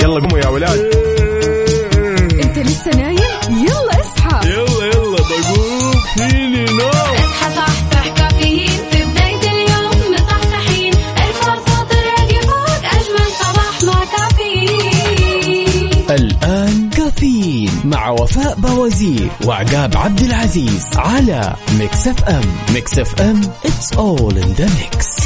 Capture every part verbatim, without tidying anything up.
يلا قوموا يا ولاد. انت لسه نايم؟ يلا اصحى. يلا يلا بقوم فيني نوم. اصحى صحصح كافيين في بداية اليوم مصحصحين. الفرصة تراقي فوق أجمل صباح مع كافيين. الآن كافيين مع وفاء بوازير وعقاب عبد العزيز على ميكس اف ام. ميكس اف ام it's all in the mix.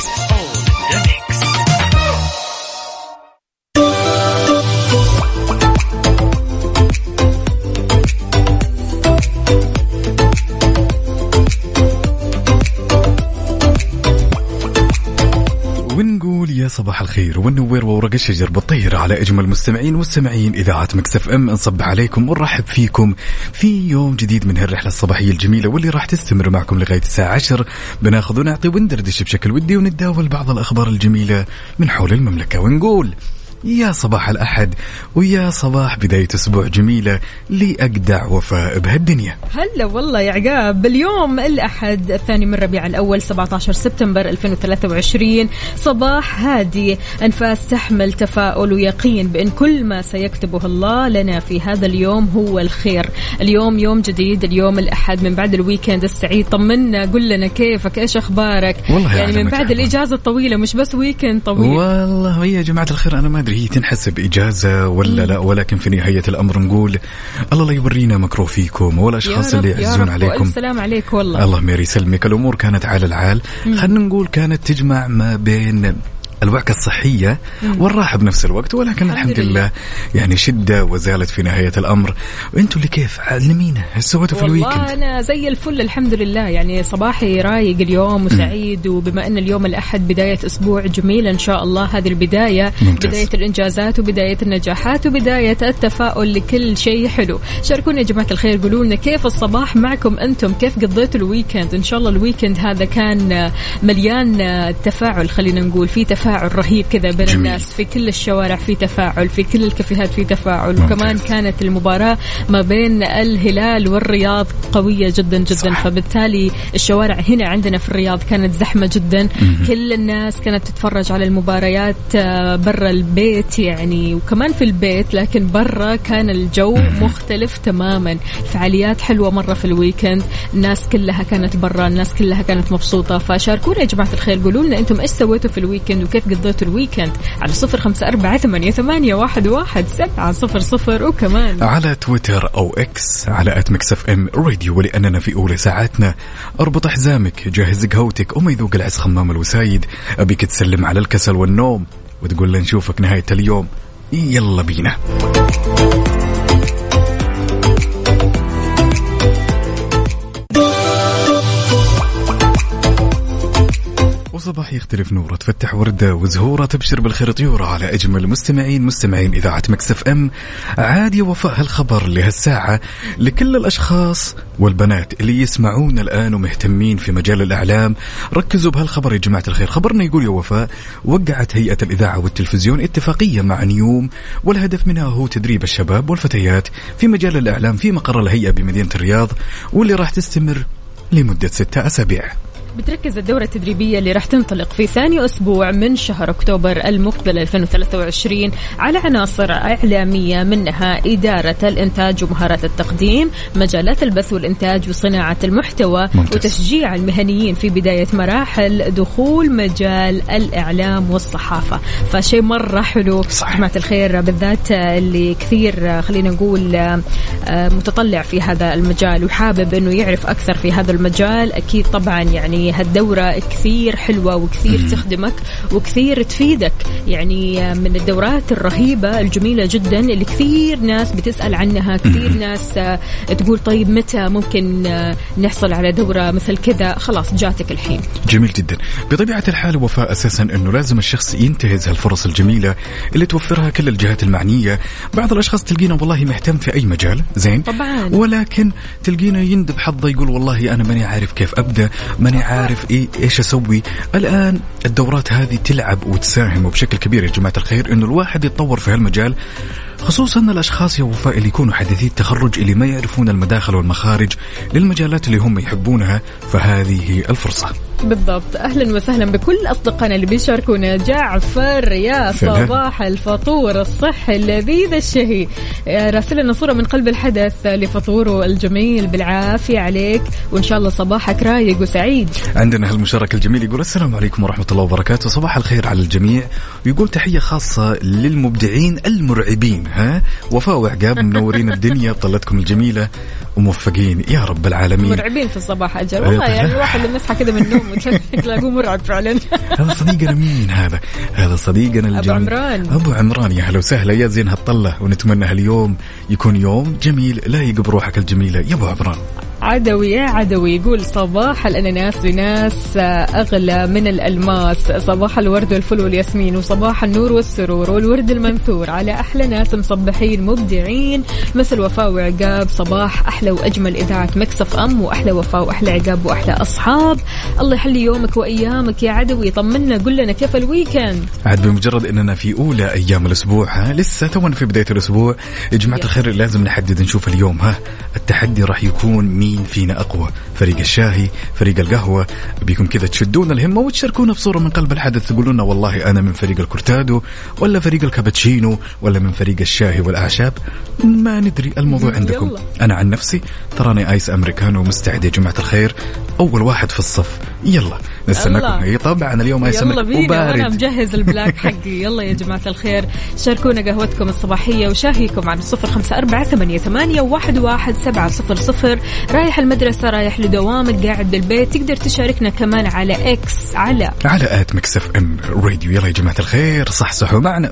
ونقول يا صباح الخير ونور وورق الشجر بالطير على أجمل مستمعين مستمعين إذاعة ميكس اف ام. نصبح عليكم ونرحب فيكم في يوم جديد من هالرحلة الصباحية الجميلة واللي راح تستمر معكم لغاية الساعة عشر. بناخذ ونعطي وندردش بشكل ودي ونتداول بعض الأخبار الجميلة من حول المملكة. ونقول يا صباح الأحد ويا صباح بداية أسبوع جميلة لأجدع وفاء بهالدنيا. هلا والله يا عقاب. اليوم الأحد الثاني من ربيع الأول سبعة عشر سبتمبر ألفين وثلاثة وعشرين. صباح هادي، أنفاس تحمل تفاؤل ويقين بأن كل ما سيكتبه الله لنا في هذا اليوم هو الخير. اليوم يوم جديد، اليوم الأحد من بعد الويكند السعيد. طمنا، قل لنا كيفك، إيش أخبارك؟ يعني من بعد الإجازة الطويلة، مش بس ويكند طويل. والله يا جماعة الخير أنا ما أدري هي تنحسب إجازة ولا لا، ولكن في نهاية الأمر نقول الله لا يورينا مكروه فيكم ولا أشخاص اللي يعزون عليكم. السلام عليك والله. الله ميري يسلمك. الأمور كانت على العال، خلنا نقول كانت تجمع ما بين الوعكة الصحية والراحة بنفس الوقت، ولكن الحمد, الحمد لله يعني شدة وزالت في نهاية الأمر. وأنتوا اللي كيف علمينا سويتوا في الويكند؟ والله أنا زي الفل الحمد لله، يعني صباحي رايق اليوم وسعيد. وبما أن اليوم الأحد بداية أسبوع جميل إن شاء الله، هذه البداية ممتاز. بداية الإنجازات وبداية النجاحات وبداية التفاؤل لكل شيء حلو. شاركونا يا جماعة الخير، قولوا لنا كيف الصباح معكم أنتم، كيف قضيتوا الويكند؟ إن شاء الله الويكند هذا كان مليان تفاعل، خلينا نقول في تفاعل رهيب كذا بين جميل. الناس في كل الشوارع في تفاعل، في كل الكافيهات في تفاعل. ممتاز. وكمان كانت المباراة ما بين الهلال والرياض قوية جدا جدا. صح. فبالتالي الشوارع هنا عندنا في الرياض كانت زحمة جدا. م-م. كل الناس كانت تتفرج على المباريات برا البيت يعني، وكمان في البيت، لكن برا كان الجو م-م. مختلف تماما. فعاليات حلوة مرة في الويكند، الناس كلها كانت برا، الناس كلها كانت مبسوطة. فشاركونا يا جماعة الخير، قولوا لنا أنتم إيش سويتوا في الويكند وكيف قضيتوا الويكند على صفر خمسة أربعة ثمانية ثمانية واحد واحد سبعة صفر صفر، وكمان على تويتر أو إكس على آت ميكس اف ام راديو. ولأننا في أولى ساعاتنا اربط حزامك، جهز قهوتك وما يذوق العز خمام الوسايد. أبيك تسلم على الكسل والنوم وتقول لنا نشوفك نهاية اليوم. يلا بينا. وصباح يختلف نوره، تفتح وردة وزهورة، تبشر بالخير طيورة على أجمل مستمعين مستمعين إذاعة ميكس اف ام. عادي وفاء هالخبر لهالساعة لكل الأشخاص والبنات اللي يسمعون الآن ومهتمين في مجال الإعلام. ركزوا بهالخبر يا جماعة الخير. خبرنا يقول يا وفاء، وقعت هيئة الإذاعة والتلفزيون اتفاقية مع نيوم، والهدف منها هو تدريب الشباب والفتيات في مجال الإعلام في مقر الهيئة بمدينة الرياض، واللي راح تستمر لمدة ستة أسابيع. بتركز الدورة التدريبية اللي راح تنطلق في ثاني أسبوع من شهر أكتوبر المقبل ألفين وثلاثة وعشرين على عناصر إعلامية، منها إدارة الإنتاج ومهارات التقديم، مجالات البث والإنتاج وصناعة المحتوى، ممتاز. وتشجيع المهنيين في بداية مراحل دخول مجال الإعلام والصحافة. فشيء مرة حلو جماعة الخير، بالذات اللي كثير خلينا نقول متطلع في هذا المجال وحابب أنه يعرف أكثر في هذا المجال. أكيد طبعا يعني هالدورة كثير حلوة وكثير مم. تخدمك وكثير تفيدك، يعني من الدورات الرهيبة الجميلة جدا اللي كثير ناس بتسأل عنها. كثير مم. ناس تقول طيب متى ممكن نحصل على دورة مثل كذا؟ خلاص جاتك الحين. جميل جدا. بطبيعة الحال وفاء أساسا أنه لازم الشخص ينتهز هالفرص الجميلة اللي توفرها كل الجهات المعنية. بعض الأشخاص تلقينا والله مهتم في أي مجال زين طبعا، ولكن تلقينا يندب حظه يقول والله أنا ماني عارف كيف أبدأ، ماني عارف إيه إيش أسوي. الآن الدورات هذه تلعب وتساهم بشكل كبير يا جماعة الخير إنه الواحد يتطور في هالمجال، خصوصا الأشخاص يا وفاء اللي يكونوا حديثي التخرج اللي ما يعرفون المداخل والمخارج للمجالات اللي هم يحبونها. فهذه هي الفرصة. بالضبط. أهلا وسهلا بكل أصدقائنا اللي بيشاركونا. جعفر يا صباح الفطور الصحي اللذيذ الشهي، راسل لنا صورة من قلب الحدث لفطوره الجميل بالعافية عليك، وإن شاء الله صباحك رايق وسعيد. عندنا هالمشارك الجميل يقول السلام عليكم ورحمة الله وبركاته، صباح الخير على الجميع، ويقول تحية خاصة للمبدعين المرعبين. ها وفاء وعقاب منورين الدنيا بطلتكم الجميلة وموفقين يا رب العالمين. مرعبين في الصباح أجل والله، يعني الواحد اللي نصحى كده من النوم تلاقوه مرعب فعلا. هذا صديقنا مين هذا؟ هذا صديقنا الجميل أبو عمران. أبو عمران يا هلا وسهلا، يا زين هالطلة، ونتمنى هاليوم يكون يوم جميل لايق بروحك الجميلة يا أبو عمران. عدوي يا عدوي يقول صباح الأناناس لناس أغلى من الألماس، صباح الورد والفل والياسمين، وصباح النور والسرور والورد المنثور على أحلى ناس مصبحين مبدعين مثل وفاء وعقاب. صباح أحلى وأجمل إذاعة مكسف أم، وأحلى وفاء وأحلى عقاب وأحلى أصحاب. الله يحلي يومك وأيامك يا عدوي، طمنا قل لنا كيف الويكند. عاد بمجرد أننا في أولى أيام الأسبوع، ها لسه تونا في بداية الأسبوع يا جماعة الخير، لازم نحدد نشوف اليوم ها التحدي راح يكون مين فينا أقوى، فريق الشاهي فريق القهوة. بيكم كذا تشدون الهمة وتشاركونا بصورة من قلب الحدث، تقولون والله أنا من فريق الكورتادو ولا فريق الكابتشينو ولا من فريق الشاهي والأعشاب، ما ندري الموضوع عندكم. يلا. أنا عن نفسي تراني آيس أمريكانو مستعد يا جماعة الخير، أول واحد في الصف. يلا نستناكم. هي طبعا اليوم آيس أمريكانو وبارد، أنا مجهز البلاك حقي. يلا يا جماعة الخير شاركونا قهوتكم الصباحية وشاهيكم على صفر خمسة أربعة ثمانية ثمانية واحد واحد سبعة صفر صفر. رايح المدرسة رايح لدوامك قاعد بالبيت، تقدر تشاركنا كمان على إكس على على آت مكسف أم راديو. يلا يا جماعة الخير صحصحوا معنا.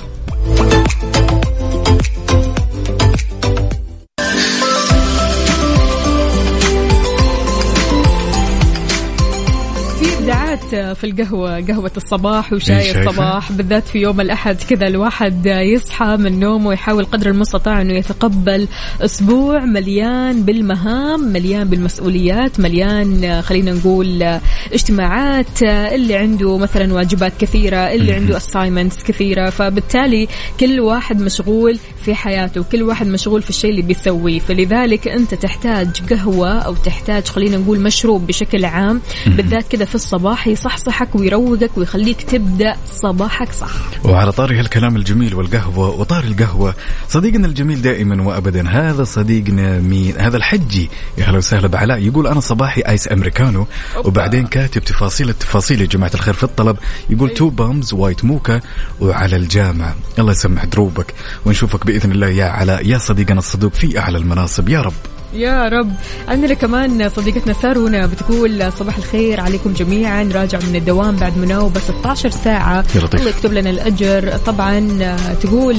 في القهوة، قهوة الصباح وشاي الصباح بالذات في يوم الأحد كذا، الواحد يصحى من نومه ويحاول قدر المستطاع أنه يتقبل أسبوع مليان بالمهام، مليان بالمسؤوليات، مليان خلينا نقول اجتماعات، اللي عنده مثلا واجبات كثيرة، اللي عنده assignments كثيرة، فبالتالي كل واحد مشغول في حياته، كل واحد مشغول في الشيء اللي بيسويه. فلذلك أنت تحتاج قهوة أو تحتاج خلينا نقول مشروب بشكل عام بالذات كذا في الصباح يصحصحك ويروقك ويخليك تبدأ صباحك صح. وعلى طاري هالكلام الجميل والقهوة وطاري القهوة، صديقنا الجميل دائما وأبدا هذا صديقنا مين؟ هذا الحجي يا هلا وسهلا بعلاء، يقول أنا صباحي آيس أمريكانو، وبعدين كاتب تفاصيل التفاصيل يا جماعة الخير في الطلب، يقول تو بامز وايت موكا وعلى الجامع. الله يسمح دروبك ونشوفك بإذن الله يا علاء يا صديقنا الصدوق في أعلى المناصب يا رب يا رب. عندنا كمان صديقتنا سارونا بتقول صباح الخير عليكم جميعا، راجع من الدوام بعد مناوبة ستة عشر ساعة، الله يكتب لنا الأجر. طبعا تقول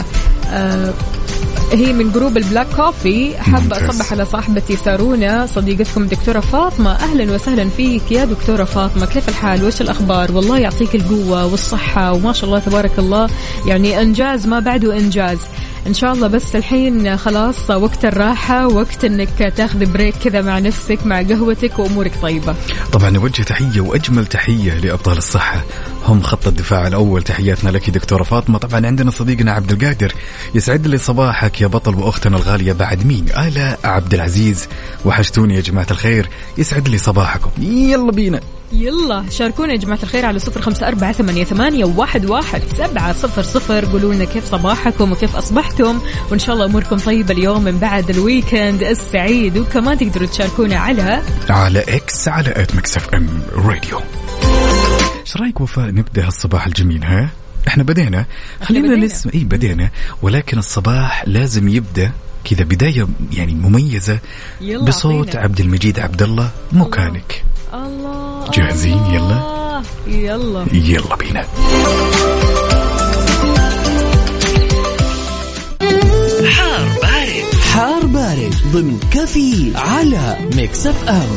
آه هي من جروب البلاك كوفي، حابة أصبح على صاحبتي سارونا صديقتكم دكتورة فاطمة. أهلا وسهلا فيك يا دكتورة فاطمة، كيف الحال وش الأخبار؟ والله يعطيك القوة والصحة وما شاء الله تبارك الله، يعني إنجاز ما بعده إنجاز إن شاء الله. بس الحين خلاص وقت الراحة، وقت إنك تاخذ بريك كذا مع نفسك مع قهوتك وأمورك طيبة. طبعا نوجه تحية وأجمل تحية لأبطال الصحة، هم خط الدفاع الأول. تحياتنا لك دكتورة فاطمة. طبعا عندنا صديقنا عبد القادر، يسعد لي صباحك يا بطل وأختنا الغالية. بعد مين؟ آلاء عبد العزيز، وحشتوني يا جماعة الخير، يسعد لي صباحكم. يلا بينا يلا شاركونا يا جماعة الخير على صفر خمسة أربعة ثمانية ثمانية واحد واحد سبعة صفر صفر. قولوا لنا كيف صباحكم وكيف أصبحتم، وإن شاء الله أموركم طيبة اليوم من بعد الويكند السعيد. وكمان تقدروا تشاركونا على على إكس على آت مكسف أم راديو. إيش رأيك وفاء نبدأ الصباح الجميل؟ ها إحنا بدينا، خلينا نسمع. إيه بدينا، ولكن الصباح لازم يبدأ كذا بداية يعني مميزة بصوت بينا. عبد المجيد عبد الله مكانك. الله جاهزين؟ يلا يلا يلا بينا. حار بارد حار بارد ضمن كفي على ميكس اف ام.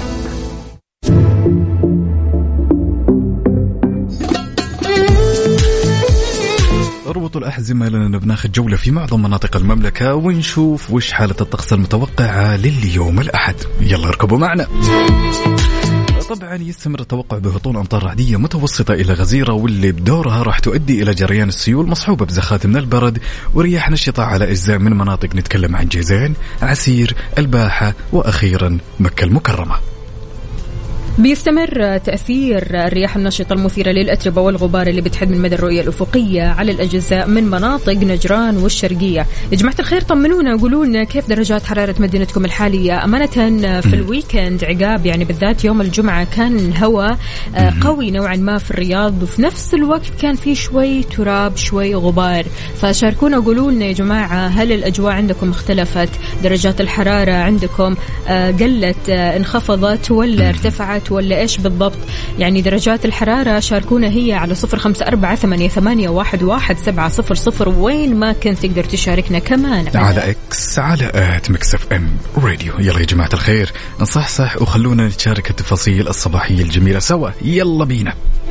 اربطوا الأحزمة لأننا بناخذ جولة في معظم مناطق المملكة ونشوف وش حالة الطقس المتوقعة لليوم الأحد. يلا اركبوا معنا. طبعا يستمر التوقع بهطول أمطار رعدية متوسطة إلى غزيرة، واللي بدورها راح تؤدي إلى جريان السيول مصحوبة بزخات من البرد ورياح نشطة على أجزاء من مناطق نتكلم عن جيزان، عسير، الباحة، وأخيرا مكة المكرمة. بيستمر تأثير الرياح النشطة المثيرة للأتربة والغبار اللي بتحد من مدى الرؤية الأفقية على الأجزاء من مناطق نجران والشرقية. يا جماعة الخير طمنونا وقولوا لنا كيف درجات حرارة مدينتكم الحالية. أمانة في الويكند عقاب يعني بالذات يوم الجمعة كان الهواء قوي نوعا ما في الرياض، وفي نفس الوقت كان في شوي تراب شوي غبار. فشاركونا وقولوا لنا يا جماعة هل الأجواء عندكم اختلفت؟ درجات الحرارة عندكم قلت انخفضت ولا ارتفعت ولا إيش بالضبط؟ يعني درجات الحرارة شاركونا هي على صفر خمسة أربعة ثمانية ثمانية واحد واحد سبعة صفر صفر. وين ما كنت تقدر تشاركنا كمان على إكس على آت ميكس إف إم راديو. يلا يا جماعة الخير نصحصح وخلونا نتشارك التفاصيل الصباحية الجميلة سوا. يلا بينا.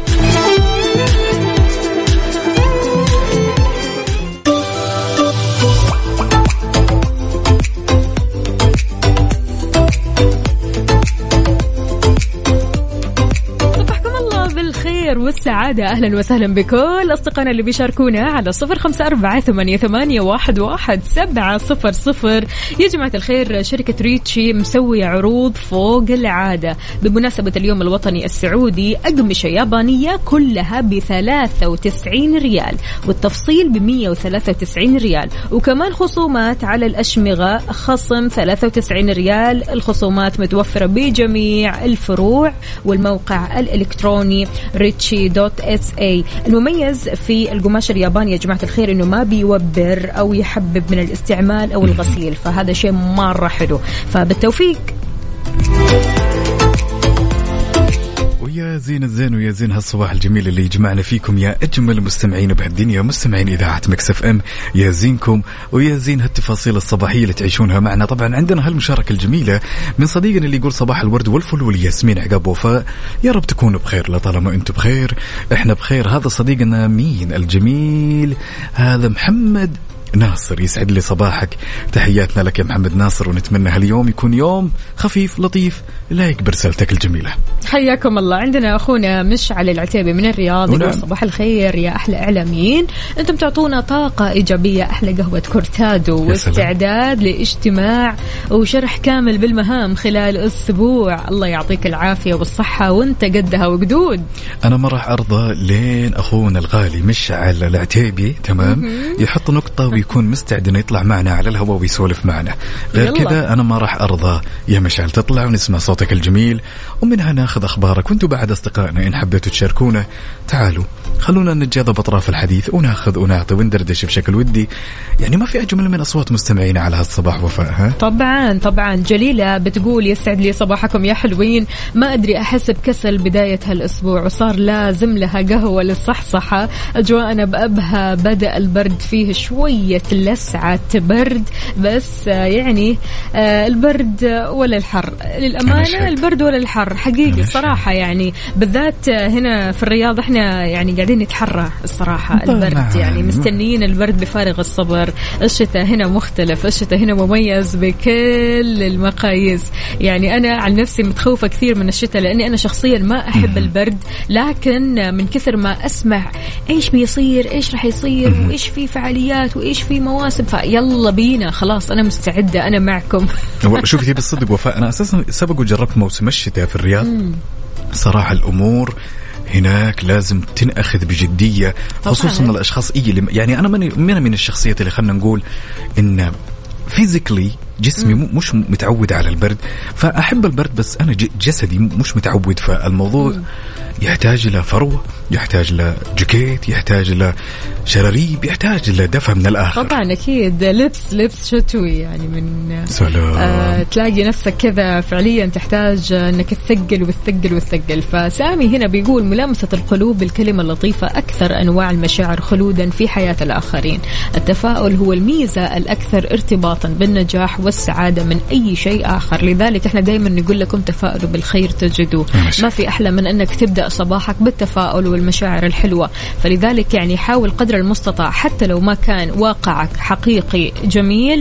والسعادة أهلا وسهلا بكل أصدقائنا اللي بيشاركونا على صفر خمسة أربعة ثمانية ثمانية واحد واحد سبعة صفر صفر. يا جماعة الخير شركة ريتشي مسوية عروض فوق العادة بمناسبة اليوم الوطني السعودي. أقمشة يابانية كلها بثلاثة وتسعين ريال والتفصيل بمية وثلاثة وتسعين ريال، وكمان خصومات على الأشمغة خصم ثلاثة وتسعين ريال. الخصومات متوفرة بجميع الفروع والموقع الإلكتروني ريتشي دوت اس اي. المميز في القماش الياباني يا جماعة الخير انه ما بيوبر او يحبب من الاستعمال او الغسيل، فهذا شيء مرة حلو. فبالتوفيق. ويا زين الزين ويا زين هالصباح الجميل اللي يجمعنا فيكم يا أجمل مستمعين بهالدنيا، مستمعين إذاعة ميكس إف إم. يا زينكم ويا زين هالتفاصيل الصباحية اللي تعيشونها معنا. طبعا عندنا هالمشاركة الجميلة من صديقنا اللي يقول صباح الورد والفل والياسمين عقاب وفاء، يا رب تكونوا بخير. لطالما أنتم بخير إحنا بخير. هذا صديقنا مين الجميل؟ هذا محمد ناصر. يسعد لي صباحك، تحياتنا لك يا محمد ناصر، ونتمنى هاليوم يكون يوم خفيف لطيف لا يكبر رسالتك الجميلة. حياكم الله. عندنا أخونا مشعل العتيبي من الرياض يقول صباح الخير يا أحلى إعلاميين، أنتم تعطونا طاقة إيجابية، أحلى قهوة كورتادو واستعداد لاجتماع وشرح كامل بالمهام خلال أسبوع. الله يعطيك العافية والصحة وأنت قدها وقدود. أنا ما راح أرضى لين أخونا الغالي مشعل العتيبي تمام يحط نقطة ويكون مستعد انه يطلع معنا على الهواء ويسولف معنا. غير كذا انا ما راح ارضى يا مشعل تطلع ونسمع صوتك الجميل ومنها ناخذ اخبارك. وانتم بعد اصدقائنا ان حبيتوا تشاركونا تعالوا خلونا نتجاذب اطراف الحديث وناخذ ونعطي وندردش بشكل ودي. يعني ما في اجمل من اصوات مستمعينا على هالصباح وفاء. ها طبعا طبعا. جليلة بتقول يسعد لي صباحكم يا حلوين، ما ادري احس بكسل بداية هالاسبوع وصار لازم لها قهوة للصحصحة. اجواءنا بأبها بدأ البرد فيه شوية لسعة برد بس يعني البرد ولا الحر للأمانة، البرد ولا الحر حقيقي الصراحة. يعني بالذات هنا في الرياض احنا يعني قاعدين نتحرى الصراحة البرد، يعني مستنيين البرد بفارغ الصبر. الشتاء هنا مختلف، الشتاء هنا مميز بكل المقاييس. يعني أنا عن نفسي متخوفة كثير من الشتاء لأني أنا شخصيا ما أحب البرد، لكن من كثر ما أسمع إيش بيصير إيش رح يصير وإيش في فعاليات وإيش في مواسم فيلا بينا خلاص أنا مستعدة أنا معكم. شوفي بالصدق وفاء أنا أساسا سبق وجربت موسم الشتاء في الرياض. صراحة الأمور هناك لازم تنأخذ بجدية خصوصا من الأشخاص إيه يعني أنا من من من الشخصيات اللي خلنا نقول إن فيزيكلي جسمي مش متعود على البرد، فأحب البرد بس أنا جسدي مش متعود. فالموضوع مم. يحتاج إلى فروة، يحتاج إلى جاكيت، يحتاج إلى شراريب، يحتاج إلى دفع من الآخر. طبعا أكيد لبس لبس شتوي يعني من آه تلاقي نفسك كذا فعليا تحتاج أنك تثقل وتثقل وتثقل. فسامي هنا بيقول ملامسة القلوب بالكلمة اللطيفة أكثر أنواع المشاعر خلودا في حياة الآخرين. التفاؤل هو الميزة الأكثر ارتباطا بالنجاح والسعادة من أي شيء آخر. لذلك احنا دايما نقول لكم تفاؤلوا بالخير تجدوه. ما في أحلى من أنك تبدأ صباحك بالتفاؤل والمشاعر الحلوة. فلذلك يعني حاول قدر المستطاع حتى لو ما كان واقعك حقيقي جميل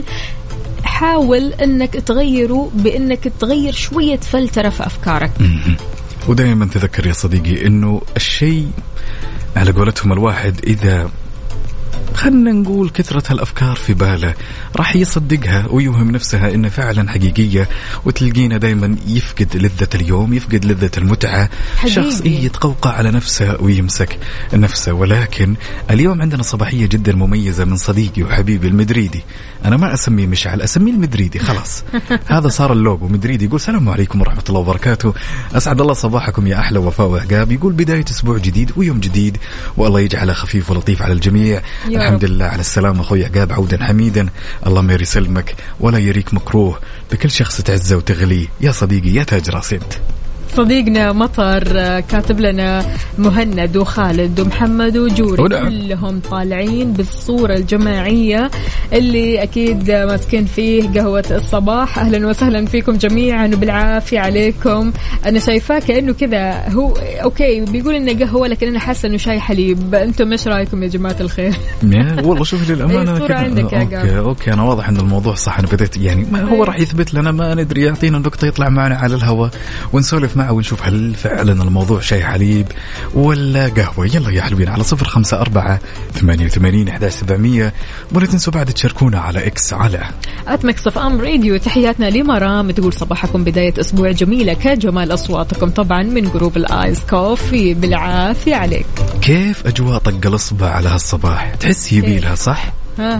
حاول أنك تغيره بأنك تغير شوية فلترة في أفكارك. ودائما تذكر يا صديقي أنه الشيء على قولتهم الواحد إذا خلنا نقول كثرة هالأفكار في باله راح يصدقها ويوهم نفسها إنه فعلا حقيقية، وتلقينا دايما يفقد لذة اليوم، يفقد لذة المتعة. حقيقي. شخص يتقوقع على نفسه ويمسك نفسه. ولكن اليوم عندنا صباحية جدا مميزة من صديقي وحبيبي المدريدي. أنا ما أسميه مشعل، أسميه المدريدي خلاص. هذا صار اللوجو مدريدي. يقول السلام عليكم ورحمة الله وبركاته، أسعد الله صباحكم يا أحلى وفاء وعقاب. يقول بداية أسبوع جديد ويوم جديد، والله يجعله خفيف ولطيف على الجميع. الحمد لله على السلامة أخوي عقاب، عودا حميدا. الله ما يسلمك ولا يريك مكروه بكل شخص تعزه وتغليه يا صديقي يا تاج راسي انت. صديقنا مطر كاتب لنا مهند وخالد ومحمد وجوري ونعم. كلهم طالعين بالصورة الجماعية اللي أكيد ماسكين فيه قهوة الصباح. أهلا وسهلا فيكم جميعا وبالعافية عليكم. أنا شايفاه كأنه كذا هو أوكي بيقول إنه قهوة، لكن أنا حاسة إنه شاي حليب. أنتم إيش رأيكم يا جماعة الخير؟ والله شوف للأمانة الصورة عندك يا أوكي قاب. أوكي أنا واضح أن الموضوع صح. أنا بديت يعني ما هو راح يثبت لنا ما ندري، يعطينا نقطة يطلع معنا على الهواء ونسولف معه ونشوف هل فعلا الموضوع شاي حليب ولا قهوة. يلا يا حلوين على صفر خمسة أربعة ثمانية وثمانين أحد عشر سبعمية. ولا تنسوا بعد تشاركونا على إكس على آت ميكس إف إم راديو. تحياتنا لمرام تقول صباحكم بداية أسبوع جميلة كجمال أصواتكم طبعا من جروب الآيس كوفي. بالعافية عليك. كيف أجواء طق الأصبع على هالصباح؟ تحس يبيلها صح؟ ها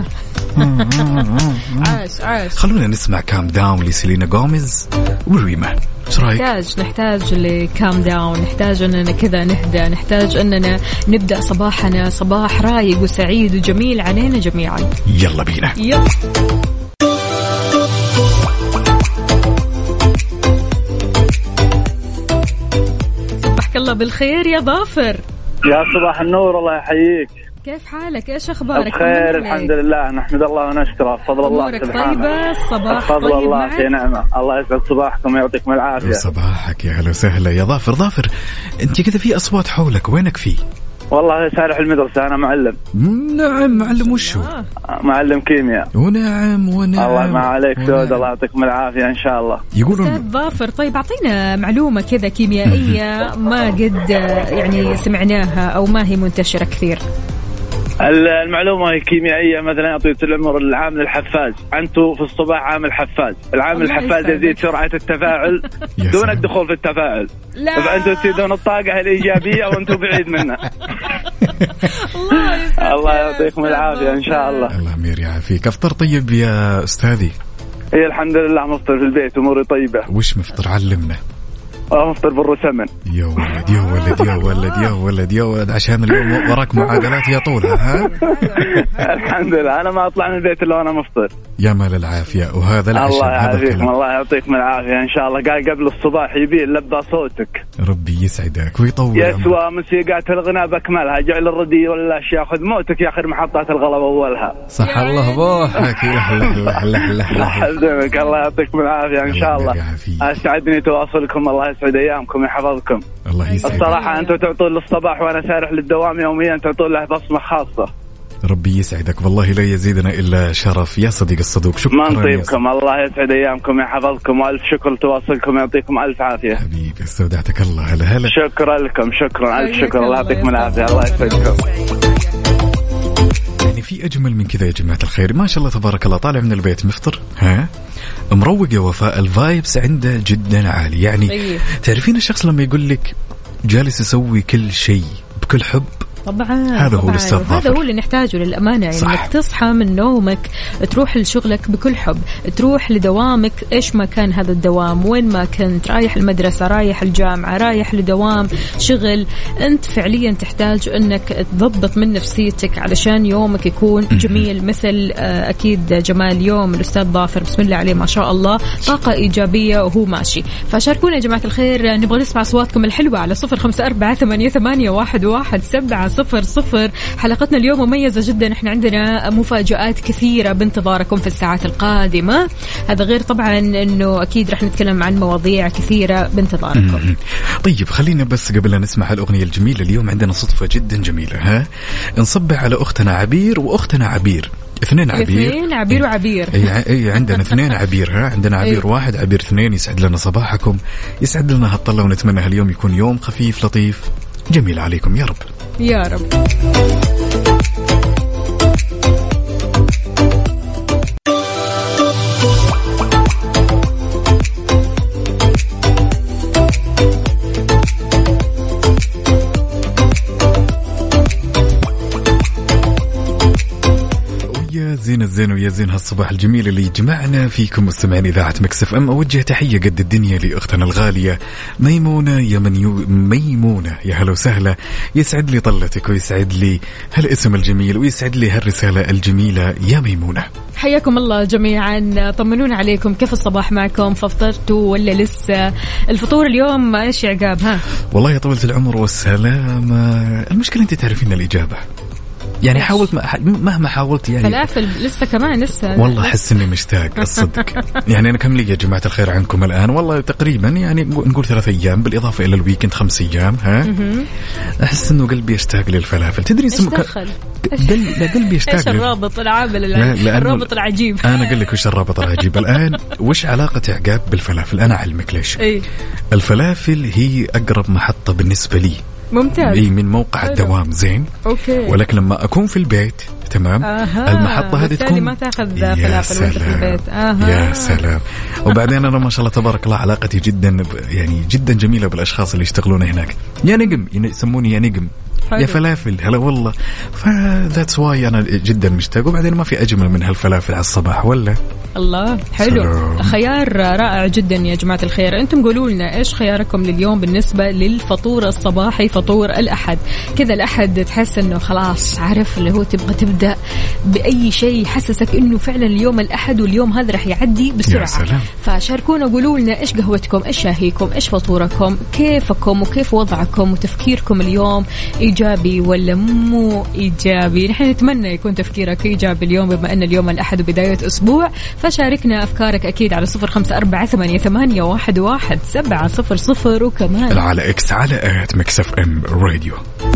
عاش عاش. خلونا نسمع كام داون لسيلينا غوميز وريما. ايش رايك؟ نحتاج نحتاج لكام داون، نحتاج اننا كذا نهدى، نحتاج اننا نبدا صباحنا صباح رايق وسعيد وجميل علينا جميعا. يلا بينا. يلا. صباحك الله بالخير يا ظافر. يا صباح النور، الله يحييك. كيف حالك؟ ايش اخبارك؟ بخير الحمد لله، نحمد الله ونشكره. فضل الله سبحانه. طيبة الصباح. فضل طيب الله معك؟ في نعمة. الله يسعد صباحكم ويعطيكم العافية. صباحك يا هلا وسهلا يا ظافر. ظافر انت كذا في اصوات حولك، وينك فيه؟ والله سارح المدرسة، أنا معلم. نعم معلم. وشو؟ آه. معلم كيمياء. ونعم ونعم. الله ما عليك سود، الله يعطيكم العافية إن شاء الله. يقولون أستاذ ظافر طيب أعطينا معلومة كذا كيميائية ما قد يعني سمعناها أو ما هي منتشرة كثير. المعلومة هي كيميائية. مثلا يا طويلة العمر العامل الحفاز، أنتم في الصباح عامل حفاز. العامل الحفاز يزيد سرعة التفاعل دون الدخول في التفاعل، فأنتم تزيدون الطاقة الإيجابية وأنتم بعيد منها. الله يعطيكم العافية إن شاء الله. الله أمير يعافيك. أفطر طيب يا أستاذي؟ هي الحمد لله مفطر في البيت، أموري طيبة. وش مفطر؟ علمنا. مفطر بالرسمن. يا ولد يا ولد يا ولد يا ولد يا ولد، عشان اليوم وراك معادلات يا طولها. ها الحمد لله أنا ما أطلع من البيت إلا وأنا مفطر. يا مال العافية. وهذا العشاء. الله هذا يعافيكم، الكلام. الله يعطيكم العافية إن شاء الله. قال قبل الصباح يبي لبى صوتك. ربي يسعدك ويطول عمرك. يسوى موسيقات الغناء بأكملها، جعل الردي ولا شيء ياخذ موتك يا آخر محطات الغلب أولها. صح الله بوحك. لا لا لا لا لا حزمك. الله يعطيكم العافية إن شاء الله. أسعدني تواصلكم، الله يسعد أيامكم ويحفظكم. الله يسعدك. الصراحة أنتم تعطون للصباح وأنا سارح للدوام يوميا، تعطون له بصمة خاصة. ربي يسعدك، والله لا يزيدنا إلا شرف يا صديق الصدوق. شكرا. ما نطيبكم، الله يسعد أيامكم ويحفظكم، وألف شكر لتواصلكم، يعطيكم ألف عافية. حبيبي استودعتك الله. هلا هلا. شكرا لكم، شكرا ألف شكر. الله يعطيكم العافية، الله يسعدكم. يعني في أجمل من كذا يا جماعة الخير؟ ما شاء الله تبارك الله. طالع من البيت مفطر، ها مروق يا وفاء. الفايبس عنده جدا عالي. يعني أيه. تعرفين الشخص لما يقول لك جالس يسوي كل شيء بكل حب، طبعا هذا هو الأستاذ ظافر. هذا هو اللي نحتاجه للأمانة. يعني انك تصحى من نومك تروح لشغلك بكل حب، تروح لدوامك ايش ما كان هذا الدوام، وين ما كنت رايح المدرسة، رايح الجامعة، رايح لدوام شغل، انت فعليا تحتاج انك تضبط من نفسيتك علشان يومك يكون جميل. مثل اكيد جمال يوم الأستاذ ظافر بسم الله عليه ما شاء الله، طاقة إيجابية وهو ماشي. فشاركونا يا جماعة الخير، نبغى نسمع أصواتكم الحلوة على صفر خمسة أربعة ثمانية ثمانية واحد واحد سبعة صفر صفر. حلقتنا اليوم مميزة جدا، احنا عندنا مفاجآت كثيرة بانتظاركم في الساعات القادمة. هذا غير طبعا انه اكيد رح نتكلم عن مواضيع كثيرة بانتظاركم. طيب خلينا بس قبل لا نسمع الأغنية الجميلة، اليوم عندنا صدفة جدا جميلة. ها نصبح على أختنا عبير وأختنا عبير، اثنين عبير. اثنين عبير وعبير. اي اي عندنا اثنين عبير. ها عندنا عبير أي. واحد عبير اثنين. يسعد لنا صباحكم، يسعد لنا هالطلة، ونتمنى هاليوم يكون يوم خفيف لطيف جميل عليكم يا رب يا رب. يا زين الزين ويا زين هالصباح الجميل اللي جمعنا فيكم مستمعين إذاعة مكس اف ام. أوجه تحية قد الدنيا لأختنا الغالية ميمونة يا منيو ميمونة، يا هلا وسهلا. يسعد لي طلتك ويسعد لي هالاسم الجميل ويسعد لي هالرسالة الجميلة يا ميمونة. حياكم الله جميعا، طمنونا عليكم، كيف الصباح معكم؟ فطرتوا ولا لسه؟ الفطور اليوم ايش يا عقاب؟ ها والله يا طولة العمر والسلامة، المشكلة انت تعرفين الإجابة، يعني حاولت مهما حاولت يعني فلافل لسه كمان لسه والله أحس إني مشتاق الصدق. يعني أنا كم لي يا جماعة الخير عنكم الآن؟ والله تقريبا يعني نقول ثلاث أيام بالإضافة إلى الويكند خمس أيام. ها أحس إنه قلبي يشتاق للفلافل. تدري اسمه ك... قل... لا قلبي يشتاق. إيش الرابط العامل الرابط العجيب؟ أنا أقول لك وش الرابط العجيب الآن. وش علاقة عقاب بالفلافل؟ أنا أعلمك ليش. إيه؟ الفلافل هي أقرب محطة بالنسبة لي. ممتاز. اي من موقع حلو. الدوام زين. اوكي. ولكن لما اكون في البيت تمام آه. المحطة هذه تكون ما تاخذ فلافل وانت في البيت. آه. يا سلام. وبعدين انا ما شاء الله تبارك الله علاقتي جدا يعني جدا جميلة بالاشخاص اللي يشتغلون هناك. يا نجم يسموني يا نجم حلو. يا فلافل هلا والله. فذاتس واي انا جدا مشتاق. وبعدين ما في اجمل من هالفلافل على الصباح ولا الله. حلو سلام. خيار رائع جدا يا جماعة الخير. انتم قولوا لنا ايش خياركم لليوم بالنسبة للفطور الصباحي، فطور الأحد. كذا الأحد تحس انه خلاص عارف اللي هو تبغى تبدأ بأي شيء يحسسك انه فعلا اليوم الأحد واليوم هذا رح يعدي بسرعة. فشاركونا قولوا لنا ايش قهوتكم، ايش شاهيكم، ايش فطوركم، كيفكم وكيف وضعكم وتفكيركم اليوم، إيجابي ولا مو إيجابي؟ نحن نتمنى يكون تفكيرك إيجابي اليوم بما أن اليوم الأحد وبداية أسبوع. فشاركنا أفكارك أكيد على صفر خمسة أربعة ثمانية ثمانية واحد واحد سبعة صفر صفر وكمان على إكس على آت ميكس اف ام راديو.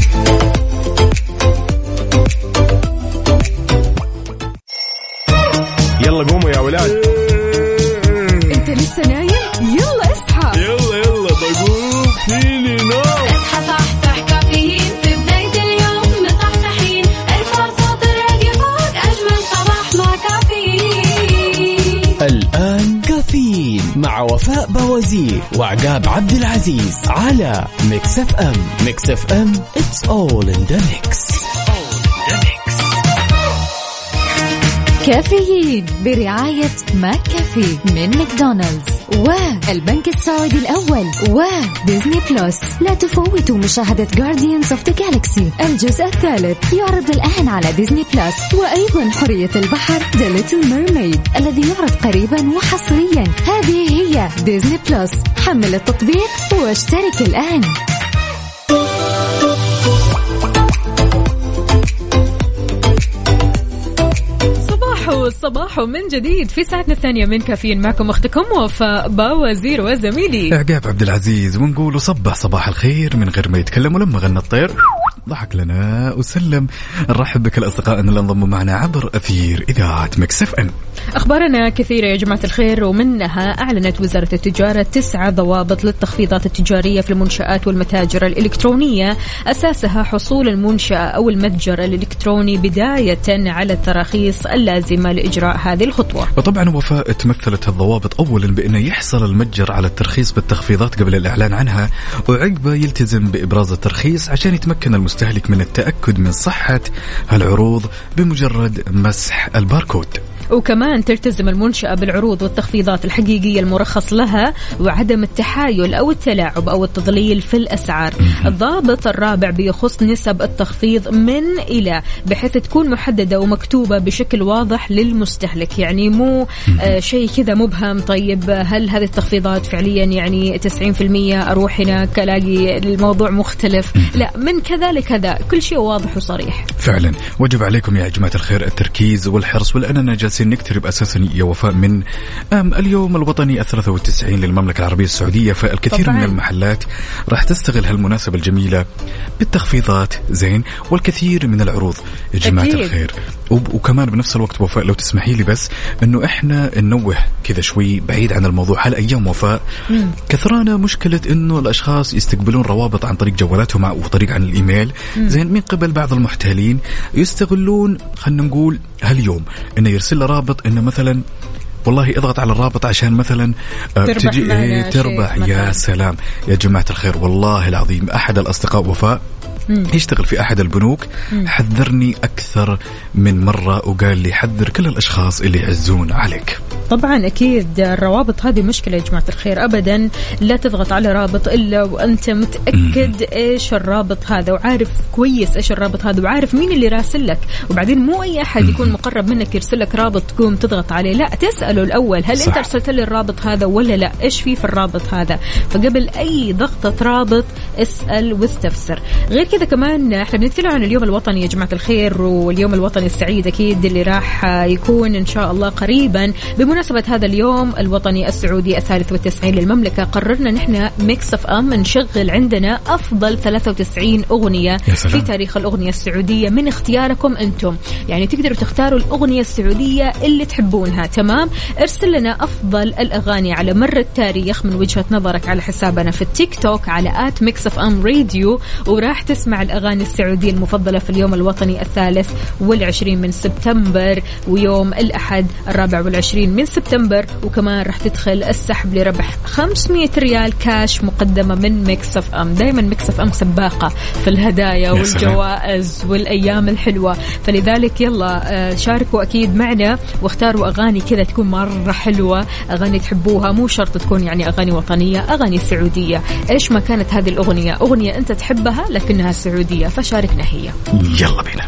يلا قوموا يا ولاد. أنت لسه نايم؟ يلا اصحى. يلا يلا بقوم فيني نوم. اصحى صحصح كافيين في بداية اليوم مصحصحين، الفرصة تراقي فوق أجمل صباح مع كافيين. الآن كافيين مع وفاء بوازير وعقاب عبد العزيز على ميكس اف ام. ميكس اف ام it's all in the mix. كافيين برعاية ماك كافي من ماكدونالدز والبنك السعودي الأول وديزني بلس. لا تفوتوا مشاهدة Guardians of the Galaxy الجزء الثالث يعرض الآن على ديزني بلس. وأيضا حرية البحر The Little Mermaid الذي يعرض قريبا وحصريا. هذه هي ديزني بلس، حمل التطبيق واشترك الآن. الصباح من جديد في ساعتنا الثانية من كافيين، معكم أختكم وفاء باوزير وزميلي عقاب عبد العزيز. ونقول صبح صباح الخير من غير ما يتكلم، ولما غنى الطير ضحك لنا وسلم. نرحب بك الأصدقاء اللي انضموا معنا عبر أثير إذاعة ميكس اف ام. أخبارنا كثيرة يا جماعة الخير، ومنها أعلنت وزارة التجارة تسعة ضوابط للتخفيضات التجارية في المنشآت والمتاجر الإلكترونية، أساسها حصول المنشأة أو المتجر الإلكتروني بداية على التراخيص اللازمة لإجراء هذه الخطوة. وطبعا وفاء تمثلت الضوابط أولا بأنه يحصل المتجر على الترخيص بالتخفيضات قبل الإعلان عنها، وعقبه يلتزم بإبراز الترخيص عشان يتمكن المستهلك من التأكد من صحة العروض بمجرد مسح الباركود. وكمان تلتزم المنشأة بالعروض والتخفيضات الحقيقية المرخص لها وعدم التحايل أو التلاعب أو التضليل في الأسعار. الضابط الرابع بيخص نسب التخفيض من إلى، بحيث تكون محددة ومكتوبة بشكل واضح للمستهلك، يعني مو آه شيء كذا مبهم. طيب هل هذه التخفيضات فعليا يعني تسعين في المية أروح هناك ألاقي الموضوع مختلف؟ لا، من كذا لكذا، كل شيء واضح وصريح. فعلا وجب عليكم يا جماعة الخير التركيز والحرص، ولأننا جالسين نقترب أساسا يا وفاء من اليوم الوطني الثلاثة والتسعين للمملكة العربية السعودية. فالكثير طبعاً من المحلات راح تستغل هالمناسبة الجميلة بالتخفيضات زين والكثير من العروض يا جماعة أكيد. الخير. وكمان بنفس الوقت وفاء لو تسمحي لي بس أنه إحنا ننوه كذا شوي بعيد عن الموضوع. هالأيام وفاء كثرانا مشكلة أنه الأشخاص يستقبلون روابط عن طريق جوالاتهم أو طريق عن الإيميل زين من قبل بعض المحتالين يستغلون، خلنا نقول هاليوم إنه يرسل رابط إنه مثلا والله اضغط على الرابط عشان مثلا تجي ايه تربح. يا سلام يا جماعة الخير، والله العظيم أحد الأصدقاء وفاء يشتغل في أحد البنوك، حذرني أكثر من مرة وقال لي حذر كل الأشخاص اللي يعزون عليك. طبعا أكيد الروابط هذه مشكلة يا جماعة الخير، أبدا لا تضغط على رابط إلا وأنت متأكد إيش الرابط هذا وعارف كويس إيش الرابط هذا وعارف مين اللي راسل لك. وبعدين مو أي أحد يكون مقرب منك يرسل لك رابط تقوم تضغط عليه، لا تسأله الأول هل صح. أنت أرسلت لي الرابط هذا ولا لا، إيش فيه في الرابط هذا. فقبل أي ضغطة رابط اسأل واستفسر. غير كذا كمان احنا بنتكلم عن اليوم الوطني يا جماعة الخير، واليوم الوطني السعيد أكيد اللي راح يكون إن شاء الله قريبا. بمناسبة هذا اليوم الوطني السعودي الثالث والتسعين للمملكة، قررنا نحن ميكس اف ام نشغل عندنا أفضل ثلاثة وتسعين أغنية في تاريخ الأغنية السعودية من اختياركم أنتم. يعني تقدروا تختاروا الأغنية السعودية اللي تحبونها. تمام، ارسل لنا أفضل الأغاني على مر التاريخ من وجهة نظرك على حسابنا في التيك توك على آت ميكس اف ام راديو، وراح تسمع الأغاني السعودية المفضلة في اليوم الوطني الثالث والعشرين من سبتمبر ويوم الأحد الرابع والعشرين من سبتمبر. وكمان راح تدخل السحب لربح خمسمية ريال كاش مقدمة من ميكس اف ام. دايما ميكس اف ام سباقة في الهدايا والجوائز والأيام الحلوة، فلذلك يلا شاركوا أكيد معنا واختاروا أغاني كذا تكون مرة حلوة، أغاني تحبوها، مو شرط تكون يعني أغاني وطنية، أغاني سعودية. إيش ما كانت هذه الأغنية، أغنية أنت تحبها لكنها سعودية، فشاركنا هي. يلا بينا.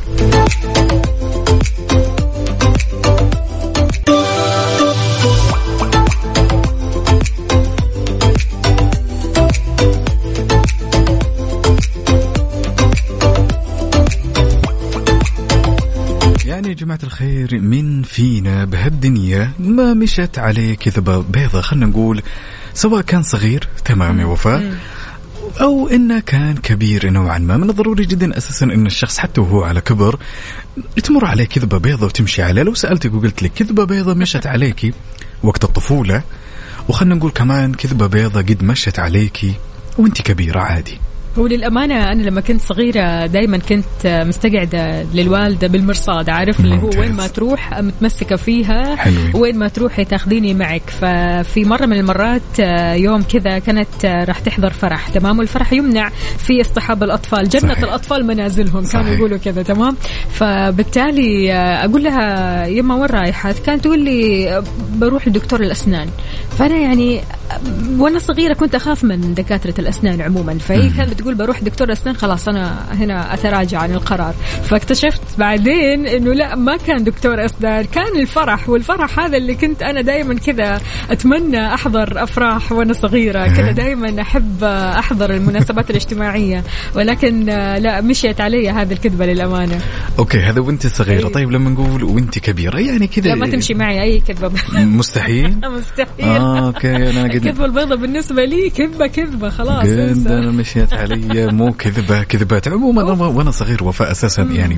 يا جماعة الخير، من فينا بهالدنيا ما مشت عليه كذبة بيضة، خلنا نقول سواء كان صغير تمام يا وفاء أو إنه كان كبير نوعا ما. من الضروري جدا أساسا إن الشخص حتى وهو على كبر تمر عليه كذبة بيضة وتمشي عليه. لو سألتك وقلت لك كذبة بيضة مشت عليكي وقت الطفولة، وخلنا نقول كمان كذبة بيضة قد مشت عليكي وانت كبيرة عادي. هو للأمانة أنا لما كنت صغيرة دايما كنت مستقعدة للوالدة بالمرصاد، عارف اللي هو وين ما تروح متمسكة فيها، حلوين. وين ما تروحي تاخذيني معك. ففي مرة من المرات يوم كذا كانت راح تحضر فرح، تمام، والفرح يمنع في اصطحاب الأطفال، جنة صحيح. الأطفال منازلهم صحيح. كانوا يقولوا كذا، تمام. فبالتالي أقول لها يما وين رايحة؟ كانت تقول لي بروح لدكتور الأسنان. فأنا يعني وأنا صغيرة كنت أخاف من دكاترة الأسنان عموما، فهي كانت تقول بروح دكتور أسنان، خلاص أنا هنا أتراجع عن القرار. فاكتشفت بعدين إنه لا، ما كان دكتور أسنان، كان الفرح. والفرح هذا اللي كنت أنا دايما كذا أتمنى أحضر أفراح وأنا صغيرة كذا، دايما أحب أحضر المناسبات الاجتماعية، ولكن لا، مشيت علي هذه الكذبة للأمانة. أوكي، هذا وانت صغيرة. أيه. طيب لما نقول وانت كبيرة يعني كذا لا، ما تمشي معي أي كذبة. مستحيل. مستحيل. آه، أوكي. أنا قد الكذبة البيضة بالنسبة لي كذبة كذبة خلاص. أنا مشيت علي مو كذبة كذبات عموما. وأنا صغير وفاء أساسا يعني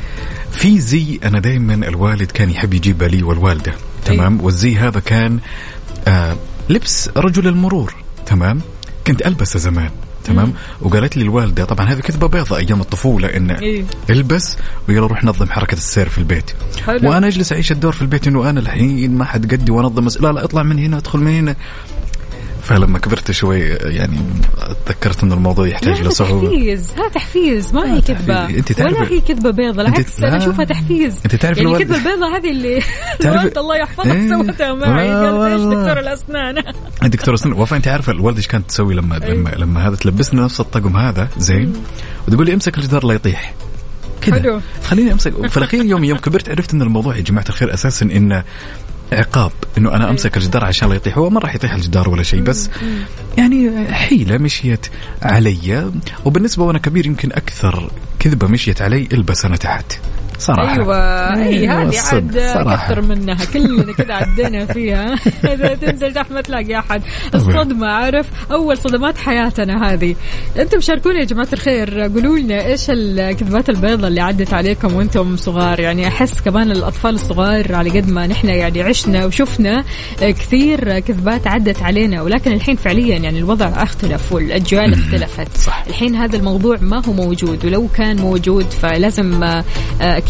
في زي أنا دايما الوالد كان يحب يجيب لي والوالدة، تمام. أيه. والزي هذا كان آه لبس رجل المرور، تمام. كنت ألبسه زمان، تمام. مم. وقالت لي الوالدة، طبعا هذه كذبة بيضة أيام الطفولة، إن إيه؟ البس ويلا روح نظم حركة السير في البيت. حلو. وأنا أجلس أعيش الدور في البيت إنه أنا الحين ما حد قدي وأنظم، لا لا اطلع من هنا ادخل من هنا. فلما كبرت شوي يعني تذكرت ان الموضوع يحتاج لصعوبة. تحفيز، ها تحفيز، ما هي كذبة ولا هي كذبة بيضة، العكس انا اشوفها تحفيز. انت تعرف يعني الكذبة البيضة هذه اللي الوالد الله يحفظك ايه؟ سوتها معي، قالت ايش دكتور الاسنان. دكتور الاسنان وفاء، انت عارفه الوالده ايش كانت تسوي لما ايه؟ لما لما هذا تلبسنا نفس الطقم هذا زين، وتقول لي امسك الجدار لا يطيح كذا، خليني امسك. في الاخير يوم يوم كبرت عرفت ان الموضوع يا جماعة الخير اساسا انه عقاب، انه انا امسك الجدار عشان لا يطيح. هو ما راح يطيح الجدار ولا شيء، بس يعني حيلة مشيت علي. وبالنسبة وانا كبير يمكن اكثر كذبة مشيت علي البس انا تحت صراحة. أيوة, أيوة هذه عاد أكثر منها، كلنا كده عدينا فيها. إذا تنزل تحت ما تلاقي أحد. الصدمة، عارف، أول صدمات حياتنا هذه. أنتم شاركونا يا جماعة الخير، قولوا لنا إيش الكذبات البيضة اللي عدت عليكم وأنتم صغار. يعني أحس كمان الأطفال الصغار على قد ما نحن يعني عشنا وشفنا كثير كذبات عدت علينا، ولكن الحين فعليا يعني الوضع اختلف والأجيال اختلفت. الحين هذا الموضوع ما هو موجود، ولو كان موجود فلازم أكيد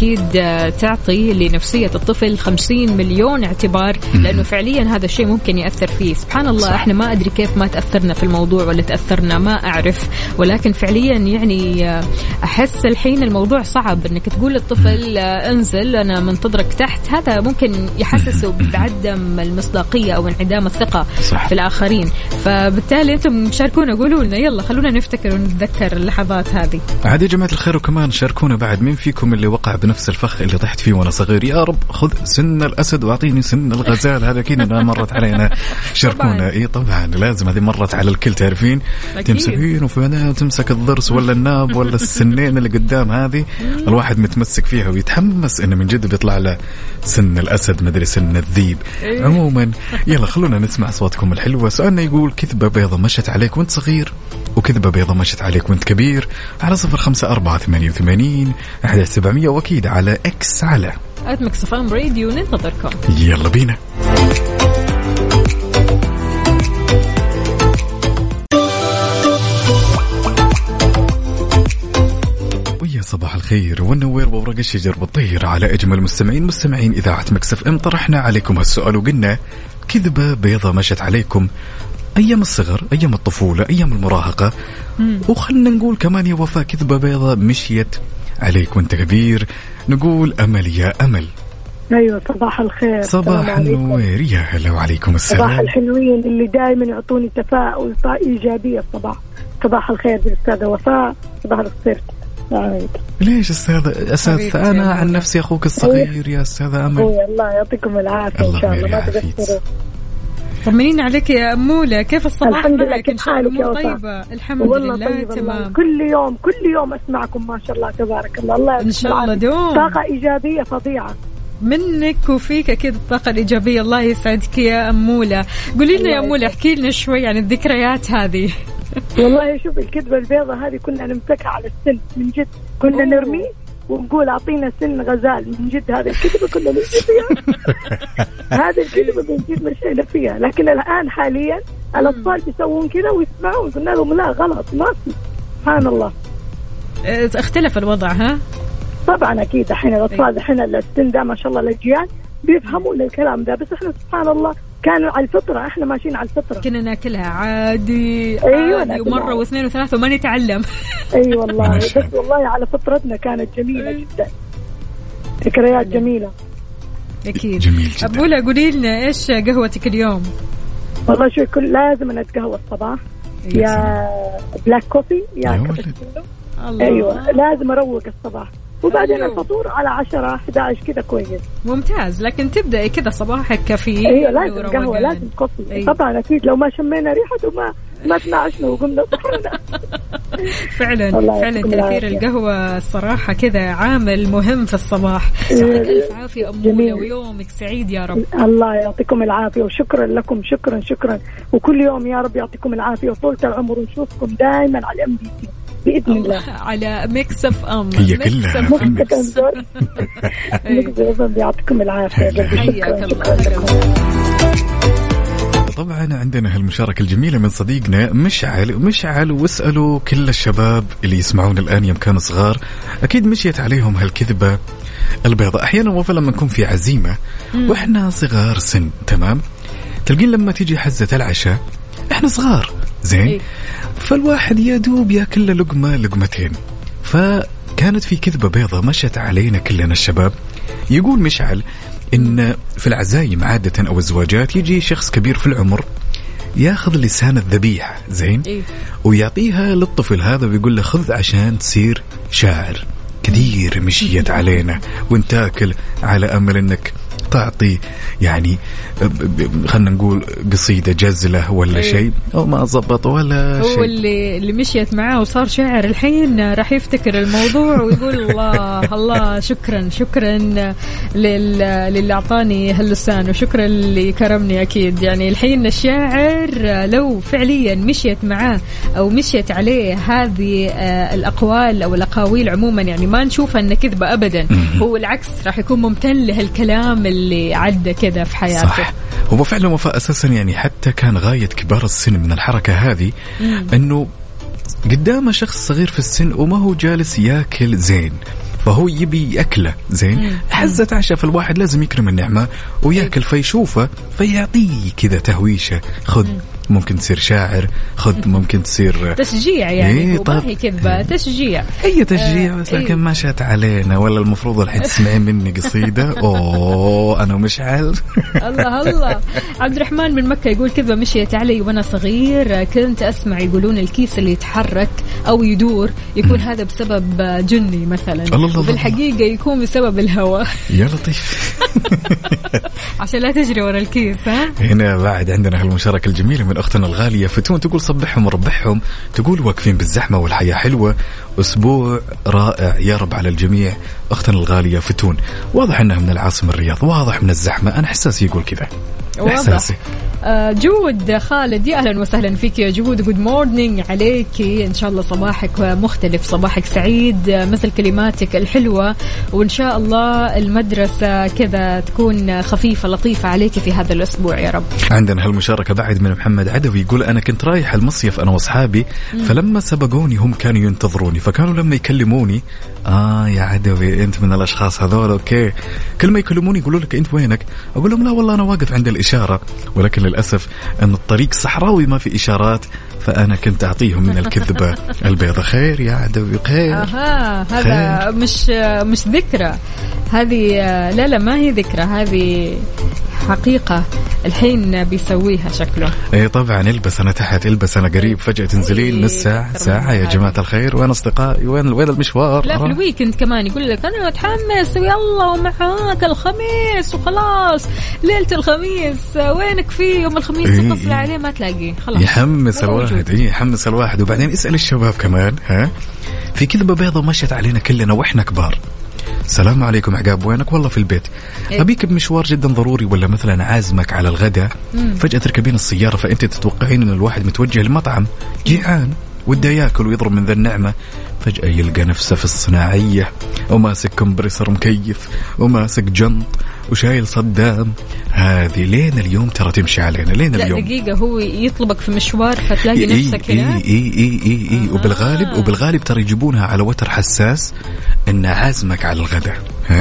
أكيد تعطي لنفسية الطفل خمسين مليون اعتبار، لأنه فعليا هذا الشيء ممكن يأثر فيه. سبحان الله صح. إحنا ما أدري كيف ما تأثرنا في الموضوع ولا تأثرنا، ما أعرف، ولكن فعليا يعني أحس الحين الموضوع صعب إنك تقول للطفل انزل أنا منتظرك تحت، هذا ممكن يحسسه بعدم المصداقية أو انعدام الثقة صح. في الآخرين. فبالتالي أنتم شاركونا، قولوا لنا يلا خلونا نفتكر ونتذكر اللحظات هذه. عادي يا جماعة الخير، وكمان شاركونا بعد مين فيكم اللي وقع بنفس الفخ اللي طحت فيه وانا صغير، يا رب خذ سن الأسد واعطيني سن الغزال، هذا كنا مرت علينا. شاركونا. اي طبعا لازم، هذه مرت على الكل تعرفين، تمسكين وفي تمسك الضرس ولا الناب ولا السنين اللي قدام، هذه الواحد متمسك فيها ويتحمس انه من جد بيطلع له سن الأسد مدري سن الذيب. عموما يلا خلونا نسمع أصواتكم الحلوة. سؤالنا يقول كذبة بيضة مشت عليك وانت صغير وكذبة بيضة مشت عليك وانت كبير، على صفر خمسة أربعة ثمانية وثمانين أحد سبعمية، وأكيد على إكس على آت ميكس إف إم راديو. ننتظركم، يلا بينا. ويا صباح الخير والنوير وورق الشجر والطير على أجمل مستمعين مستمعين إذاعة ميكس إف إم. طرحنا عليكم هالسؤال وقلنا كذبة بيضة مشت عليكم أيام الصغر، أيام الطفولة، أيام المراهقة، وخلنا نقول كمان يا وفاء كذبة بيضة مشيت عليك وانت كبير. نقول أمل يا أمل. أيوة صباح الخير. صباح النوير، يا هلا وعليكم السلام. صباح الحلوين اللي دائما يعطوني تفاؤل إيجابية الصباح. صباح الخير بالأستاذة وفاء. صباح الخير. ليش أستاذ أساس أنا عن نفسي أخوك الصغير يا أستاذة أمل. أيه الله يعطيكم العافية إن شاء الله، ما تقصروا. طمنين عليك يا أمولة، كيف الصباح؟ الحمد لله، كيف حالك يا وفاء؟ طيبة الحمد لله طيب تمام. الله. كل يوم كل يوم أسمعكم ما شاء الله تبارك الله. الله إن شاء الله دوم طاقة إيجابية فظيعة منك وفيك أكيد الطاقة الإيجابية. الله يسعدك يا أمولة. قولي لنا يا أمولة، احكي لنا شوي عن الذكريات هذه. والله شوف الكذبة البيضة هذه كنا نمسكها على السن من جد، كنا نرمي ونقول أعطينا سن غزال من جد. هذه الكذبة كنا نمشي فيها. هذه الكذبة من جد مشينا فيها. لكن الآن حاليا الأطفال بيسوون كذا ويسمعون، قلنا لهم لا غلط ما في. سبحان الله اختلف الوضع. ها طبعا أكيد الحين الأطفال الحين السن ده ما شاء الله الأجيال بيفهمون الكلام ده، بس إحنا سبحان الله كانوا على الفطرة، إحنا ماشيين على الفطرة، كنا ناكلها عادي. أيوة عادي ومرة واثنين وثلاثة وما نتعلم. أي أيوة والله. بس والله على فطرتنا كانت جميلة جدا، ذكريات جميلة أكيد. جميل جدا. أبولا قولي لنا إيش قهوتك اليوم؟ والله شو كل لازم أنا أتقهوى الصباح يا بلاك كوفي يا كابتشينو. أيوة لازم أروق الصباح، وبعدين أيوه. الفطور على عشرة أحد عشر كذا كويس ممتاز. لكن تبدأي كذا صباحك كافيين. أيوة لازم قهوة لازم كوفي. أيوه. طبعا أكيد لو ما شمينا ريحته ما ما تناعشنا وقمنا صحنا. فعلا فعلا تأثير القهوة الصراحة كذا عامل مهم في الصباح. يعطيك ألف عافية أمولة ويومك سعيد يا رب. الله يعطيكم العافية وشكرا لكم، شكرا شكرا، وكل يوم يا رب يعطيكم العافية وطولة العمر، ونشوفكم دائما على الام بي سي بإذن الله على ميكس اف ام. هي كلها ميكس اف ام. يعطيكم العافية. طبعا عندنا هالمشاركة الجميلة من صديقنا مشعل. مشعل واسألوا كل الشباب اللي يسمعون الآن يوم كانوا صغار أكيد مشيت عليهم هالكذبة البيضاء. أحيانا وفا لما نكون في عزيمة وإحنا صغار سن، تمام، تلقين لما تيجي حزة العشاء إحنا صغار زين، فالواحد يدوب ياكل لقمة لقمتين. فكانت في كذبة بيضة مشت علينا كلنا الشباب. يقول مشعل إن في العزايم عادة أو الزواجات يجي شخص كبير في العمر ياخذ لسان الذبيحة زين إيه؟ ويعطيها للطفل هذا ويقول له خذ عشان تصير شاعر. كثير مشيت علينا وانت تاكل على أمل أنك تعطي يعني خلنا نقول قصيدة جزلة ولا أيه. شيء أو ما زبط ولا هو شيء. هو اللي اللي مشيت معاه وصار شاعر الحين راح يفتكر الموضوع ويقول الله الله شكرا شكرا للي أعطاني هاللسان وشكرا اللي كرمني. أكيد يعني الحين الشاعر لو فعليا مشيت معاه أو مشيت عليه هذه الأقوال أو الأقاويل عموما يعني ما نشوفها إنه كذبة أبدا. هو العكس راح يكون ممتن لهالكلام اللي عدى كذا في حياته. صح. هو فعلا وفاء أساسا يعني حتى كان غاية كبار السن من الحركة هذه مم. أنه قدامه شخص صغير في السن وما هو جالس ياكل زين، فهو يبي أكله زين، حزة عشاء، فالواحد لازم يكرم النعمة ويأكل، فيشوفه فيعطيه كذا تهويشة، خذ ممكن تصير شاعر، خذ ممكن تصير تشجيع يعني. إيه طب هي كذبة تشجيع، هي تشجيع بس لكن إيه؟ ما شات علينا ولا المفروض الحين تسمعين مني قصيدة أوه أنا مشعل. الله الله. عبد الرحمن من مكة يقول كذبة مشيت علي وأنا صغير، كنت أسمع يقولون الكيس اللي يتحرك أو يدور يكون م. هذا بسبب جني مثلا، وفي الحقيقة يكون بسبب الهواء. يا لطيف. عشان لا تجري ورا الكيس. ها هنا بعد عندنا هالمشاركة الجميلة من أختنا الغالية فتون، تقول صبحهم وربحهم، تقول واقفين بالزحمة والحياة حلوة، أسبوع رائع يا رب على الجميع. أختنا الغالية فتون واضح أنها من العاصمة الرياض، واضح من الزحمة، أنا إحساسي يقول كذا إحساسي. آه جود خالد، يا أهلا وسهلا فيك يا جود، جود مورنينج عليكي، إن شاء الله صباحك مختلف، صباحك سعيد مثل كلماتك الحلوة، وإن شاء الله المدرسة كذا تكون خفيفة لطيفة عليك في هذا الأسبوع يا رب. عندنا هالمشاركة بعد من محمد عدوي، يقول أنا كنت رايح المصيف أنا وأصحابي، فلما سبقوني هم كانوا ينتظروني، فكانوا لما يكلموني آه يا عدوي أنت من الأشخاص هذول، أوكي، كل ما يكلموني يقولوا لك أنت وينك، أقول لهم لا والله أنا واقف عند الإشارة، ولكن للأسف أن الطريق صحراوي ما في إشارات، فأنا كنت أعطيهم من الكذبة البيضة. خير يا عدوي خير. أها هذا خير. مش مش ذكرى هذه، لا لا ما هي ذكرى، هذه حقيقة الحين بيسويها شكله. ايه طبعا، البس انا تحت، البس انا قريب، فجأة تنزلين نص ساعة ساعة يا جماعة الخير، وين اصدقائي، وين وين المشوار. لا في الويكند كمان يقول لك انا متحمس ويلا ومعاك الخميس وخلاص، ليلة الخميس وينك فيه يوم الخميس، إيه تتصل إيه عليه ما تلاقيه، خلاص يحمس الواحد. ايه يحمس الواحد. وبعدين اسأل الشباب كمان، ها في كذبة بيضة مشت علينا كلنا واحنا كبار، السلام عليكم عقاب وينك، والله في البيت، أبيك بمشوار جدا ضروري، ولا مثلا عازمك على الغداء، فجأة تركبين السيارة فأنت تتوقعين أن الواحد متوجه لمطعم جيعان وده ياكل ويضرب من ذا النعمة، فجأة يلقى نفسه في الصناعية وماسك كمبريسر مكيف وماسك جنط وشايل صدام. هذه لين اليوم ترى تمشي علينا لين اليوم. لا دقيقة، هو يطلبك في مشوار فتلاقي إيه نفسك هنا. إيه إيه إيه إيه إيه آه. وبالغالب وبالغالب ترى يجيبونها على وتر حساس إن عازمك على الغداء.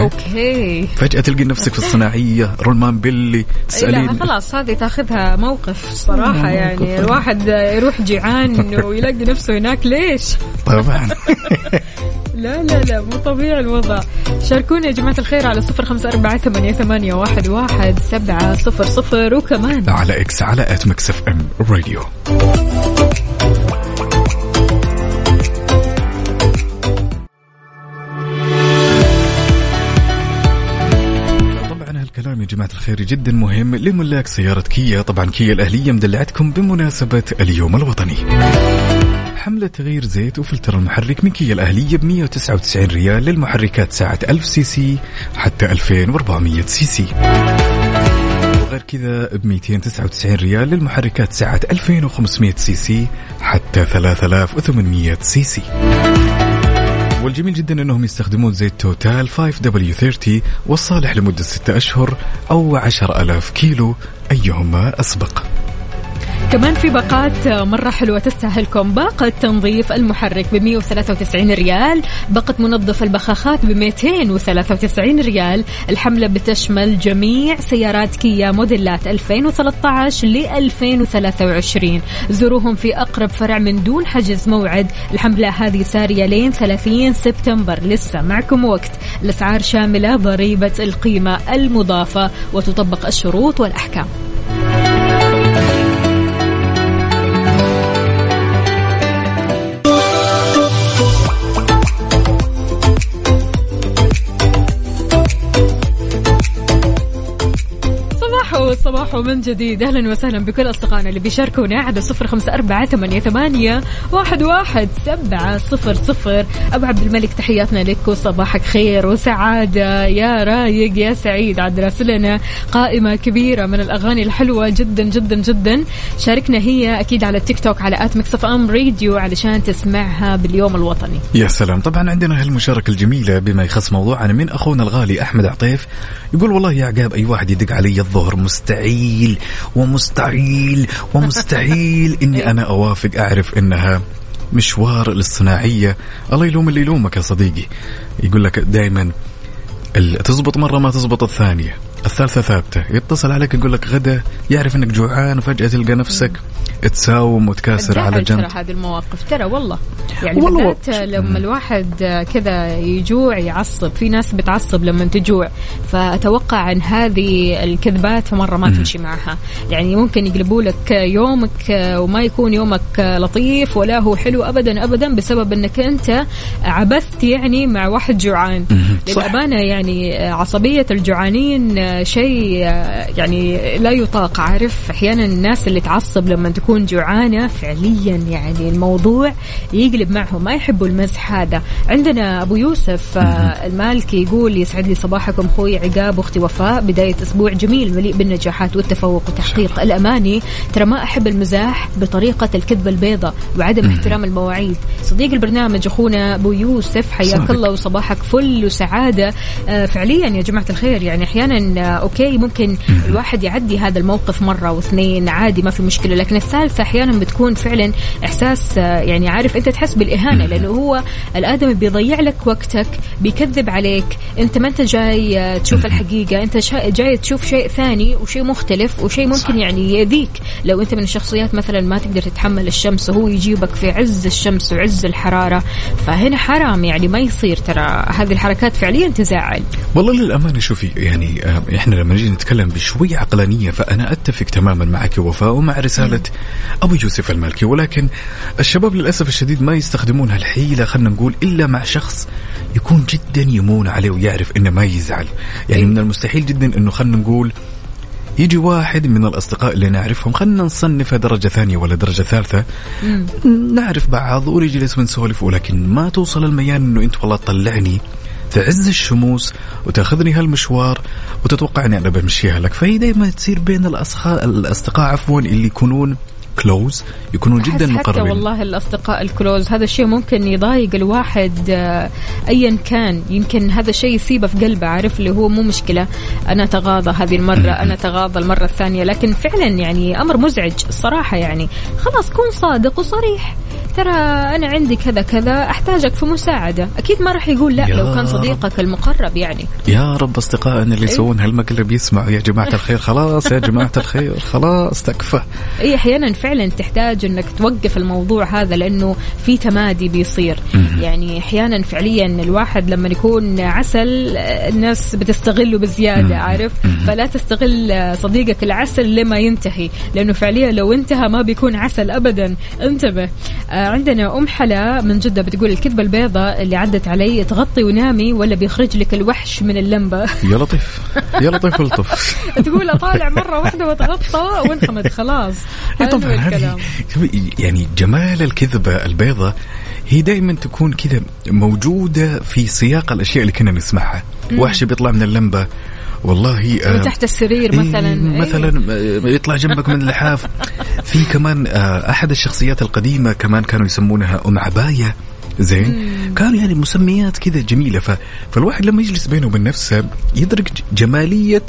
أوكي. فجأة تلقي نفسك في الصناعية رولمان بيلي تسألين. لا خلاص هذه تاخذها موقف صراحة، يعني الواحد يروح جيعان ويلاقي نفسه هناك ليش؟ طبعا. لا لا لا مو طبيعي الوضع. شاركونا يا جماعة الخير على صفر خمسة أربعة ثمانية ثمانية واحد واحد سبعة صفر صفر، وكمان على إكس على آت ميكس إف إم راديو. الكلام يا جماعة الخير جدا مهم لملاك سيارة كيا. طبعا كيا الأهلية مدلعتكم بمناسبة اليوم الوطني. حملة تغيير زيت وفلتر المحرك من كيا الأهلية ب مية وتسعة وتسعين ريال للمحركات ساعة ألف سي سي حتى ألفين وأربعمية سي سي، وغير كذا ب مئتين وتسعة وتسعين ريال للمحركات ساعة ألفين وخمسمية سي سي حتى ثلاثة آلاف وثمانمية سي سي. والجميل جدا أنهم يستخدمون زيت توتال خمسة دبليو ثلاثين والصالح لمدة ستة أشهر أو عشر ألاف كيلو أيهما أسبق. كمان في باقات مرة حلوة تستاهلكم، باقة تنظيف المحرك ب مية وثلاثة وتسعين ريال، باقة منظف البخاخات ب مئتين وثلاثة وتسعين ريال. الحملة بتشمل جميع سيارات كيا موديلات ألفين وثلاثة عشر ل ألفين وثلاثة وعشرين. زوروهم في أقرب فرع من دون حجز موعد. الحملة هذه سارية لين ثلاثين سبتمبر، لسه معكم وقت. الأسعار شاملة ضريبة القيمة المضافة وتطبق الشروط والأحكام. صباح من جديد، أهلا وسهلا بكل أصدقائنا اللي بيشاركونا على صفر خمسة أربعة ثمانية ثمانية واحد واحد سبعة صفر صفر. أبو عبد الملك تحياتنا لك وصباحك خير وسعادة يا رايق يا سعيد. عاد راسلنا قائمة كبيرة من الأغاني الحلوة جدا جدا جدا، شاركنا هي أكيد على التيك توك على آت ميكس إف إم راديو علشان تسمعها باليوم الوطني. يا سلام. طبعا عندنا هالمشاركة الجميلة بما يخص موضوعنا من أخونا الغالي أحمد عطيف، يقول والله يا عقاب أي واحد يدق علي الظهر مستحيل ومستحيل ومستحيل إني أنا أوافق، أعرف إنها مشوار الاصطناعية. الله يلوم اللي يلومك يا صديقي. يقول لك دائما تزبط مرة ما تزبط الثانية، الثالثة ثابتة. يتصل عليك يقول لك غدا، يعرف انك جوعان وفجأة تلقى نفسك تساوم وتكاسر على جنب. ترى هذه المواقف ترى والله يعني بالذات لما الواحد كذا يجوع يعصب. في ناس بتعصب لما تجوع، فأتوقع أن هذه الكذبات مرة ما تمشي معها. يعني ممكن يقلبوا لك يومك وما يكون يومك لطيف ولا هو حلو أبدا أبدا بسبب أنك أنت عبثت يعني مع واحد جوعان. للأمانة يعني عصبية الجوعانين شيء يعني لا يطاق. عارف أحيانا الناس اللي تعصب لما تكون جوعانة فعليا يعني الموضوع يقلب معهم، ما يحبوا المزح هذا. عندنا أبو يوسف المالكي يقول يسعد لي صباحكم خوي عقاب واختي وفاء، بداية أسبوع جميل مليء بالنجاحات والتفوق وتحقيق الأماني. ترى ما أحب المزاح بطريقة الكذبة البيضاء وعدم احترام المواعيد. صديق البرنامج أخونا أبو يوسف حياك الله وصباحك فل وسعادة. آه فعليا يا جماعة الخير يعني أحيانا آه أوكي ممكن الواحد يعدي هذا الموقف مرة واثنين عادي ما في مشكلة، لكن الثالثة أحيانا بتكون فعلا إحساس آه يعني عارف أنت تحس بالإهانة، لأنه هو الآدم بيضيع لك وقتك، بيكذب عليك، أنت ما أنت جاي آه تشوف الحقيقة، أنت جاي تشوف شيء ثاني وشيء مختلف وشيء ممكن يعني يأذيك. لو أنت من الشخصيات مثلا ما تقدر تتحمل الشمس وهو يجيبك في عز الشمس وعز الحرارة، فهنا حرام يعني ما يصير. ترى هذه الحركات فعليا تزعل والله للأمانة. شوفي يعني إحنا لما نجي نتكلم بشوية عقلانية فأنا أتفق تماما معك وفاء ومع رسالة أبو يوسف المالكي، ولكن الشباب للأسف الشديد ما يستخدمون هالحيلة خلنا نقول إلا مع شخص يكون جدا يمون عليه ويعرف إنه ما يزعل. يعني من المستحيل جدا إنه خلنا نقول يجي واحد من الأصدقاء اللي نعرفهم خلنا نصنفها درجة ثانية ولا درجة ثالثة، مم. نعرف بعض ونجلس ونسولف، ولكن ما توصل الميان إنه أنت والله تطلعني في عز الشموس وتأخذني هالمشوار وتتوقع أني أنا بمشيها لك. فهي دايما تصير بين الأصدقاء الأصدقاء عفوا اللي يكونون كلوز، يكونون جدا مقربين. حتى والله الأصدقاء الكلوز هذا الشيء ممكن يضايق الواحد أيا كان، يمكن هذا الشيء يصيبه في قلبه، عارف اللي هو مو مشكلة أنا تغاضى هذه المرة أنا تغاضى المرة الثانية، لكن فعلا يعني أمر مزعج الصراحة. يعني خلاص كون صادق وصريح، ترى أنا عندي كذا كذا أحتاجك في مساعدة، أكيد ما راح يقول لا لو كان صديقك المقرب. يعني يا رب أصدقائنا اللي يسوون هالمقلب يسمعوا يا جماعة الخير، خلاص يا جماعة الخير خلاص تكفى. أي أحيانا فعلا تحتاج أنك توقف الموضوع هذا لأنه في تمادي بيصير. يعني أحيانا فعليا الواحد لما يكون عسل الناس بتستغله بزيادة، عارف، فلا تستغل صديقك العسل لما ينتهي، لأنه فعليا لو انتهى ما بيكون عسل أبدا. انتبه. عندنا أم حلا من جدة بتقول الكذبة البيضاء اللي عدت علي تغطي ونامي ولا بيخرج لك الوحش من اللمبة. يا لطيف يا لطيف لطف. تقول أطالع مرة واحدة وتغطى وانخمد خلاص. طبعا يعني جمال الكذبة البيضاء هي دائما تكون كذا موجودة في سياق الأشياء اللي كنا نسمعها. وحش بيطلع من اللمبة والله آه تحت السرير مثلا مثلا إيه؟ يطلع جنبك من اللحاف. في كمان آه أحد الشخصيات القديمة كمان كانوا يسمونها أم عباية زين. مم. كانوا يعني مسميات كذا جميلة. ف... فالواحد لما يجلس بينه وبين نفسه يدرك جمالية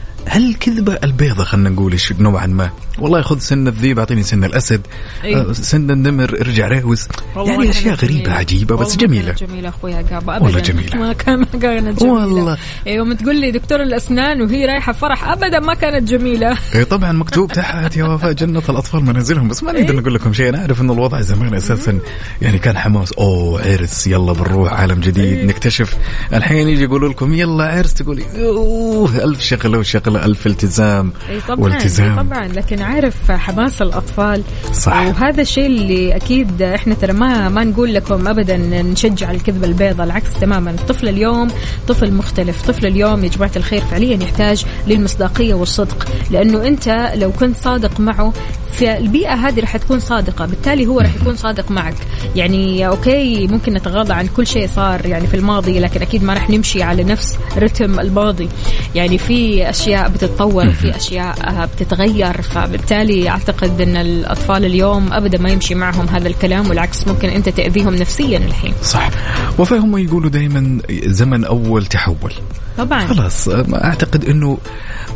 هالكذبة البيضة خلنا نقول نوعا ما. والله خذ سن الذيب أعطيني سن الأسد. أيه؟ سن النمر ارجع ريوس. يعني أشياء غريبة عجيبة بس جميلة. جميلة أخوي عقاب أبدا. والله جميلة. ما كان ما كانت جميلة. والله. يوم تقول لي دكتور الأسنان وهي رايحة فرح أبدا ما كانت جميلة. إيه طبعا مكتوب تحت يا وفاء جنة الأطفال منازلهم، بس ما نقدر نقول لكم شيء. أنا أعرف إن الوضع زمان أساسا يعني كان حماس، أوه عرس يلا بنروح عالم جديد. أيه؟ نكتشف. الحين يجي يقولوا لكم يلا عرس تقولي أوه ألف شغلة وشغلة ألف التزام. أي طبعا. والتزام. أي طبعا. لكن عارف حماس الأطفال صح. وهذا الشيء اللي أكيد إحنا ترى ما ما نقول لكم أبدا نشجع الكذبة البيضاء، العكس تماما. الطفل اليوم طفل مختلف. طفل اليوم يا جماعة الخير فعليا يحتاج للمصداقية والصدق، لأنه أنت لو كنت صادق معه في البيئة هذه رح تكون صادقة، بالتالي هو رح يكون صادق معك. يعني أوكي ممكن نتغاضى عن كل شيء صار يعني في الماضي، لكن أكيد ما رح نمشي على نفس رتم الماضي. يعني في أشياء بتتطور وفي أشياء بتتغير، فبالتالي أعتقد أن الأطفال اليوم أبدا ما يمشي معهم هذا الكلام، والعكس ممكن أنت تأذيهم نفسيا الحين. صح. وفهم يقولوا دايما زمن أول تحول. طبعا. خلاص أعتقد أنه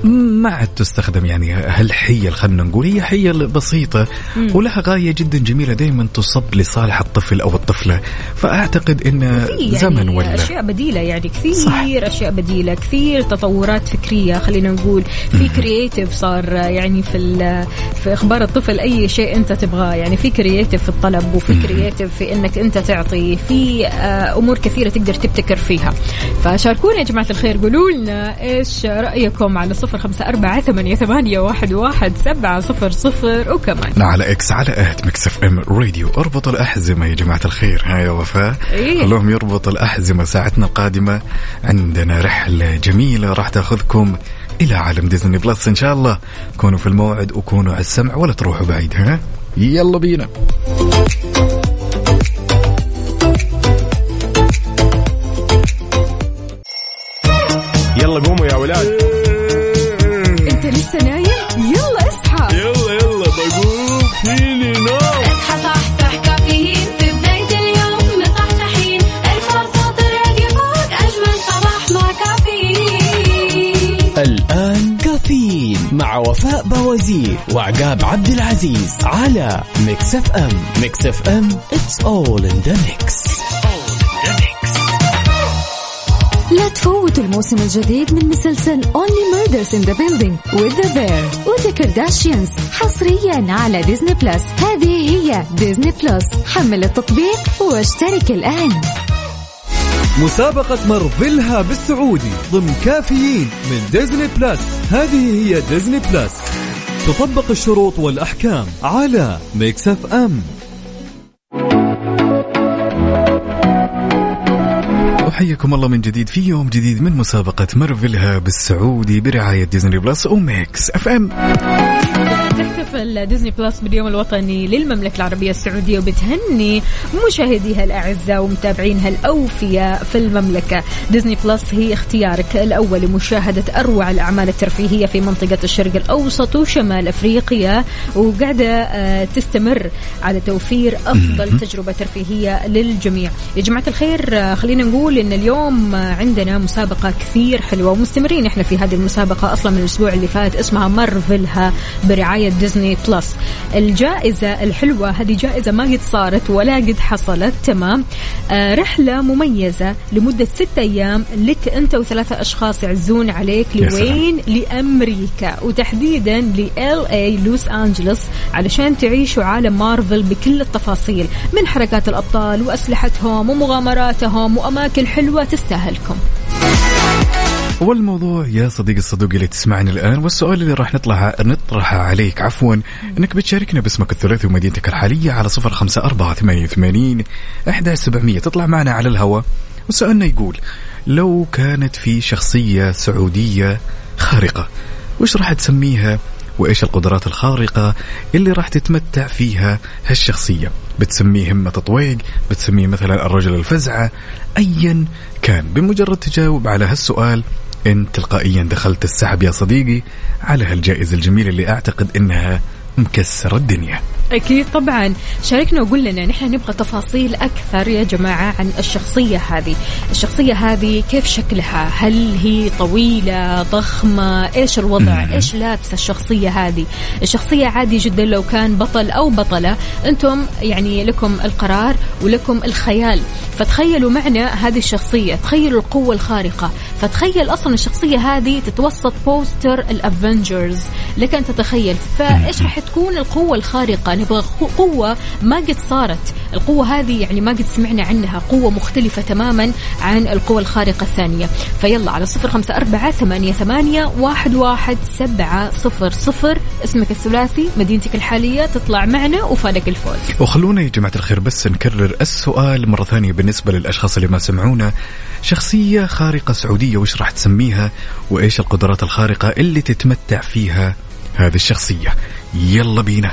ما عاد تستخدم. يعني هالحيل خلنا نقول هي حيل بسيطة ولها غاية جدا جميلة دائما تصب لصالح الطفل أو الطفلة. فأعتقد إن يعني زمن ولا أشياء بديلة، يعني كثير صح. أشياء بديلة، كثير تطورات فكرية خلينا نقول، في كرياتيف صار يعني في في إخبار الطفل أي شيء أنت تبغاه. يعني في كرياتيف في الطلب وفي كرياتيف في إنك أنت تعطي، في أمور كثيرة تقدر تبتكر فيها. فشاركونا يا جماعة الخير، قولوا لنا إيش رأيكم على صفر خمسة أربعة ثمانية ثمانية واحد واحد سبعة صفر صفر. وكمان على إكس على آت ميكس إف إم راديو. اربط الأحزمة يا جماعة الخير. ها يا وفاء إيه؟ خلوهم يربط الأحزمة. ساعتنا القادمة عندنا رحلة جميلة راح تأخذكم إلى عالم ديزني بلس إن شاء الله. كونوا في الموعد وكونوا على السمع ولا تروحوا بعيد. ها يلا بينا. يلا قوموا يا ولاد. انت لسه نايم؟ يلا اصحى. يلا يلا بقوم فيني نوم. اصحى صحصح كافيين في بداية اليوم مصحصحين، الفرصة تراقي فوق أجمل صباح مع كافيين. الآن كافيين مع وفاء بوازير وعقاب عبد العزيز على ميكس اف ام. ميكس اف ام it's all in the mix. لا تفوتوا الموسم الجديد من مسلسل Only Murders in the Building with the Bear و The Kardashians حصريا على ديزني بلس. هذه هي ديزني بلس، حمل التطبيق واشترك الآن. مسابقة مرفلها بالسعودي ضمن كافيين من ديزني بلس. هذه هي ديزني بلس، تطبق الشروط والأحكام على ميكس اف ام. حياكم الله من جديد في يوم جديد من مسابقة مرفلها بالسعودي برعاية ديزني بلس وميكس اف ام. تحتفل ديزني بلس باليوم الوطني للمملكة العربية السعودية وبتهني مشاهديها الأعزاء ومتابعينها الأوفياء في المملكة. ديزني بلس هي اختيارك الأول لمشاهدة أروع الأعمال الترفيهية في منطقة الشرق الأوسط وشمال أفريقيا، وقاعدة تستمر على توفير أفضل تجربة ترفيهية للجميع. يا جماعة الخير خلينا نقول إن اليوم عندنا مسابقة كثير حلوة ومستمرين إحنا في هذه المسابقة أصلا من الأسبوع اللي فات، اسمها مرفلها برعاية ديزني بلس. الجائزة الحلوة هذه جائزة ما قد صارت ولا قد حصلت، تمام؟ آه رحلة مميزة لمدة ستة أيام لك أنت وثلاثة أشخاص يعزون عليك. لوين؟ لأمريكا، وتحديدا لإل إيه لوس أنجلوس، علشان تعيشوا عالم مارفل بكل التفاصيل، من حركات الأبطال وأسلحتهم ومغامراتهم وأماكن حلوة تستاهلكم. والموضوع يا صديقي الصدوق اللي تسمعني الآن، والسؤال اللي راح نطلع نطرحه عليك عفوا إنك بتشاركنا باسمك الثلاثي ومدينتك الحالية على صفر خمسة أربعة ثمانية ثمانين أحد عشر سبعمية. تطلع معنا على الهواء. وسؤالنا يقول لو كانت في شخصية سعودية خارقة وش راح تسميها، وإيش القدرات الخارقة اللي راح تتمتع فيها هالشخصية؟ بتسميه همة طويق، بتسميه مثلا الرجل الفزعة، أيا كان. بمجرد تجاوب على هالسؤال انت تلقائيا دخلت السحب يا صديقي على هالجائزة الجميلة اللي أعتقد إنها مكسرة الدنيا. أكيد طبعا، شاركنا وقول لنا، نحن نبغى تفاصيل أكثر يا جماعة عن الشخصية هذه. الشخصية هذه كيف شكلها؟ هل هي طويلة ضخمة؟ إيش الوضع؟ إيش لابسة الشخصية هذه؟ الشخصية عادي جدا لو كان بطل أو بطلة، أنتم يعني لكم القرار ولكم الخيال. فتخيلوا معنا هذه الشخصية، تخيلوا القوة الخارقة، فتخيل أصلا الشخصية هذه تتوسط بوستر الأفنجرز، لك أن تتخيل. فإيش راح تكون القوة الخارقة؟ نبغى قوة ما قد صارت. القوة هذه يعني ما قد سمعنا عنها، قوة مختلفة تماما عن القوة الخارقة الثانية. فيلا على صفر خمسة أربعة ثمانية ثمانية واحد واحد سبعة صفر صفر، اسمك الثلاثي، مدينتك الحالية، تطلع معنا وفالك الفوز. وخلونا يا جماعة الخير بس نكرر السؤال مرة ثانية بالنسبة للأشخاص اللي ما سمعونا. شخصية خارقة سعودية وش راح تسميها، وإيش القدرات الخارقة اللي تتمتع فيها هذه الشخصية؟ يلا بينا.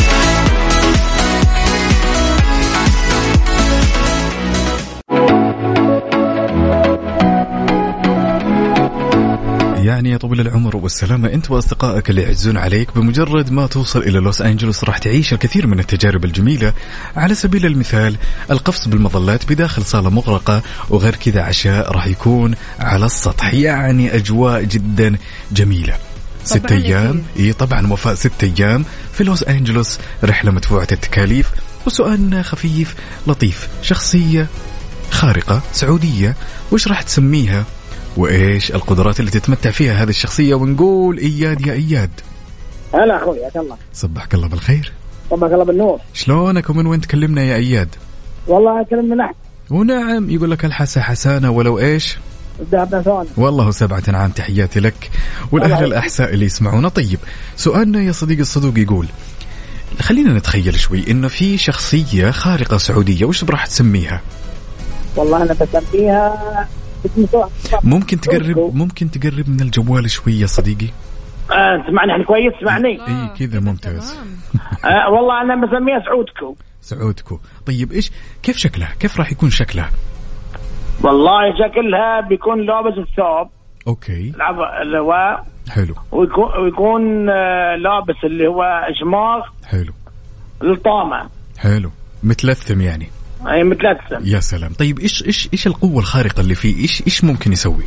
يعني يا طويل العمر والسلامة أنت وأصدقائك اللي يعزون عليك، بمجرد ما توصل إلى لوس أنجلوس راح تعيش الكثير من التجارب الجميلة. على سبيل المثال القفز بالمظلات بداخل صالة مغلقة، وغير كذا عشاء راح يكون على السطح، يعني أجواء جدا جميلة. ست أيام. إيه طبعا وفاء، ست أيام في لوس أنجلوس، رحلة مدفوعة التكاليف. وسؤال خفيف لطيف، شخصية خارقة سعودية وش راح تسميها؟ وإيش القدرات اللي تتمتع فيها هذه الشخصية؟ ونقول إياد يا إياد. هلا أخوي، يا الله. صبحك الله بالخير. صبحك الله بالنور. شلونك ومن وين تكلمنا يا إياد؟ والله أكلم من أحد. ونعم، يقول لك الحسا حسانة ولو إيش؟ والله سبعة عام. تحياتي لك والأهل الأحساء اللي يسمعونا. طيب سؤالنا يا صديقي الصدوق يقول، خلينا نتخيل شوي إنه في شخصية خارقة سعودية، وش راح تسميها؟ والله أنا بسميها ممكن تقرب ممكن تقرب من الجوال شوي يا صديقي؟ آه، تسمعني يعني كويس؟ تسمعني؟ إيه كذا ممتاز. آه والله أنا بسميها سعودكو. سعودكو. طيب إيش كيف شكلها؟ كيف راح يكون شكلها؟ والله شكلها بيكون لابس الثوب. اوكي. اللي هو حلو. ويكون ويكون لابس اللي هو شماغ. حلو. الطامة. حلو، متلثم يعني. اي متلثم. يا سلام. طيب ايش ايش ايش القوة الخارقة اللي فيه؟ ايش ايش ممكن يسوي؟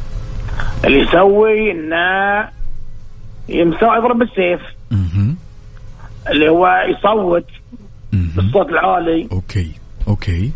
اللي يسوي انه يمسوي يضرب بالسيف. اها. اللي هو يصوت بالصوت العالي. اوكي اوكي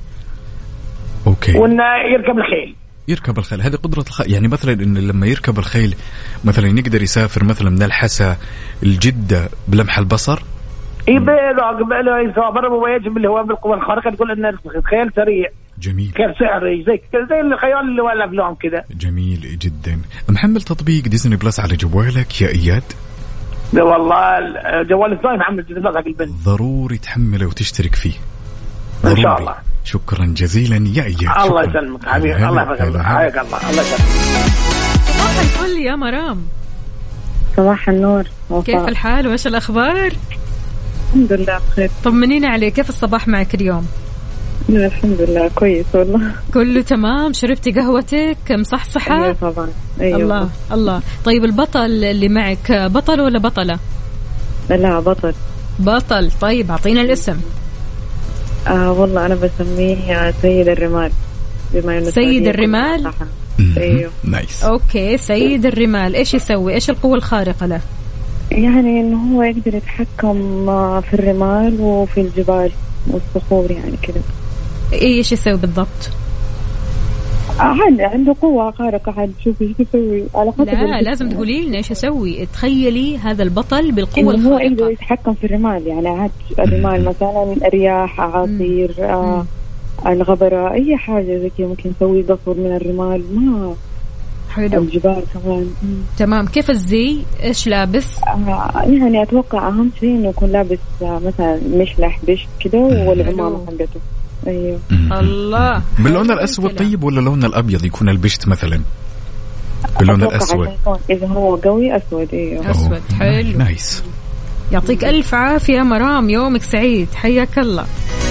اوكي. وانه يركب الخيل. يركب الخيل، هذه قدرة الخيل. يعني مثلا إن لما يركب الخيل مثلا يقدر يسافر مثلا من الحسا الجدة بلمح البصر. يبيله قبله يسافر ويجب اللي هو بالقوة الخارقة، تقول إن الخيل سريع. جميل. كيف سعري زي زي الخيال اللي ولا أفلام كذا. جميل جدا. محمل تطبيق ديزني بلس على جوالك يا إياد؟ لا والله جوال الثاني محمل ديزني بلس حق البنت. ضروري تحمله وتشترك فيه. ضروري. إن شاء الله. شكرا جزيلا يا إياد. الله يسلمك حبيبي. الله يحفظك. حياك الله. الله يسلمك. صباح الفل يا مرام. صباح النور. وفاء. كيف الحال وإيش الأخبار؟ الحمد لله بخير. طمنينا عليك، كيف الصباح معك اليوم؟ الحمد لله كويس والله. كله تمام؟ شربتي قهوتك مصحصحة؟ أيوة طبعا. أيوة. الله الله. طيب البطل اللي معك بطل ولا بطلة؟ لا بطل. بطل. طيب أعطينا الاسم. آه والله أنا بسميه سيد الرمال. بما إنه سيد الرمال. أيوه. نايس. أوكي سيد الرمال، إيش يسوي؟ إيش القوة الخارقة له؟ يعني إنه هو يقدر يتحكم في الرمال وفي الجبال والصخور يعني كذا. إيش يسوي بالضبط؟ عاد عنده قوة خارقة. عاد شوفي ايش يسوي على حسب. لا لازم تقولي لنا ايش يسوي. تخيلي هذا البطل بالقوة الخارقة. هو الخارقة. يقدر يتحكم في الرمال، يعني عاد الرمال مثلا رياح، اعاصير، آه الغبرة، اي حاجة زي كذا ممكن يسوي قصر من الرمال. ما حلو. الجبال كمان. تمام. كيف الزي؟ ايش لابس؟ آه يعني اتوقع اهم شيء انه يكون لابس آه مثلا مشلح بش كده والعمامة حقته. أيوه. الله. باللون الأسود طيب ولا اللون الأبيض يكون البشت مثلا؟ باللون الأسود. إذا هو قوي أسود. أيوه. أسود. حلو. نايس. يعطيك ألف عافية مرام، يومك سعيد، حياك الله.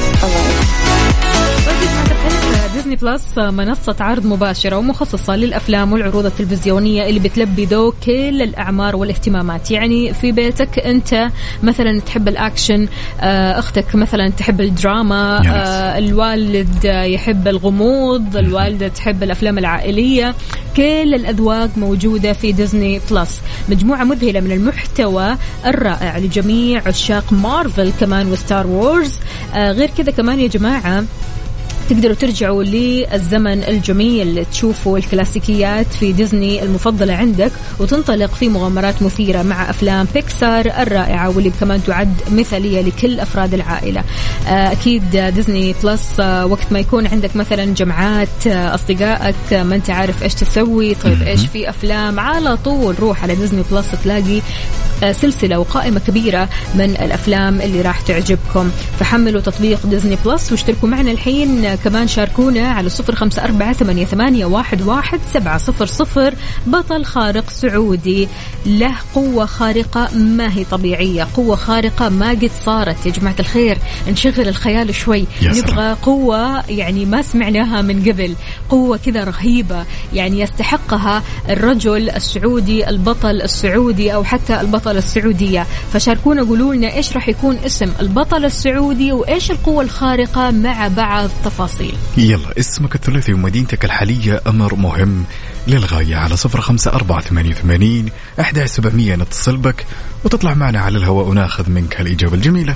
ديزني بلس منصة عرض مباشرة ومخصصة للأفلام والعروض التلفزيونية اللي بتلبي ذوق كل الأعمار والاهتمامات. يعني في بيتك أنت مثلا تحب الأكشن، أختك مثلا تحب الدراما، الوالد يحب الغموض، الوالدة تحب الأفلام العائلية. كل الأذواق موجودة في ديزني بلس. مجموعة مذهلة من المحتوى الرائع لجميع عشاق مارفل كمان وستار وورز. غير كذا كمان يا جماعة تقدروا ترجعوا للزمن الجميل، تشوفوا الكلاسيكيات في ديزني المفضلة عندك وتنطلق في مغامرات مثيرة مع أفلام بيكسار الرائعة واللي كمان تعد مثالية لكل أفراد العائلة. أكيد ديزني بلس وقت ما يكون عندك مثلا جمعات أصدقائك ما أنت عارف إيش تسوي، طيب إيش في أفلام، على طول روح على ديزني بلس تلاقي سلسلة وقائمة كبيرة من الأفلام اللي راح تعجبكم. فحملوا تطبيق ديزني بلس واشتركوا معنا الحين. كمان شاركونا على صفر خمسة أربعة ثمانية ثمانية واحد واحد سبعة صفر صفر. بطل خارق سعودي له قوة خارقة ما هي طبيعية، قوة خارقة ما قد صارت. يا جماعة الخير نشغل الخيال شوي، نبغى قوة يعني ما سمعناها من قبل، قوة كذا رهيبة يعني يستحقها الرجل السعودي، البطل السعودي أو حتى البطل البطلة السعودية. فشاركونا قولوا لنا إيش راح يكون اسم البطل السعودي وإيش القوة الخارقة مع بعض تفاصيل. يلا اسمك الثلاثي ومدينتك الحالية أمر مهم للغاية على صفر خمسة أربعة ثمانية ثمانين أحد عشر سبعمية نتصل بك وتطلع معنا على الهواء وناخذ منك هالإجابة الجميلة.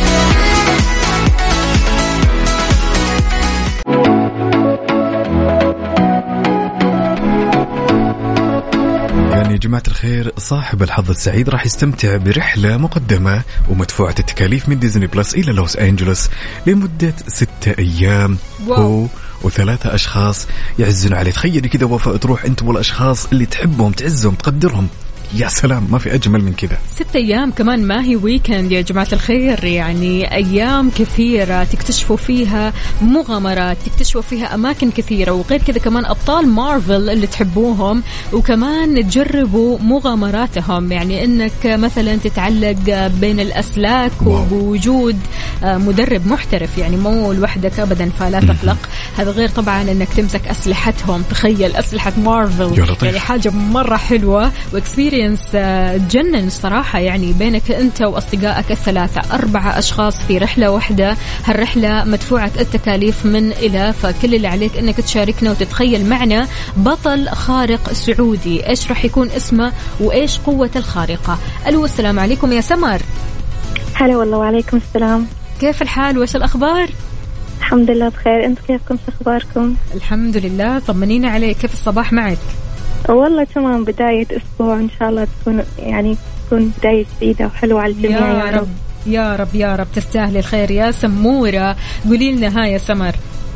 يا جماعة الخير، صاحب الحظ السعيد راح يستمتع برحلة مقدمة ومدفوعة التكاليف من ديزني بلس إلى لوس أنجلوس لمدة ستة أيام. واو. هو وثلاثة أشخاص يعزون عليه. تخيلي كذا وفاء، تروح أنت والأشخاص اللي تحبهم تعزهم تقدرهم. يا سلام، ما في أجمل من كذا. ستة أيام كمان ما هي ويكند يا جماعة الخير، يعني أيام كثيرة تكتشفوا فيها مغامرات، تكتشفوا فيها أماكن كثيرة، وغير كذا كمان أبطال مارفل اللي تحبوهم وكمان تجربوا مغامراتهم. يعني إنك مثلا تتعلق بين الأسلاك وبوجود مدرب محترف، يعني مو لوحدك أبدا فلا تقلق. هذا غير طبعا إنك تمسك أسلحتهم. تخيل أسلحة مارفل، يعني حاجة مرة حلوة وإكسبيرينس تجنن صراحة. يعني بينك أنت وأصدقائك الثلاثة، أربعة أشخاص في رحلة واحدة. هالرحلة مدفوعة التكاليف من إلى، فكل اللي عليك أنك تشاركنا وتتخيل معنا بطل خارق سعودي. إيش رح يكون اسمه وإيش قوة الخارقة؟ ألو، السلام عليكم يا سمر. هلا والله. وعليكم السلام. كيف الحال وإيش الأخبار؟ الحمد لله بخير. أنتم كيفكم؟ أخباركم؟ الحمد لله. طمنينا عليك، كيف الصباح معك؟ والله تمام، بداية أسبوع إن شاء الله تكون يعني تكون بداية جديدة وحلوة على الجميع يا, يا رب. يا رب يا رب تستاهل الخير يا سمورة. قولي لنا ها يا سمر.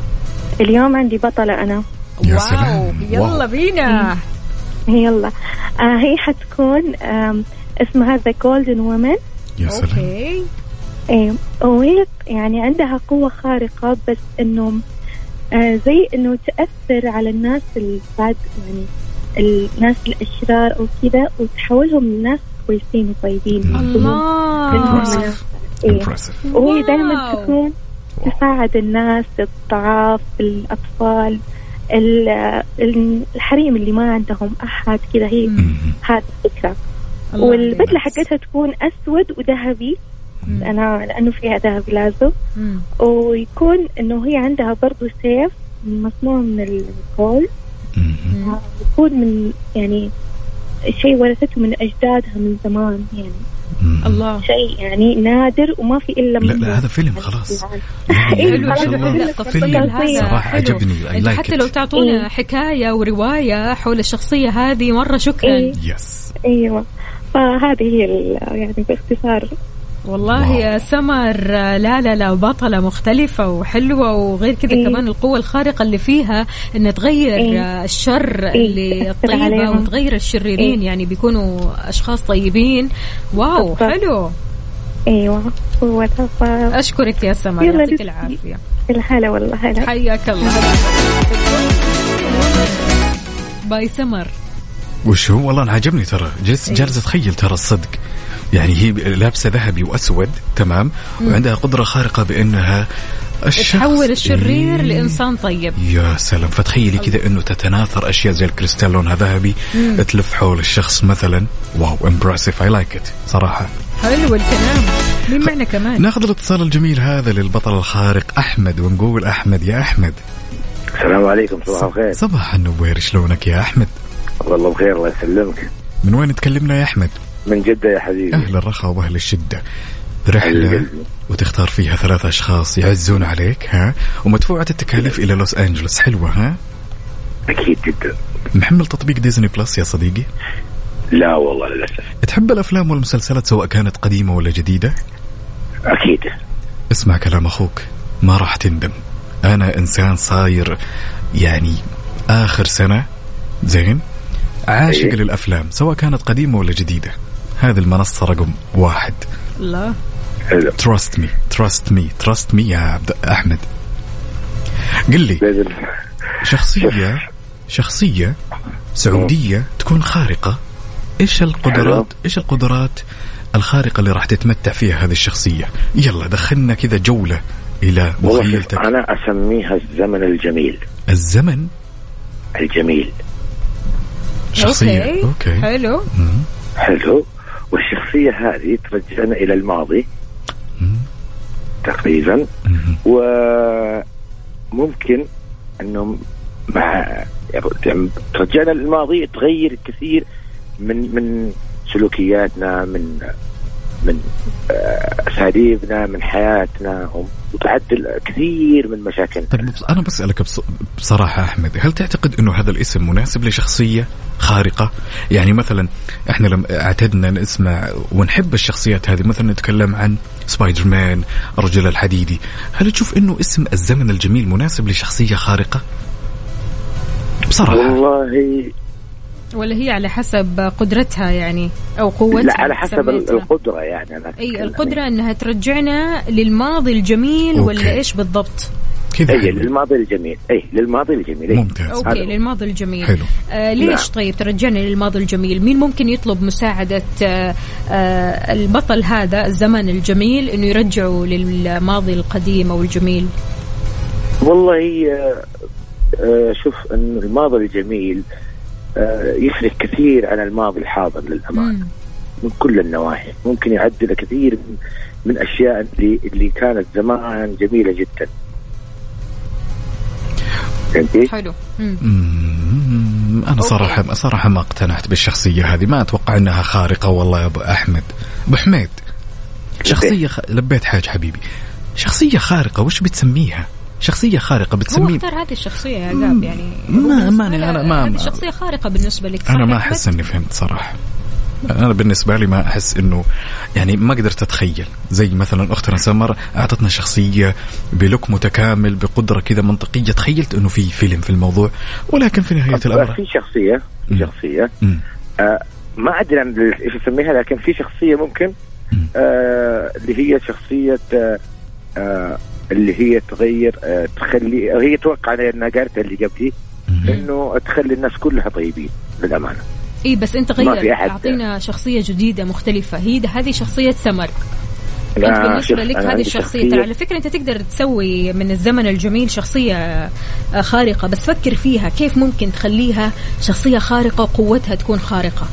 اليوم عندي بطلة أنا. يا واو سلام. يلا واو. بينا. يلا آه هي حتكون اسمها The Golden Woman. يا سلام. أوكي. إيه، وهي يعني عندها قوة خارقة، بس إنه آه زي إنه تأثر على الناس البعد، يعني الناس الأشرار أو كذا، وتحولهم لناس كويسين وطيبين. الله. إيه. وهي دائما تكون تساعد الناس، الضعاف، الأطفال، الحريم اللي ما عندهم أحد كذا. هي هذا الفكرة. والبدلة حقتها تكون أسود وذهبي، أنا لأنه فيها ذهب لازم. ويكون إنه هي عندها برضو سيف مصنوع من الكول، يكون من يعني شيء ورثته من أجدادها من زمان، يعني الله، شيء يعني نادر وما في إلا لا لا هذا فيلم خلاص. حلو حلو صراحة عجبني. حتى لو تعطونا حكاية ورواية حول الشخصية هذه مرة شكرا. يس. أيوة، فهذه هي يعني باختصار. والله واو. يا سمر، لا لا لا بطلة مختلفة وحلوة، وغير كذا إيه؟ كمان القوة الخارقة اللي فيها إن تغير إيه؟ الشر إيه؟ اللي الطيبة وتغير الشريرين. إيه؟ يعني بيكونوا أشخاص طيبين. واو بالضبط. حلو. أيوة. أشكرك يا سمر، يعطيك العافية. الحلا والله. هلا، حياك الله. باي سمر. وش هو؟ والله أنا عجبني ترى، جالس جالس أتخيل ترى الصدق. يعني هي لابسة ذهبي وأسود، تمام، وعندها قدرة خارقة بأنها تحول الشرير إيه؟ لإنسان طيب. يا سلام. فتخيلي كذا أنه تتناثر أشياء زي الكريستال لونها ذهبي مم. تلف حول الشخص مثلا. واو، امبرسيف. I like it صراحة. حلو الكلام. مين معنا كمان؟ ناخذ الاتصال الجميل هذا للبطل الخارق أحمد، ونقول أحمد. يا أحمد، السلام عليكم. صباح الخير. صباح النوير. شلونك يا أحمد؟ والله بخير، الله يسلمك. من وين تكلمنا يا أحمد؟ من جدة يا حبيبي. أهل الرخاء وأهل الشدة. رحلة وتختار فيها ثلاثة أشخاص يعزون عليك، ها، ومدفوعة التكاليف إلى لوس أنجلوس. حلوة ها؟ أكيد جدا. محمل تطبيق ديزني بلس يا صديقي؟ لا والله للأسف. تحب الأفلام والمسلسلات سواء كانت قديمة ولا جديدة؟ أكيد. اسمع كلام أخوك، ما راح تندم. أنا إنسان صاير يعني آخر سنة زين عاشق إيه؟ للأفلام سواء كانت قديمة ولا جديدة. هذه المنصة رقم واحد. لا trust me trust me trust me يا عبد أحمد. قل لي شخصية شخصية سعودية تكون خارقة، إيش القدرات إيش القدرات الخارقة اللي راح تتمتع فيها هذه الشخصية؟ يلا دخلنا كذا جولة إلى مخيلتك. أنا أسميها الزمن الجميل. الزمن الجميل. شخصية أوكي. أوكي. حلو مم. حلو. والشخصية الشخصية هذه ترجعنا إلى الماضي تقريبا، وممكن أنه مع ترجعنا للماضي تغير كثير من من سلوكياتنا، من من أساليبنا، من حياتنا، وتعدل كثير من مشاكلنا. طيب أنا بسألك بصراحة أحمد، هل تعتقد أنه هذا الاسم مناسب لشخصية خارقة؟ يعني مثلا إحنا لما اعتدنا نسمع ونحب الشخصيات هذه، مثلا نتكلم عن سبايدر مان، الرجل الحديدي، هل تشوف أنه اسم الزمن الجميل مناسب لشخصية خارقة؟ بصراحة والله، ولا هي على حسب قدرتها يعني أو قوتها؟ لا، على حسب سميتها. القدرة يعني أنا أي القدرة أنها ترجعنا للماضي الجميل. أوكي. ولا إيش بالضبط؟ كذا أي للماضي الجميل. أي للماضي الجميل. أي. ممتاز. أوكي هذا. للماضي الجميل. حلو. آه ليش؟ نعم. طيب ترجعنا للماضي الجميل، مين ممكن يطلب مساعدة آه آه البطل هذا الزمن الجميل إنه يرجعه للماضي القديم أو الجميل؟ والله آه آه شوف إنه الماضي الجميل يفرق كثير عن الماضي الحاضر للأمان. مم. من كل النواحي ممكن يعدل كثير من أشياء اللي اللي كانت زمان جميلة جدا. حلو. مم. أنا صراحة صراحة ما اقتنعت بالشخصية هذه، ما أتوقع أنها خارقة والله يا أبو أحمد. أبو حميد، شخصية خ... لبيت حاج حبيبي، شخصية خارقة وش بتسميها؟ شخصية خارقة بتسميه؟ هو اختار هذه الشخصية يا عقاب يعني. ما ماني أنا ما هذه شخصية خارقة بالنسبة لك. أنا ما أحس إني فهمت صراحة. أنا بالنسبة لي ما أحس إنه يعني ما قدرت أتخيل زي مثلا أختنا سمر أعطتنا شخصية بلوك متكامل بقدرة كذا منطقية، تخيلت إنه في فيلم في الموضوع، ولكن في نهاية الأمر في شخصية في شخصية آه ما أدري عن إيش أسميها، لكن في شخصية ممكن آه اللي هي شخصية آه آه اللي هي تغير آه تخلي هي توقع على انها قالت اللي قبلي انه تخلي الناس كلها طيبين للامانه. اي بس انت غير اعطينا شخصيه جديده مختلفه، هي هذه شخصيه سمر. انت بالنسبه لك هذه الشخصيه ترى على فكره انت تقدر تسوي من الزمن الجميل شخصيه خارقه، بس فكر فيها كيف ممكن تخليها شخصيه خارقه وقوتها تكون خارقه.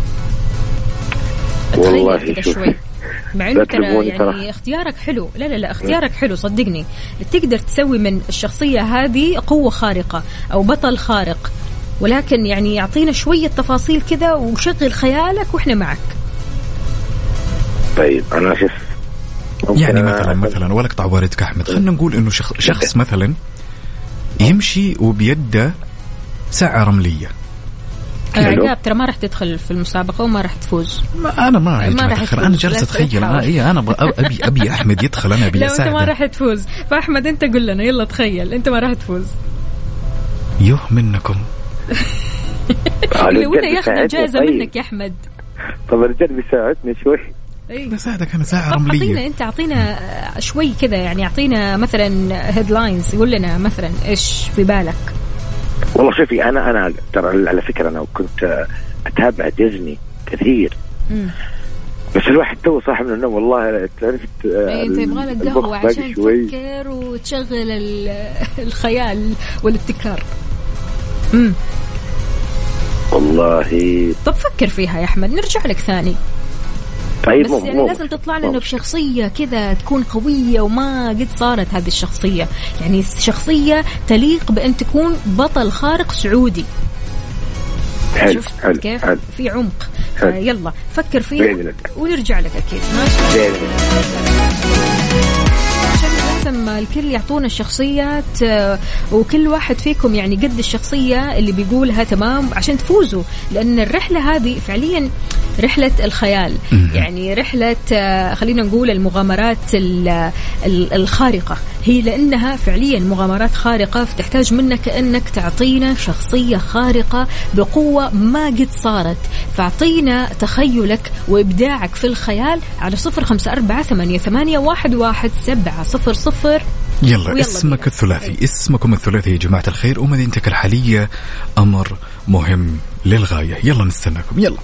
والله كذا شوي مع انه ترى يعني اختيارك حلو. لا لا لا اختيارك حلو صدقني. تقدر تسوي من الشخصية هذه قوة خارقة أو بطل خارق، ولكن يعني يعطينا شوية تفاصيل كذا وشغل خيالك وإحنا معك. طيب أنا شوف يعني مثلا مثلا ولك طعوارتك أحمد، خلنا نقول إنه شخص, شخص مثلا يمشي وبيده ساعة رملية. عقاب ترى ما راح تدخل في المسابقة وما راح تفوز. ما أنا ما ما راح أدخل. أنا جالس أتخيل أنا إيه أنا أبي أبي أحمد يدخل، أنا أبي أساعده. لا أنت ما راح تفوز، فأحمد أنت قل لنا يلا تخيل أنت ما راح تفوز. يوه منكم. اللي وده ياخذ الجائزة منك يا أحمد. طب الرجال بيساعدني شوي. إيه بساعدك أنا ساعة رملية. أعطينا أنت أعطينا شوي كذا يعني أعطينا مثلا هيدلاينز، يقول لنا مثلا إيش في بالك. والله شوفي أنا أنا ترى على فكرة أنا كنت أتابع ديزني كثير. مم. بس الواحد تو صاحي من النوم والله تعرفت. إيه أنت يبغى لك قهوة عشان تفكر وتشغل الخيال والابتكار. مم. والله طب فكر فيها يا أحمد، نرجع لك ثاني. طيب بس مو يعني مو لازم تطلع لنا بشخصية كذا تكون قوية وما قد صارت هذه الشخصية، يعني شخصية تليق بأن تكون بطل خارق سعودي. حلو شفت حلو كيف حلو. في عمق. يلا فكر فيها ونرجع لك أكيد. ماشي لازم الكل يعطونا الشخصيات وكل واحد فيكم يعني قد الشخصية اللي بيقولها تمام عشان تفوزوا، لأن الرحلة هذه فعليا رحلة الخيال، يعني رحلة خلينا نقول المغامرات الخارقة، هي لأنها فعليا مغامرات خارقة، فتحتاج منك أنك تعطينا شخصية خارقة بقوة ما قد صارت، فاعطينا تخيلك وإبداعك في الخيال على صفر خمسة أربعة ثمانية ثمانية واحد واحد سبعة صفر صفر. يلا اسمك بينا. الثلاثي أي. اسمكم الثلاثي يا جماعة الخير ومدينتك الحالية، أمر مهم للغاية. يلا نستناكم. يلا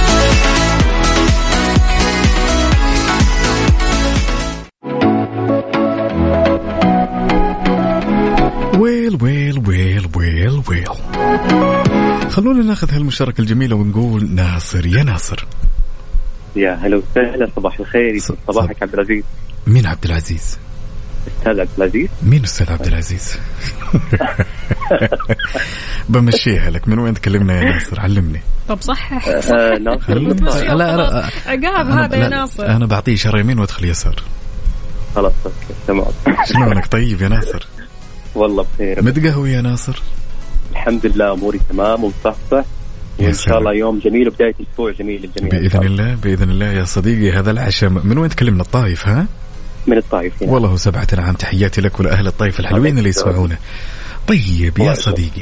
ويل ويل ويل ويل ويل خلونا ناخذ هالمشاركة الجميلة ونقول ناصر يا ناصر. يا هلا وسهلا، صباح الخير. صباحك عبد العزيز. مين عبد العزيز؟ أستاذ عبد العزيز. مين أستاذ عبد العزيز؟ بمشيها لك. من وين تكلمنا يا ناصر؟ علمني. طب صحح. آه ناصر. لا لا عقاب هذا يا ناصر. أنا بعطيه إشارة يمين وأدخل يسار. خلاص أوكي تمام. شلونك طيب يا ناصر؟ والله بخير. متقهوي يا ناصر؟ الحمد لله أموري تمام ومصحصح، وإن شاء الله يوم جميل وبداية أسبوع جميل للجميع بإذن الله. بإذن الله يا صديقي. هذا العشاء من وين تكلمنا؟ الطائف ها؟ من الطائف هنا. والله سبعة نعم. تحياتي لك ولأهل الطائف الحلوين اللي يسمعونا. طيب يا صديقي،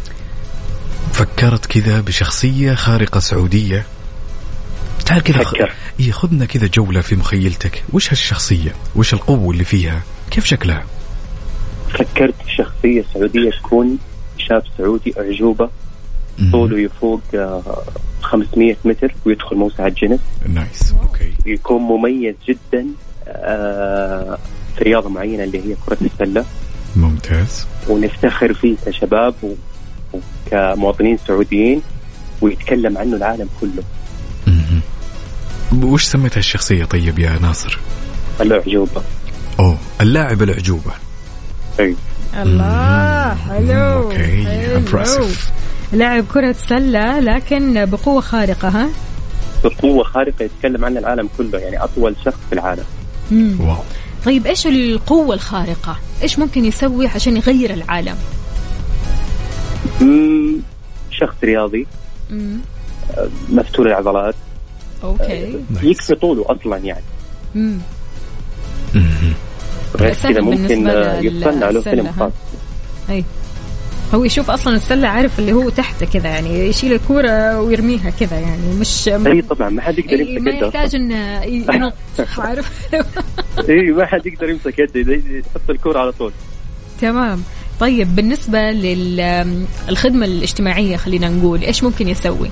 فكرت كذا بشخصية خارقة سعودية؟ تعال كذا خ... إيه خذنا كذا جولة في مخيلتك. وش هالشخصية؟ وش القوة اللي فيها؟ كيف شكلها؟ فكرت في شخصية سعودية تكون شاب سعودي أعجوبة، طوله يفوق خمسمية متر ويدخل موسوعة جينيس. نايس. أوكي. يكون مميز جدا في رياضة معينة اللي هي كرة السلة. ممتاز. ونفتخر فيه كشباب وكمواطنين سعوديين، ويتكلم عنه العالم كله. وش سميتها الشخصية طيب يا ناصر؟ الأعجوبة. أوه اللاعب الأعجوبة. أي. الله حلو. أوكي امبرسيف. لاعب كرة سلة لكن بقوة خارقة. ها؟ بقوة خارقة يتكلم عنها العالم كله، يعني أطول شخص في العالم. مم. واو. طيب إيش القوة الخارقة؟ إيش ممكن يسوي عشان يغير العالم؟ مم. شخص رياضي. مم. مفتول العضلات. أوكي. يكفي طوله أصلا يعني. مم. غير كذا ممكن يصنع له فيلم خاص. أي. هو يشوف أصلا السلة، عارف اللي هو تحت كذا، يعني يشيل الكرة ويرميها كذا، يعني مش. أي طبعا ما حد يقدر يمسك يده. ما يحتاج إنه ينط. عارف. إيه ما حد يقدر يمسك يده، يحط الكرة على طول. تمام. طيب بالنسبة للخدمة الاجتماعية خلينا نقول إيش ممكن يسوي؟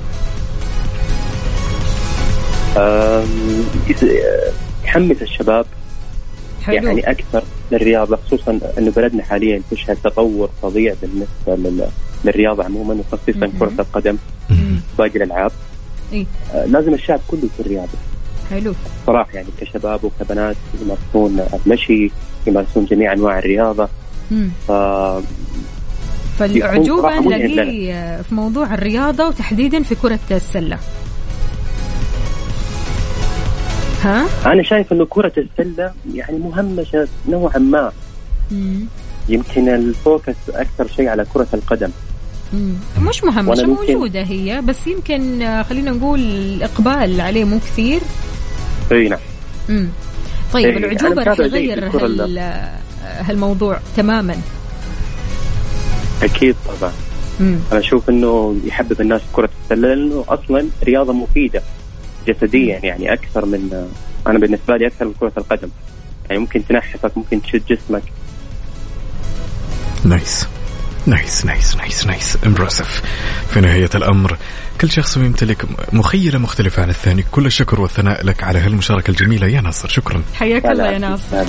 يحمس الشباب. حلو. يعني أكثر للرياضة، خصوصا أنه بلدنا حاليا تشهد تطور فظيع بالنسبة للرياضة عموما، وخصوصا كرة القدم باقي الألعاب. إيه؟ آه لازم الشعب كله يكون رياضي. حلو. صراحة يعني كشباب وكبنات يمارسون المشي، يمارسون جميع أنواع الرياضة. ف... فالأعجوبة نلاقيه في موضوع الرياضة وتحديدا في كرة السلة. ها؟ أنا شايف إنه كرة السلة يعني مهمشة نوعا ما. مم. يمكن الفوكس أكثر شيء على كرة القدم. مم. مش مهمشة، موجودة هي، بس يمكن خلينا نقول الإقبال عليه مو كثير. أي نعم. مم. طيب العجوبة رح يغير هال... هالموضوع تماما. أكيد طبعا. مم. أنا أشوف إنه يحبب الناس كرة السلة، لأنه أصلا رياضة مفيدة جسديا، يعني أكثر من أنا بالنسبة لي أكثر من كرة القدم، يعني ممكن تنحفك، ممكن تشد جسمك. نايس نايس نايس نايس نايس امبرسيف. في نهاية الأمر كل شخص يمتلك مخيلة مختلفة عن الثاني. كل الشكر والثناء لك على هالمشاركة الجميلة يا ناصر. شكرا. حياك الله يا ناصر.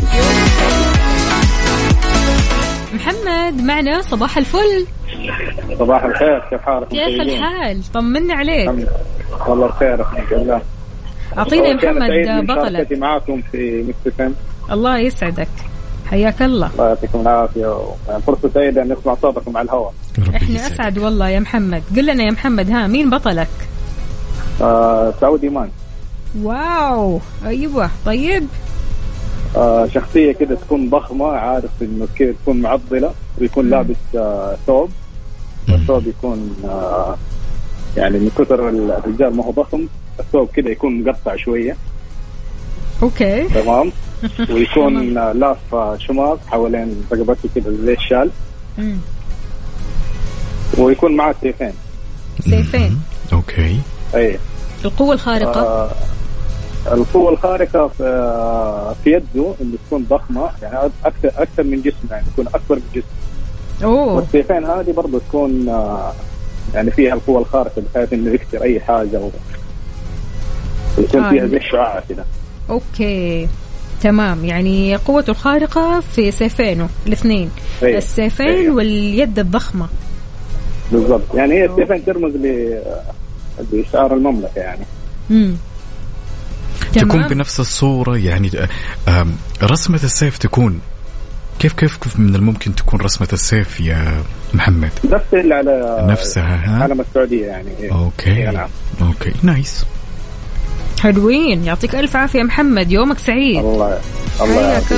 محمد معنا، صباح الفل. صباح الخير، كيف حالك؟ كيف الحال؟ طمنا عليك. والله بخير الحمد لله. أعطينا يا محمد بطلك. معاكم في مكسفين. الله يسعدك، حياك الله. الله يعطيكم العافية، فرصة سعيدة أن نسمع صوتكم على الهواء. إحنا أسعد والله يا محمد. قل لنا يا محمد، ها مين بطلك؟ آه سعود إيمان. واو أيوة. طيب آه شخصية كده تكون ضخمة، عارف إنه كده تكون معضلة، ويكون لابس آه ثوب، والثوب يكون آه يعني من كثر الرجال ما هو ضخم، الثوب كده يكون مقطع شوية. أوكي تمام. ويكون آه لاف شماغ حوالين رقبته كده زي الشال. مم. ويكون معاه سيفين. سيفين. أوكي. أي. القوة الخارقة. آه القوة الخارقة في, في يده إنه تكون ضخمة، يعني أكثر أكثر من جسمه، يعني تكون أكبر من جسمه. أوه. والسيفين هذه برضو تكون يعني فيها القوة الخارقة، بحيث إنه يكسر أي حاجة ويكون آه. فيها زي الشعاع كده. أوكي تمام. يعني قوته الخارقة في سيفينه الاثنين. أيه. السيفين أيه. واليد الضخمة. بالضبط، يعني هي السيفين ترمز لشعار المملكة يعني. امم تكون بنفس الصورة يعني. رسمة السيف تكون كيف كيف كيف من الممكن تكون رسمة السيف يا محمد؟ نفس اللي على نفسها علم السعودية يعني. أوكي أوكي نايس، حلوين. يعطيك ألف عافية محمد، يومك سعيد. الله الله يعافيك.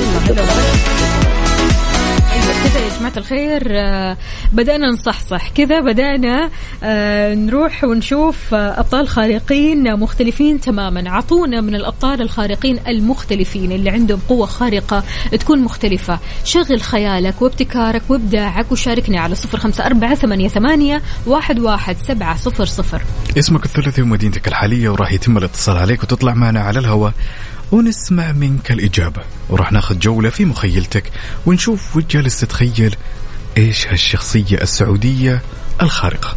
كذا يا جماعة الخير بدأنا نصحصح كذا، بدأنا نروح ونشوف أبطال خارقين مختلفين تماما. عطونا من الأبطال الخارقين المختلفين اللي عندهم قوة خارقة تكون مختلفة. شغل خيالك وابتكارك وابداعك وشاركني على صفر خمسة أربعة ثمانية ثمانية واحد واحد سبعة صفر صفر. اسمك الثلاثي ومدينتك الحالية، وراح يتم الاتصال عليك وتطلع معنا على الهواء ونسمع منك الإجابة، وراح ناخذ جولة في مخيلتك ونشوف وش جالس تتخيل إيش هالشخصية السعودية الخارقة.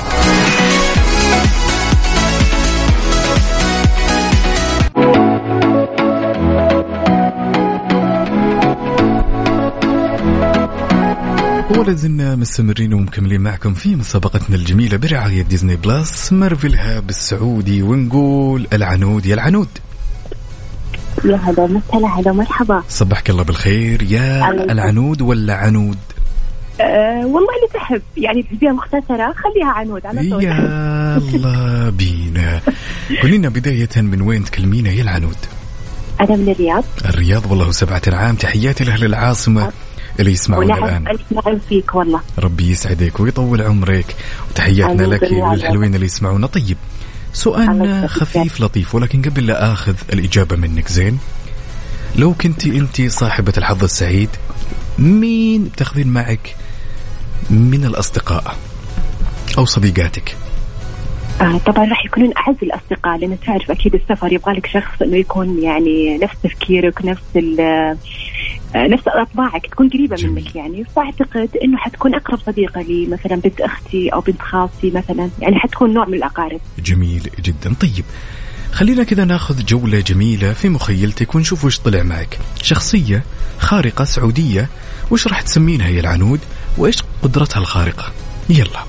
ولا زلنا مستمرين ومكملين معكم في مسابقتنا الجميلة برعاية ديزني بلاس مارفل هاب السعودي، ونقول العنود يا العنود. يا هلا مسهلا، هلا مرحبا. صبحك الله بالخير يا العنود ولا عنود؟ أه والله اللي تحب يعني، تحبيها مختصرة خليها عنود على طول. يا الله بينا. قولي لنا بداية من وين تكلمينا يا العنود؟ أنا من الرياض. الرياض، والله سبعة عام. تحياتي لأهل العاصمة اللي يسمعونا الآن. ألف نعم فيك والله. ربي يسعدك ويطول عمرك، وتحياتنا لك وللحلوين اللي يسمعونا. طيب سؤالنا خفيف لطيف، ولكن قبل لا أخذ الإجابة منك زين، لو كنتي أنت صاحبة الحظ السعيد مين بتاخذين معك من الأصدقاء أو صديقاتك؟ آه طبعا راح يكونون أعز الأصدقاء، لأن تعرف أكيد السفر يبغى لك شخص إنه يكون يعني نفس تفكيرك، نفس نفس أطباعك، تكون قريبة جميل. منك يعني. فأعتقد إنه حتكون أقرب صديقة لي، مثلا بنت أختي أو بنت خالتي مثلا، يعني حتكون نوع من الأقارب. جميل جدا. طيب خلينا كذا ناخذ جولة جميلة في مخيلتك ونشوف وش طلع معك. شخصية خارقة سعودية، وش راح تسمينها يا العنود، وإيش قدرتها الخارقة؟ يلا.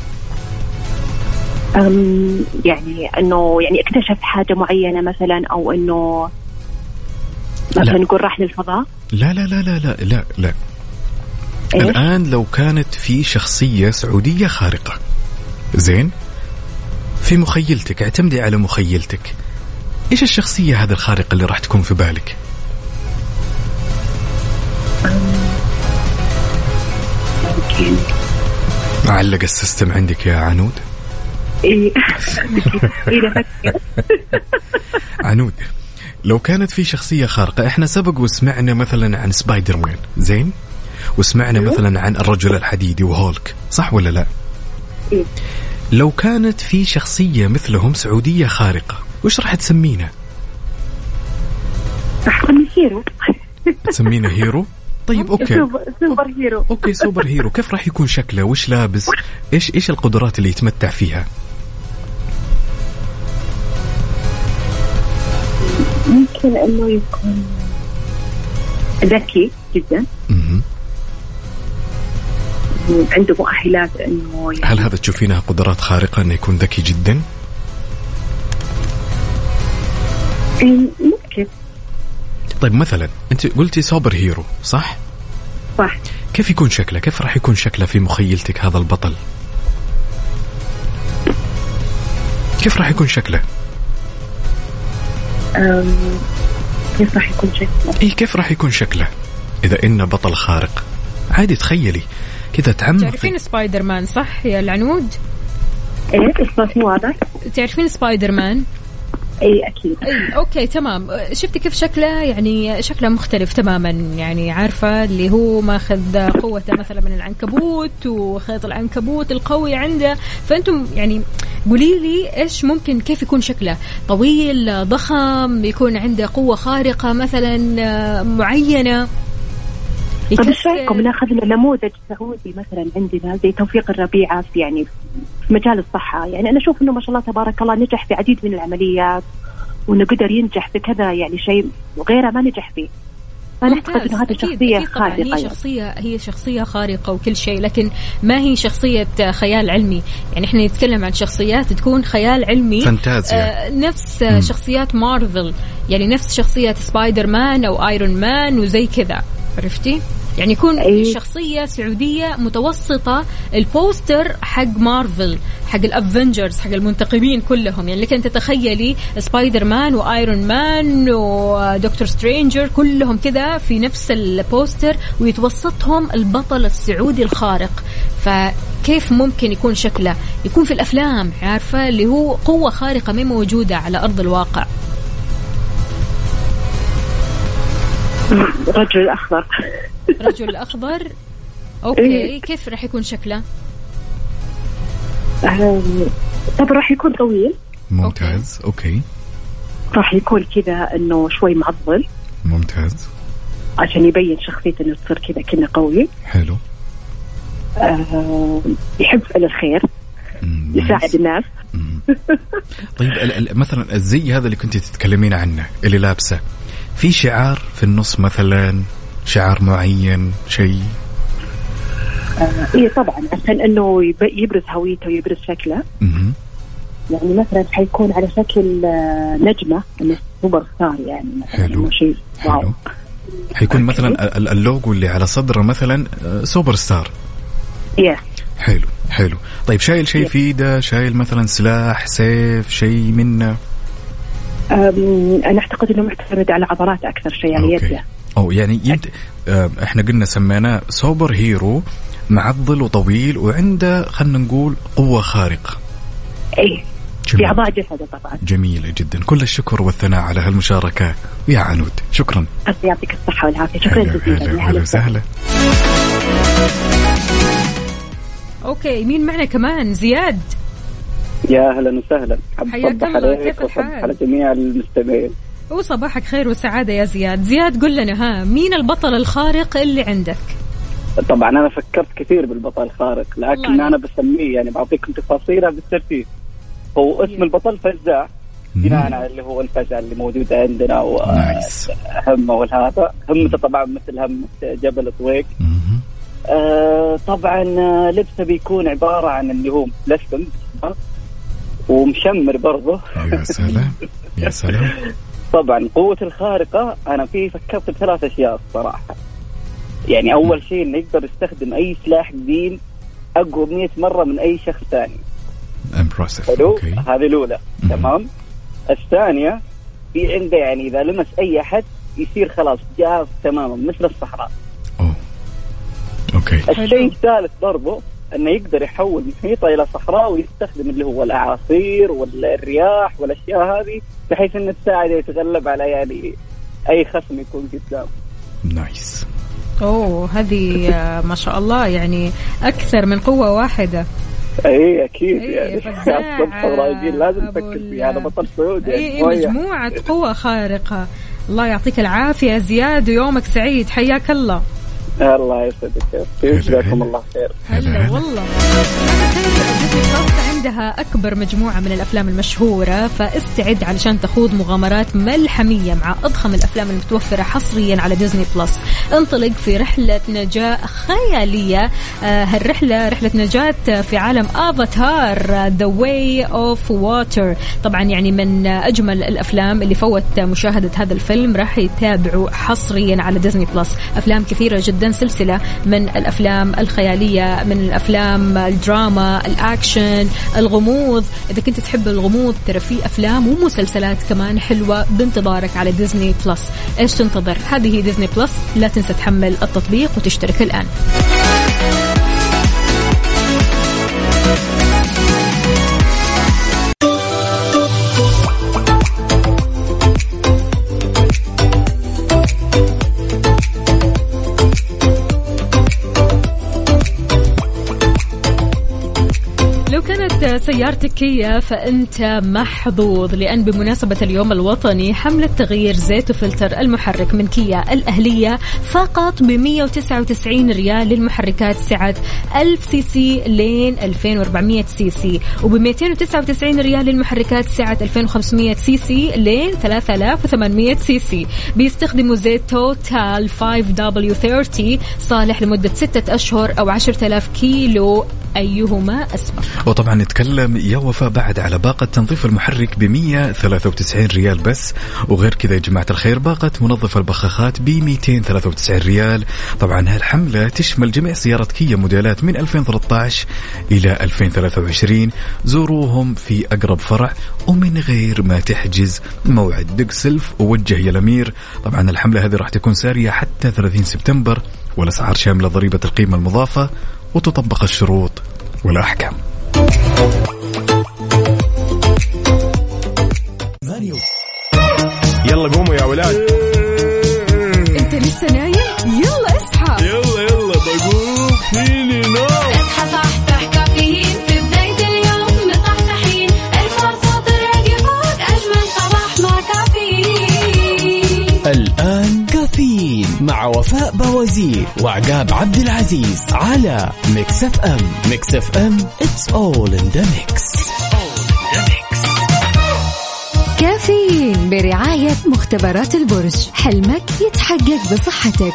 أم يعني أنه يعني اكتشف حاجة معينة مثلا، أو أنه مثلا نقول راح للفضاء. لا لا لا لا لا لا, لا. الآن لو كانت في شخصية سعودية خارقة زين في مخيلتك، اعتمدي على مخيلتك، إيش الشخصية هذا الخارقة اللي راح تكون في بالك؟ علق السيستم عندك يا عنود. إيه. عنود، لو كانت في شخصية خارقة، احنا سبق وسمعنا مثلا عن سبايدر مان زين، وسمعنا مثلا عن الرجل الحديدي وهولك، صح ولا لا؟ إيه. لو كانت في شخصية مثلهم سعودية خارقة، وش راح تسمينا؟ راح تسمي هيرو. تسمينا هيرو؟ طيب اوكي. سوبر هيرو. اوكي سوبر هيرو. كيف راح يكون شكله؟ وش لابس؟ ايش ايش القدرات اللي يتمتع فيها؟ ممكن انه يكون ذكي جدا. امم عنده مؤهلات انه يعني. هل هذا تشوفينها قدرات خارقة انه يكون ذكي جدا؟ ممكن. طيب مثلا انت قلتي سوبر هيرو صح؟ صح. كيف يكون شكله؟ كيف راح يكون شكله في مخيلتك هذا البطل؟ كيف راح يكون شكله؟ أم... كيف راح يكون شكله؟ ايه كيف راح يكون شكله اذا إنه بطل خارق؟ عادي تخيلي كذا تعمقي. تعرفين سبايدر مان صح يا العنود؟ ايه الصوت مو واضح. تعرفين سبايدر مان؟ اي اكيد. اي اوكي تمام. شفتي كيف شكله؟ يعني شكله مختلف تماما، يعني عارفه اللي هو ماخذ قوته مثلا من العنكبوت وخيط العنكبوت القوي عنده. فانتم يعني قولي لي ايش ممكن كيف يكون شكله؟ طويل ضخم، يكون عنده قوه خارقه مثلا معينه. طيب ايش رايكم ناخذ نموذج سعودي مثلا عندنا زي توفيق الربيعة في يعني في مجال الصحة؟ يعني أنا أشوف إنه ما شاء الله تبارك الله نجح في عديد من العمليات، وإنه قدر ينجح في كذا يعني شيء غيره ما نجح فيه. فأنا أعتقد إنه هذه شخصية خارقة. هي شخصية هي شخصية خارقة وكل شيء، لكن ما هي شخصية خيال علمي. يعني إحنا نتكلم عن شخصيات تكون خيال علمي فانتازيا. آه نفس م. شخصيات مارفل. يعني نفس شخصية سبايدر مان أو آيرون مان وزي كذا، عرفتي؟ يعني يكون أيه. شخصية سعودية متوسطة. البوستر حق مارفل، حق الأفنجرز، حق المنتقمين كلهم، يعني لكن تتخيلي سبايدر مان وآيرون مان ودكتور سترينجر كلهم كذا في نفس البوستر، ويتوسطهم البطل السعودي الخارق. فكيف ممكن يكون شكله؟ يكون في الأفلام، عارفة، اللي هو قوة خارقة ما موجودة على أرض الواقع. رجل الأخضر. رجل الأخضر، أوكي. كيف راح يكون شكله؟ طب راح يكون طويل. ممتاز. أوكي. راح يكون كذا إنه شوي معضل. ممتاز. عشان يبين شخصيته إنه تصير كذا كنا قوي. حلو. آه يحب فعل الخير، يساعد الناس. طيب مثلا الزي هذا اللي كنت تتكلمين عنه اللي لابسه، في شعار في النص مثلا، شعار معين شيء؟ آه إيه طبعا، عشان إنه يبرز هويته ويبرز شكله. م- يعني مثلا حيكون على شكل نجمة، إنه سوبر ستار يعني مثلا. حلو. شيء حلو. حيكون مثلا اللوجو اللي على صدره مثلا سوبر ستار. يس. حلو حلو. طيب شايل شيء في يده، شايل مثلا سلاح، سيف، شيء منه؟ أنا أعتقد إنه معتمد على عضلات أكثر شيء على يده. أو يعني يد. إحنا قلنا سميناه سوبر هيرو، معضل وطويل وعنده خلنا نقول قوة خارقة. إيه. في أعضاء جسده طبعا. جميلة جدا. كل الشكر والثناء على هالمشاركة يا عنود. شكرا. يعطيك الصحة والعافية. شكرا جزيلا. أهلا وسهلا. أوكي، مين معنا كمان؟ زياد. يا أهلا وسهلا. حياك الله، كيف الحال؟ على جميع المستمعين. وصباحك خير وسعادة يا زياد. زياد قل لنا، ها، مين البطل الخارق اللي عندك؟ طبعا أنا فكرت كثير بالبطل الخارق، لكن أنا بسميه يعني بعطيكم تفاصيلها بالترتيب. هو اسم البطل فزاع، بناء على اللي هو الفزع اللي موجود عندنا وهمه والهذا. همته طبعا مثل همة جبل طويق. آه طبعا لبسه بيكون عبارة عن اللي هو لسم ومشمر برضه. يا سلام يا سلام. طبعا قوة الخارقة أنا فيه فكرت بثلاث أشياء الصراحة. يعني أول شيء إنه يقدر يستخدم أي سلاح قديم أقوى مئة مرة من أي شخص ثاني. حلو. هذه الأولى. تمام. الثانية في عنده يعني إذا لمس أي أحد يصير خلاص جاف تماما مثل الصحراء. أوه. أوكي. الشيء الثالث برضو أنه يقدر يحول محيطه إلى صحراء ويستخدم اللي هو الأعاصير والرياح والأشياء هذه بحيث أن تساعده يتغلب على يعني أي خصم يكون قدام. نايس. أوه، هذه ما شاء الله يعني أكثر من قوة واحدة. اي اكيد. أي يعني لازم تفكر فيه، هذا بطل سعودي. اي مجموعة قوة خارقة. الله يعطيك العافية زياد ويومك سعيد. حياك الله. الله يسعدك. جزاكم الله خير. هلا والله. عندها أكبر مجموعة من الأفلام المشهورة، فاستعد علشان تخوض مغامرات ملحمية مع أضخم الأفلام المتوفرة حصريا على ديزني بلس. انطلق في رحلة نجاة خيالية. آه هالرحلة رحلة نجاة في عالم آفاتار The Way of Water. طبعا يعني من أجمل الأفلام اللي فوت مشاهدة هذا الفيلم راح يتابعوا حصريا على ديزني بلس. أفلام كثيرة جدا، سلسلة من الأفلام الخيالية، من الأفلام الدراما، الأكشن، الغموض. إذا كنت تحب الغموض ترى في أفلام ومسلسلات كمان حلوة بانتظارك على ديزني بلس. إيش تنتظر؟ هذه ديزني بلس. لا تنسى تحمل التطبيق وتشترك الآن. سيارتك كيا فأنت محظوظ، لأن بمناسبة اليوم الوطني حملة تغيير زيت وفلتر المحرك من كيا الأهلية فقط ب مئة وتسعة وتسعين ريال للمحركات سعة ألف سي سي لين ألفين وأربعمئة سي سي، وب مئتين وتسعة وتسعين ريال للمحركات سعة ألفين وخمسمئة سي سي لين ثلاثة آلاف وثمانمئة سي سي. بيستخدموا زيت توتال خمسة دبليو ثلاثين صالح لمدة ستة أشهر أو عشرة آلاف كيلو أيهما أسبق. وطبعا نتكلم يا وفاء بعد على باقة تنظيف المحرك ب مية وثلاثة وتسعين ريال بس، وغير كذا يا جماعة الخير باقة منظف البخاخات ب مئتين وثلاثة وتسعين ريال. طبعا هالحملة تشمل جميع سيارات كيا موديلات من ألفين وثلاثة عشر إلى ألفين وثلاثة وعشرين. زوروهم في أقرب فرع ومن غير ما تحجز موعد، دق سلف ووجه يا الأمير. طبعا الحملة هذه راح تكون سارية حتى ثلاثين سبتمبر، والأسعار شاملة ضريبة القيمة المضافة، وتطبق الشروط والأحكام. يلا قوموا يا ولاد. انت لسه نايم؟ يلا اصحى. يلا يلا بقوم فيني نوم. اصحى صحصح كافيين في بداية اليوم مصحصحين، الفرصة تراقي فوق أجمل صباح مع كافيين. الآن كافيين مع وفاء بوازير وعقاب عبد العزيز على ميكس اف ام. ميكس اف ام it's all in the mix. كافيين برعاية مختبرات البرج، حلمك يتحقق بصحتك.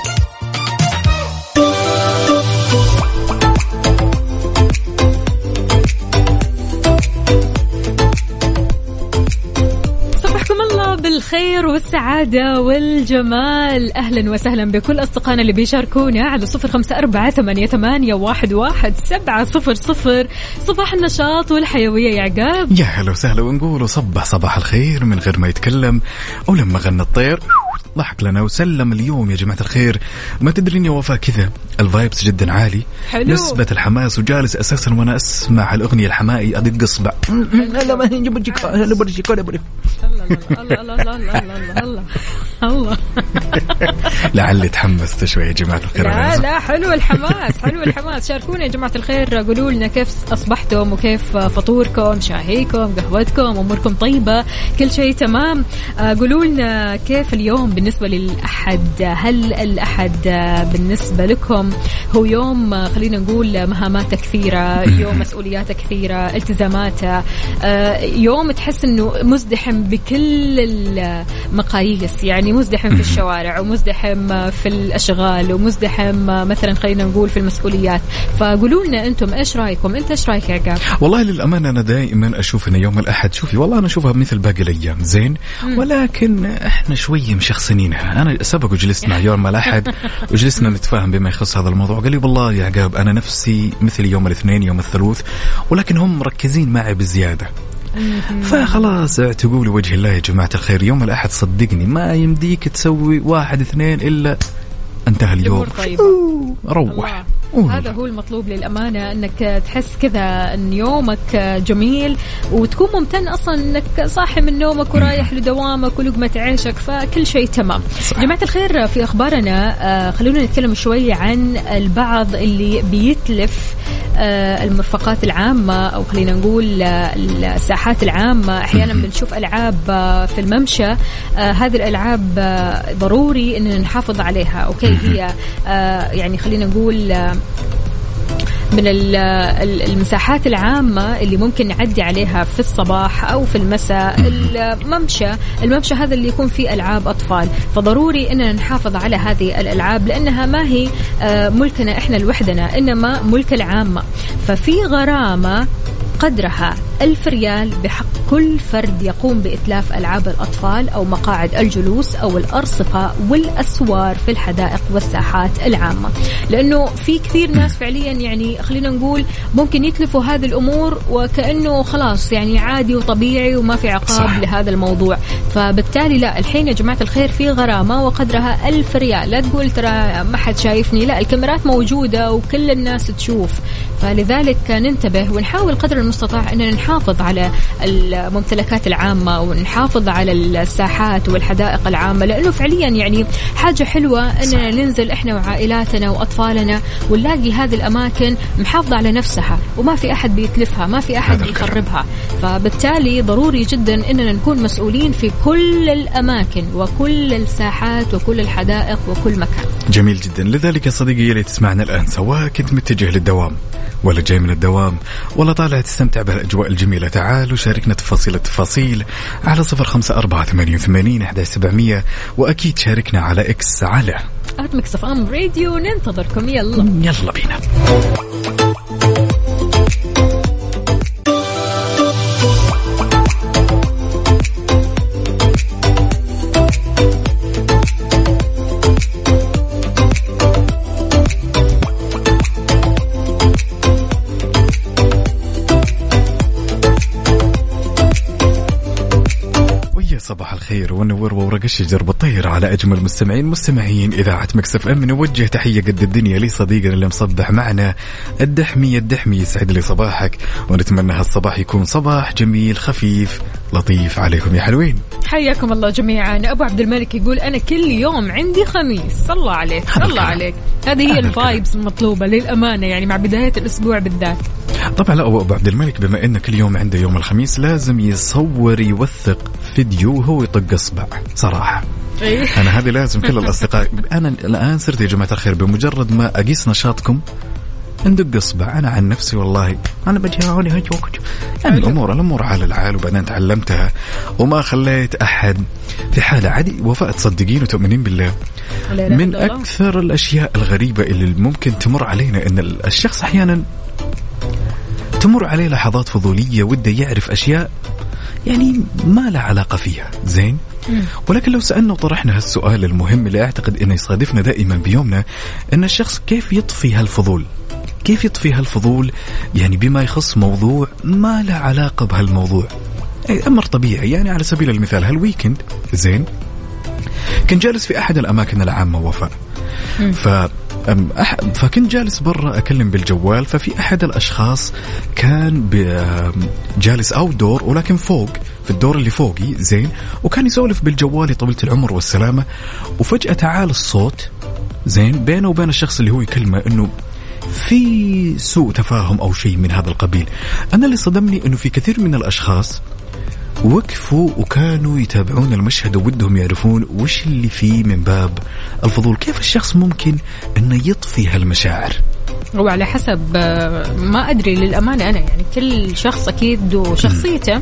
بالخير والسعادة والجمال، أهلا وسهلا بكل أصدقائنا اللي بيشاركونا على صفر خمسة أربعة ثمانية ثمانية واحد واحد سبعة صفر صفر. صباح النشاط والحيوية يا عقاب. يا هلا وسهلا، ونقول صبح صباح الخير من غير ما يتكلم، ولما غنى الطير ضحك لنا وسلم اليوم. يا جماعة الخير ما تدرين يا وفاء كذا الفايبس جدا عالي، حلو. نسبة الحماس، وجالس أساسا وأنا أسمع الأغنية الحمائي أدق إصبع. الله الله الله الله الله الله. لعلي تحمست شوي يا جماعة الخير. لا لا حلو الحماس، حلو الحماس. شاركونا يا جماعة الخير، قولوا لنا كيف أصبحتم وكيف فطوركم، شاهيكم، قهوتكم، أموركم طيبة، كل شيء تمام. قولوا لنا كيف اليوم بالنسبة للأحد. هل الأحد بالنسبة لكم هو يوم خلينا نقول مهامات كثيرة، يوم مسؤوليات كثيرة، التزامات، يوم تحس إنه مزدحم بكل المقاييس، يعني مزدحم في الشوارع ومزدحم في الأشغال ومزدحم مثلا خلينا نقول في المسؤوليات. فقولوا لنا أنتم إيش رأيكم؟ أنت إيش رأيك يا عقاب؟ والله للأمانة أنا دائما أشوف إن يوم الأحد، شوفي والله أنا أشوفها مثل باقي الأيام زين، ولكن إحنا شوية مشخصنينها. أنا سبق وجلست مع يوم الأحد وجلسنا نتفاهم بما يخص هذا الموضوع، قال لي والله يا عقاب أنا نفسي مثل يوم الاثنين يوم الثلاث، ولكن هم مركزين معي بزيادة. فخلاص اعتقوا لي وجه الله يا جماعة الخير، يوم الأحد صدقني ما يمديك تسوي واحد اثنين إلا انتهى اليوم. روح. هذا هو المطلوب للأمانة، أنك تحس كذا أن يومك جميل وتكون ممتن أصلا أنك صاحي من نومك ورايح لدوامك ولقمة عيشك، فكل شيء تمام. جماعة الخير في أخبارنا خلونا نتكلم شوي عن البعض اللي بيتلف المرفقات العامة أو خلينا نقول الساحات العامة. أحيانا بنشوف ألعاب في الممشى، هذه الألعاب ضروري أننا نحافظ عليها. أوكي هي يعني خلينا نقول من المساحات العامة اللي ممكن نعدي عليها في الصباح أو في المساء. الممشى الممشى هذا اللي يكون فيه ألعاب أطفال، فضروري أننا نحافظ على هذه الألعاب لأنها ما هي ملكنا إحنا لوحدنا، إنما ملك العامة. ففي غرامة قدرها ألف ريال بحق كل فرد يقوم بإتلاف ألعاب الأطفال أو مقاعد الجلوس أو الأرصفة والأسوار في الحدائق والساحات العامة. لأنه في كثير ناس فعليا يعني خلينا نقول ممكن يتلفوا هذه الأمور وكأنه خلاص يعني عادي وطبيعي وما في عقاب صح. لهذا الموضوع. فبالتالي لا، الحين يا جماعة الخير في غرامة وقدرها ألف ريال. لا تقول ترى ما حد شايفني، لا، الكاميرات موجودة وكل الناس تشوف. فلذلك ننتبه ونحاول قدر المستطاع أننا نحافظ على الممتلكات العامة ونحافظ على الساحات والحدائق العامة، لأنه فعليا يعني حاجة حلوة أننا ننزل إحنا وعائلاتنا وأطفالنا ونلاقي هذه الأماكن محافظة على نفسها وما في أحد بيتلفها، ما في أحد يخربها. فبالتالي ضروري جدا أننا نكون مسؤولين في كل الأماكن وكل الساحات وكل الحدائق وكل مكان. جميل جدا. لذلك يا صديقي يلي تسمعنا الآن، سواء كنت متجه للدوام ولا جاي من الدوام ولا طالع تستمتع بهالأجواء الجميلة، تعال وشاركنا تفاصيل التفاصيل على صفر خمسة أربعة ثمانية وثمانين أحد عشر سبعمية، وأكيد شاركنا على إكس على آت ميكس إف إم راديو. ننتظركم. يلا يلا بينا. الخير والنور وورق الشجر بالطير على أجمل مستمعين مستمعين إذاعة مكس اف ام. نوجه تحية قد الدنيا لصديقنا اللي مصبح معنا الدحمي. الدحمي يسعد لي صباحك ونتمنى هالصباح يكون صباح جميل خفيف لطيف عليكم يا حلوين. حياكم الله جميعا. أبو عبد الملك يقول أنا كل يوم عندي خميس. الله عليك الله عليك. هذه هي الفايبس المطلوبة للأمانة يعني مع بداية الأسبوع بالذات. طبعا لا أبو عبد الملك بما إن كل يوم عنده يوم الخميس لازم يصور يوثق فيديو وهو يطق إصبع صراحة. إيه؟ أنا هذه لازم كل الأصدقاء. أنا الآن صرت يا جماعة الخير بمجرد ما أقيس نشاطكم ندق إصبع. أنا عن نفسي والله أنا بجي هوني هيك وقت يعني الأمور الأمور على العال وبعدين تعلمتها وما خليت أحد في حالة عادي. وفاء تصدقين وتؤمنين بالله من أكثر الأشياء الغريبة اللي ممكن تمر علينا إن الشخص أحيانا تمر عليه لحظات فضولية وده يعرف أشياء يعني ما له علاقة فيها زين. ولكن لو سألنا وطرحنا هالسؤال المهم اللي أعتقد أنه يصادفنا دائما بيومنا أن الشخص كيف يطفي هالفضول كيف يطفي هالفضول يعني بما يخص موضوع ما له علاقة بهالموضوع. أمر طبيعي يعني على سبيل المثال هالويكند زين كنت جالس في أحد الأماكن العامة وفاء ف فكنت جالس برا أكلم بالجوال ففي أحد الأشخاص كان جالس أو دور ولكن فوق في الدور اللي فوقي زين وكان يسولف بالجوال طولة العمر والسلامة وفجأة تعال الصوت زين بينه وبين الشخص اللي هو يكلمه إنه في سوء تفاهم أو شيء من هذا القبيل. أنا اللي صدمني إنه في كثير من الأشخاص وقفوا وكانوا يتابعون المشهد وودهم يعرفون وش اللي فيه من باب الفضول. كيف الشخص ممكن أنه يطفي هالمشاعر؟ هو على حسب ما أدري للأمانة أنا يعني كل شخص أكيد وشخصيته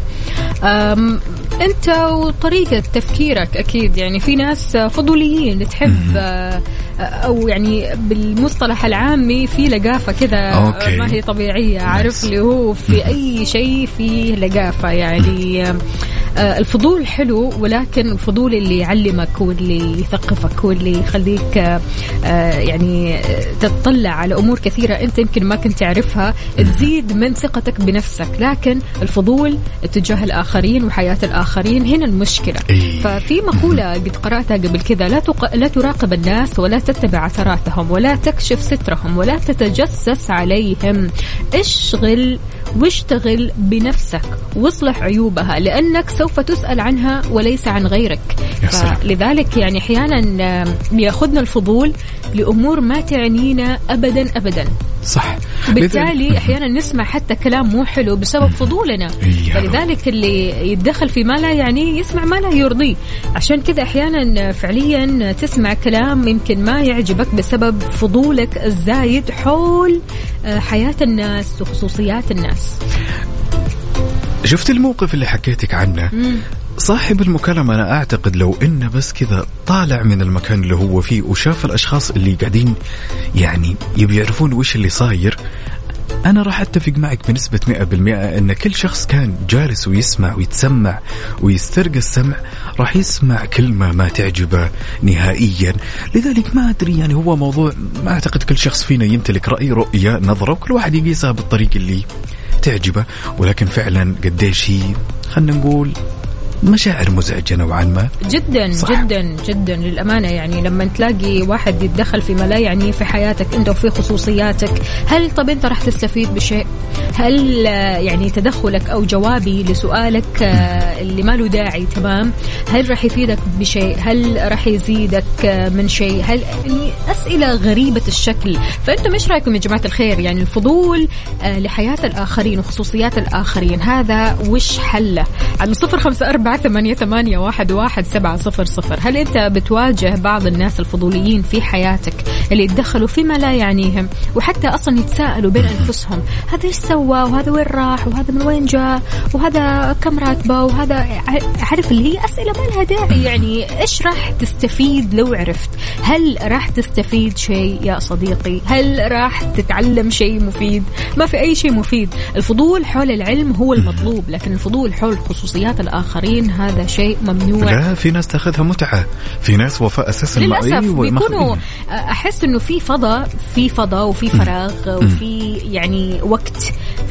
أنت وطريقة تفكيرك أكيد يعني في ناس فضوليين تحب أو يعني بالمصطلح العامي في لقافة كذا ما هي طبيعية عارف اللي هو في أي شيء فيه لقافة يعني الفضول حلو ولكن الفضول اللي يعلمك واللي يثقفك واللي يخليك يعني تطلع على أمور كثيرة أنت يمكن ما كنت تعرفها تزيد من ثقتك بنفسك. لكن الفضول اتجاه الآخرين وحياة الآخرين هنا المشكلة. ففي مقولة قد قرأتها قبل كذا لا, تق... لا تراقب الناس ولا تتبع عثراتهم ولا تكشف سترهم ولا تتجسس عليهم. اشغل واشتغل بنفسك واصلح عيوبها لأنك سوف تسأل عنها وليس عن غيرك. فلذلك يعني أحيانا بياخذنا الفضول لأمور ما تعنينا أبدا أبدا. صح. بالتالي أحيانا نسمع حتى كلام مو حلو بسبب فضولنا. فلذلك اللي يتدخل في ما لا يعني يسمع ما لا يرضيه. عشان كذا أحيانا فعليا تسمع كلام يمكن ما يعجبك بسبب فضولك الزايد حول حياة الناس وخصوصيات الناس. شفت الموقف اللي حكيتك عنه مم. صاحب المكالمة أنا أعتقد لو إنه بس كذا طالع من المكان اللي هو فيه وشاف الأشخاص اللي قاعدين يعني يبي يعرفون وش اللي صاير أنا راح أتفق معك بنسبة مئة بالمئة أن كل شخص كان جالس ويسمع ويتسمع ويسترقى السمع راح يسمع كلمة ما تعجبه نهائيا. لذلك ما أدري يعني هو موضوع ما أعتقد كل شخص فينا يمتلك رأي رؤية نظرة وكل واحد يقيسها بالطريق اللي تعجبه. ولكن فعلا قديش هي خلنا نقول مشاعر مزعجة نوعا ما جدا صح. جدا جدا للأمانة يعني لما تلاقي واحد يتدخل في ما لا يعني في حياتك أنت وفي خصوصياتك هل طب أنت راح تستفيد بشيء؟ هل يعني تدخلك أو جوابي لسؤالك اللي ما له داعي تمام هل راح يفيدك بشيء؟ هل راح يزيدك من شيء؟ هل يعني أسئلة غريبة الشكل. فأنتم إيش رأيكم يا جماعة الخير؟ يعني الفضول لحياة الآخرين وخصوصيات الآخرين هذا وش حله؟ على صفر خمسة أربعة ثمانية ثمانية واحد واحد سبعة صفر صفر. هل أنت بتواجه بعض الناس الفضوليين في حياتك اللي يتدخلوا فيما لا يعنيهم وحتى أصلا يتساءلوا بين أنفسهم هذا إيش سوى وهذا وين راح وهذا من وين جاء وهذا كم راتبه وهذا عارف اللي هي أسئلة ما لها داعي. يعني إيش راح تستفيد لو عرفت؟ هل راح تستفيد شيء يا صديقي؟ هل راح تتعلم شيء مفيد؟ ما في أي شيء مفيد. الفضول حول العلم هو المطلوب لكن الفضول حول خصوصيات الآخرين هذا شيء ممنوع. لا في ناس تاخذها متعة في ناس وفاء أساسا للأسف بيكونوا أحس إنه في فضاء في فضاء وفي فراغ وفي يعني وقت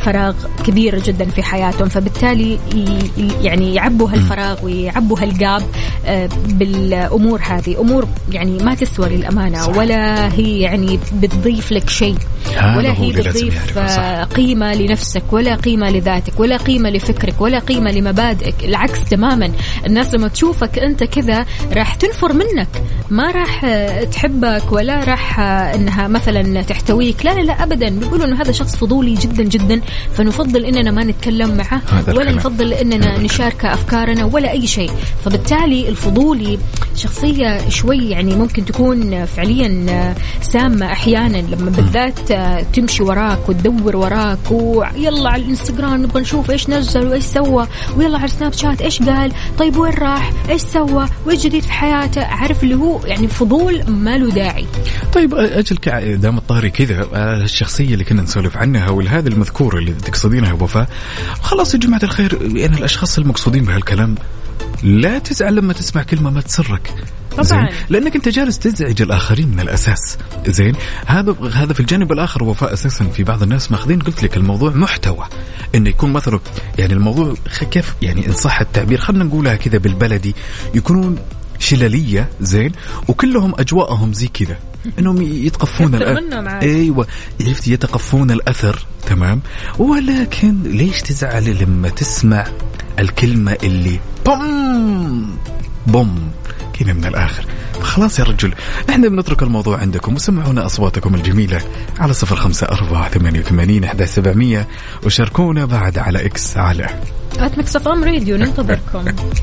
فراغ كبيرة جدا في حياتهم، فبالتالي يعني يعبوا هالفراغ ويعبوا هالجاب بالأمور هذه، أمور يعني ما تسوى للأمانة، صح. ولا هي يعني بتضيف لك شيء، ولا هي بتضيف قيمة لنفسك، ولا قيمة لذاتك، ولا قيمة لفكرك، ولا قيمة لمبادئك. العكس تماما، الناس لما تشوفك أنت كذا راح تنفر منك، ما راح تحبك ولا راح إنها مثلا تحتويك، لا لا لا أبدا. بيقولوا إنه هذا شخص فضولي جدا جدا، فنفضل إننا ما نتكلم معه، ولا نفضل إننا نشارك أفكارنا ولا أي شيء. فبالتالي الفضولي شخصية شوي يعني ممكن تكون فعليا سامة أحيانا، لما بالذات تمشي وراك وتدور وراك، ويلا على الانستغرام نبغى نشوف إيش نزل وإيش سوى، ويلا على سناب شات إيش قال، طيب وين راح، إيش سوى، وإيش جديد في حياته. عارف اللي هو يعني فضول ما له داعي. طيب أجل دام الطاري كذا، الشخصية اللي كنا نسولف عنها والهذا المذكور اللي تقصدينها وفاء، خلاص يا جماعة الخير، يعني الأشخاص المقصودين بهالكلام لا تزعل لما تسمع كلمة ما تسرك، زين، لأنك أنت جالس تزعج الآخرين من الأساس، زين. هذا هذا في الجانب الآخر وفاء أساسا في بعض الناس ماخذين، قلت لك الموضوع محتوى، إنه يكون مثلا يعني الموضوع كيف يعني إن صح التعبير، خلنا نقولها كذا بالبلدي، يكونون شلالية، زين، وكلهم أجواءهم زي كذا، إنهم يتقفون الأثر، أيوة عرفتي، يتقفون الأثر، تمام. ولكن ليش تزعل لما تسمع الكلمة اللي بوم بوم كذا من الآخر؟ خلاص يا رجل، احنا بنترك الموضوع عندكم، وسمعونا أصواتكم الجميلة على صفر خمسة أربعة ثمانية وثمانين أحد عشر سبعمية، وشاركونا بعد على إكس على آت ميكس إف إم راديو. ننتظركم.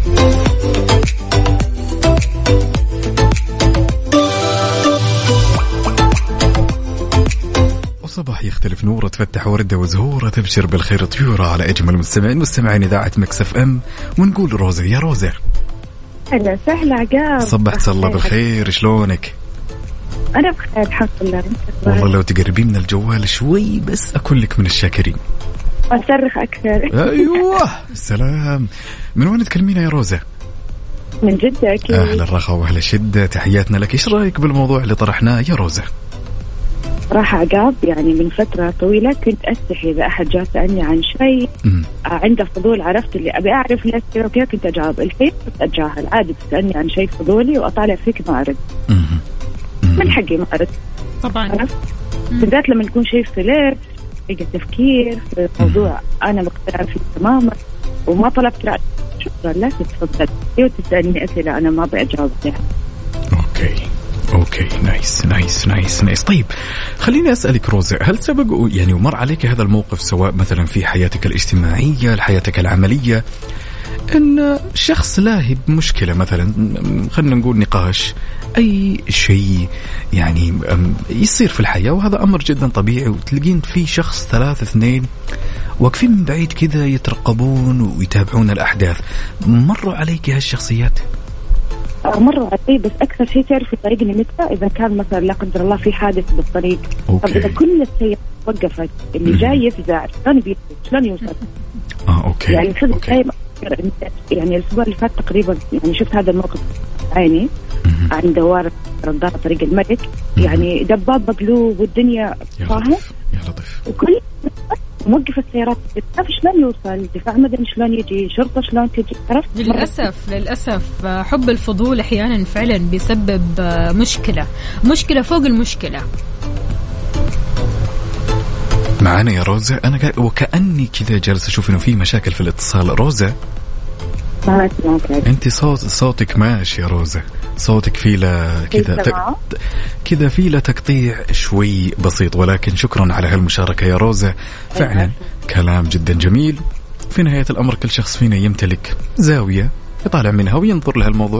صباح يختلف نوره، تفتح وردة وزهورة، تبشر بالخير طيورة على أجمل مستمعين مستمعين إذاعة ميكس إف إم. ونقول روزة، يا روزة أهلا وسهلا عقاب، صبحت الله بالخير، شلونك؟ أنا بخير الحمد لله. والله لو تقربين من الجوال شوي بس أكون لك من الشاكرين. أصرخ أكثر. أيوة السلام. من وين تكلمينا يا روزة؟ من جدة أكيد. أهل الرخاء وأهل الشدة، تحياتنا لك. إيش رأيك بالموضوع اللي طرحناه يا روزة؟ راح عقاب، يعني من فترة طويلة كنت أستحي إذا أحد جاء سألني عن شيء عنده فضول، عرفت اللي أبي أعرف ليش كذا وكذا، كنت أجاوب. الحين كنت أتجاهل عادي، تسألني عن شيء فضولي وأطالع فيك ما أرد، من حقي ما أرد طبعا، عرفت؟ بالذات لما يكون شيء فلير طريقة تفكير في موضوع أنا مقتنع فيه تماما وما طلبت رأي، شكرا لا تتفضل وتسألني أسئلة أنا ما بأجاوب يعني. أوكي اوكي نايس نايس نايس نايس. طيب خليني اسالك روزة، هل سبق يعني ومر عليك هذا الموقف سواء مثلا في حياتك الاجتماعيه حياتك العمليه، ان شخص لاهي بمشكله مثلا، خلينا نقول نقاش اي شيء يعني يصير في الحياه، وهذا امر جدا طبيعي، وتلقين في شخص ثلاث اثنين واقفين من بعيد كذا يترقبون ويتابعون الاحداث، مروا عليك هالشخصيات؟ مروا علي، بس أكثر شيء تعرف يضايقني متى إذا كان مثلا لا قدر الله في حادث بالطريق. طب إذا كل السيارات وقفت، اللي جاي يفزع شلون بيوصل، شلون يوصل؟ آه أوكي. يعني أوكي. يعني الأسبوع اللي فات تقريبا يعني شفت هذا الموقف عيني عند دوار رمضان طريق الملك، يعني دباب مقلوب والدنيا فاهم، يا لطيف، وكل موقف السيارات، تعرف شلون يوصل دفاع مدني، شلون يجي شرطة، شلون تجي، عرفت؟ للأسف للأسف حب الفضول أحيانا فعلا بيسبب مشكلة مشكلة فوق المشكلة. معانا يا روزة؟ أنا قا... وكأني كذا جالس أشوف إنه في مشاكل في الاتصال. روزة ما أنت صوت صوتك ماشي يا روزة، صوتك فيه له كذا ت... كذا فيه له تقطيع شوي بسيط، ولكن شكرا على هالمشاركة يا روزة، فعلا كلام جدا جميل. في نهاية الأمر كل شخص فينا يمتلك زاوية يطالع منها وينظر لها الموضوع.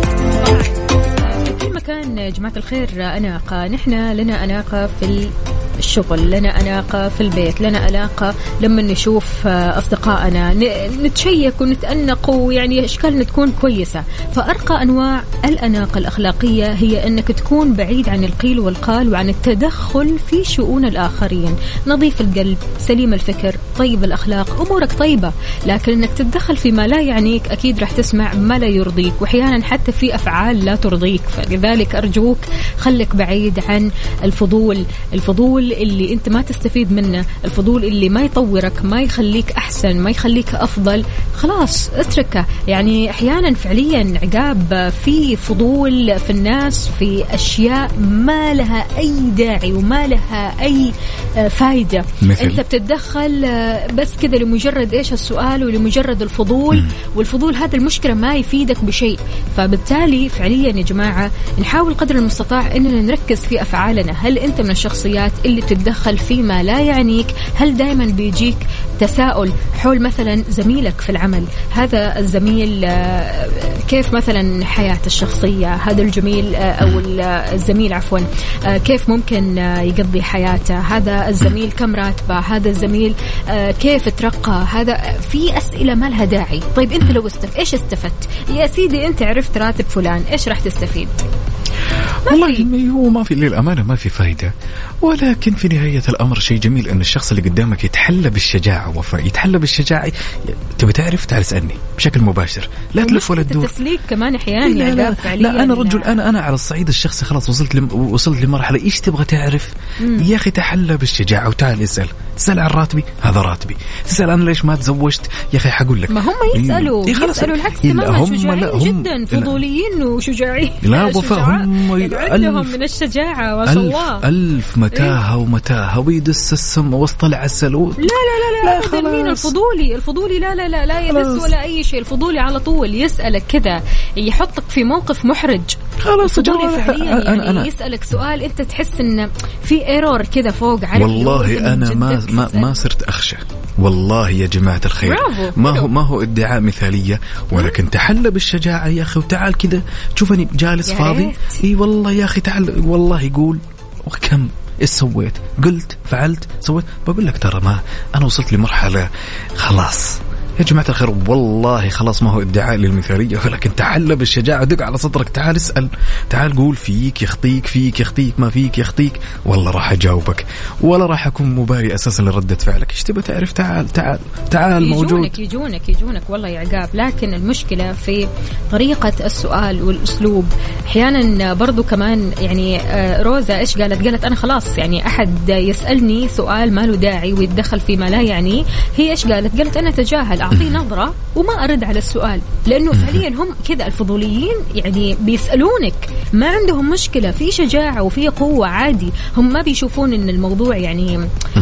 في مكان جماعة الخير أناقة، نحن لنا أناقة في الشغل، لنا أناقة في البيت، لنا أناقة لما نشوف أصدقائنا نتشيك ونتأنق، ويعني أشكالنا تكون كويسة. فأرقى أنواع الأناقة الأخلاقية هي أنك تكون بعيد عن القيل والقال وعن التدخل في شؤون الآخرين، نظيف القلب، سليم الفكر، طيب الأخلاق، أمورك طيبة، لكن إنك تتدخل فيما لا يعنيك أكيد راح تسمع ما لا يرضيك، وأحيانا حتى في أفعال لا ترضيك. فلذلك أرجوك خليك بعيد عن الفضول، الفضول اللي أنت ما تستفيد منه، الفضول اللي ما يطورك، ما يخليك أحسن، ما يخليك أفضل، خلاص اتركه. يعني أحيانا فعليا عقاب في فضول في الناس في أشياء ما لها أي داعي وما لها أي فايدة. مثل. أنت بتتدخل بس كذا لمجرد إيش السؤال ولمجرد الفضول، م. والفضول هذا المشكلة ما يفيدك بشيء. فبالتالي فعليا يا جماعة نحاول قدر المستطاع أننا نركز في أفعالنا. هل أنت من الشخصيات اللي تتدخل فيما لا يعنيك؟ هل دائما بيجيك تساؤل حول مثلا زميلك في العمل، هذا الزميل كيف مثلا حياته الشخصية، هذا الجميل أو الزميل عفوا كيف ممكن يقضي حياته، هذا الزميل كم راتبه، هذا الزميل كيف ترقى، هذا في أسئلة ما لها داعي. طيب أنت لو استف... إيش استفدت يا سيدي؟ أنت عرفت راتب فلان، إيش راح تستفيد؟ والله هو ما في، للأمانة ما في فايدة. ولكن في نهاية الأمر شيء جميل أن الشخص اللي قدامك يتحلى بالشجاعة. وفاء يتحلى بالشجاعة، تبي تعرف تعال اسألني بشكل مباشر، لا تلف ولا تدور. التسليك كمان أحيانا لا, لا, لا, لا أنا رجل، أنا أنا على الصعيد الشخصي خلاص وصلت لم وصلت لمرحلة إيش تبغى تعرف؟ مم. يا أخي تحلى بالشجاعة وتعال اسأل. تسأل عن راتبي، هذا راتبي. تسأل أنا ليش ما تزوجت، يا أخي حقول لك. ما هم يسألوا إيه يسألوا العكس تماما، شجاعين جدا، فضوليين وشجاعين. لا وفاء هم عندهم من الشجاعة ما شاء الله ألف متاهة إيه؟ ومتاهة ويدس السم وسط العسل و... لا لا لا لا, لا مين الفضولي؟ الفضولي لا لا لا لا يدس ولا أي شيء. الفضولي على طول يسألك كذا، يحطك في موقف محرج. خلاص الفضولي فعليا يعني أنا يسألك سؤال أنت تحس إن في إيرور كذا فوق. والله أنا ما ما, ما صرت أخشى والله يا جماعة الخير. ما هو ما هو ادعاء مثالية، ولكن تحلى بالشجاعة يا أخي وتعال كذا شوفني جالس فاضي. إي والله يا أخي تعال، والله يقول وكم إيش سويت، قلت فعلت سويت. بقول لك ترى ما أنا وصلت لمرحلة خلاص يا جماعة الخير، والله خلاص ما هو ادعاء للمثالية، ولكن تعال بالشجاعة، دق على صدرك، تعال اسأل، تعال قول فيك يخطيك، فيك يخطيك، ما فيك يخطيك، والله راح أجاوبك ولا راح أكون مبالي أساسا لردة فعلك. إيش تبغى تعرف؟ تعال تعال تعال موجود. يجونك يجونك يجونك والله يا عقاب، لكن المشكلة في طريقة السؤال والأسلوب. أحيانا برضو كمان يعني روزا إيش قالت؟ قالت أنا خلاص يعني أحد يسألني سؤال ما له داعي ويتدخل فيما لا يعني، هي إيش قالت؟ قالت أنا تجاهل، أعطيه نظرة وما أرد على السؤال، لأنه فعليا هم كذا الفضوليين يعني بيسألونك ما عندهم مشكلة، في شجاعة وفي قوة عادي. هم ما بيشوفون إن الموضوع يعني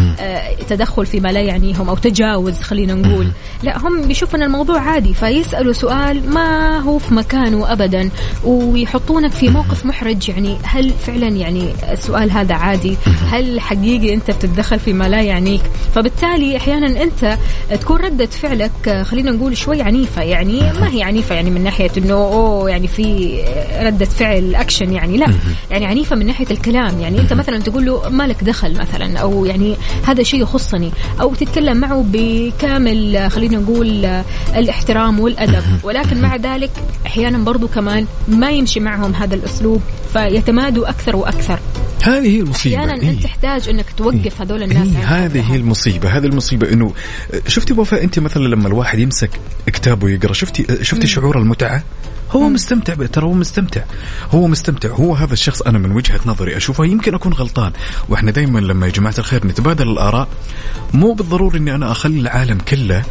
آه تدخل فيما لا يعنيهم أو تجاوز خلينا نقول، لا هم بيشوفون الموضوع عادي، فيسألوا سؤال ما هو في مكانه أبدا ويحطونك في موقف محرج. يعني هل فعلا يعني السؤال هذا عادي؟ هل حقيقي أنت بتتدخل فيما لا يعنيك؟ فبالتالي أحيانا أنت تكون ردة فعلك خلينا نقول شوي عنيفة، يعني ما هي عنيفة يعني من ناحية إنه أوه يعني في ردة فعل أكشن يعني، لا يعني عنيفة من ناحية الكلام. يعني أنت مثلا تقول له مالك دخل مثلا، أو يعني هذا شيء يخصني، أو تتكلم معه بكامل خلينا نقول الاحترام والأدب، ولكن مع ذلك أحيانا برضو كمان ما يمشي معهم هذا الأسلوب فيتمادوا أكثر وأكثر. هذه هي المصيبة. أحيانا إيه؟ أنت تحتاج أنك توقف هذول الناس. إيه؟ هذه هي المصيبة، هذه المصيبة إنه شفتي وفاء أنت مثلا لما الواحد يمسك كتاب ويقرأ، شفتي شفتي شعور المتعة؟ هو مم. مستمتع، ترى هو مستمتع، هو مستمتع هو هذا الشخص. أنا من وجهة نظري أشوفه، يمكن أكون غلطان، وإحنا دايما لما يا جماعة الخير نتبادل الآراء، مو بالضروري إني أنا أخلي العالم كله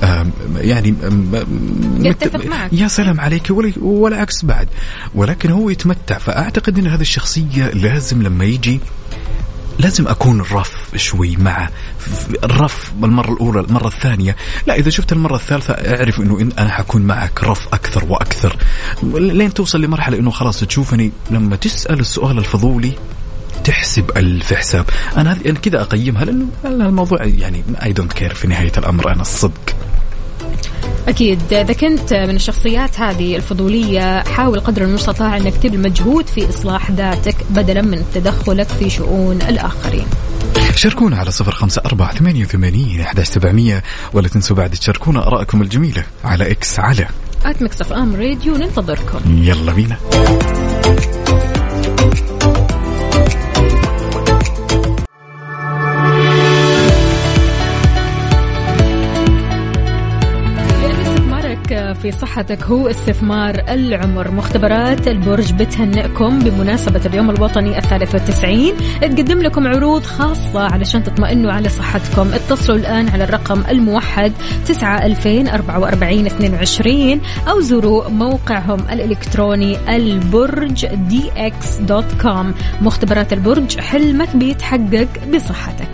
يعني يتفق معك. يا سلام عليك، ولا ولا عكس بعد، ولكن هو يتمتع. فأعتقد إن هذه الشخصية لازم لما يجي لازم أكون الرف شوي معه، الرف المرة الأولى، المرة الثانية لا، إذا شفت المرة الثالثة أعرف إنه إن أنا حكون معك رف أكثر وأكثر، لين توصل لمرحلة إنه خلاص تشوفني لما تسأل السؤال الفضولي تحسب ألف حساب. أنا هذه أنا كذا أقيمها، لأنه الموضوع يعني I don't care في نهاية الأمر، أنا الصدق. أكيد إذا كنت من الشخصيات هذه الفضولية حاول قدر المستطاع أنك تبذل مجهود في إصلاح ذاتك بدلا من تدخلك في شؤون الآخرين. شاركونا على صفر خمسة أربعة ثمانية وثمانين أحد عشر سبعمية، ولا تنسوا بعد تشاركونا آراءكم الجميلة على إكس على آت ميكس إف إم راديو. ننتظركم، يلا بينا. بصحتك هو استثمار العمر. مختبرات البرج بتهنئكم بمناسبة اليوم الوطني الثالث والتسعين، تقدم لكم عروض خاصة علشان تطمئنوا على صحتكم. اتصلوا الآن على الرقم الموحد تسعة ألفين أربعة وأربعين اثنين وعشرين أو زوروا موقعهم الإلكتروني البرج دي إكس دوت كوم. مختبرات البرج، حلمك بيتحقق بصحتك.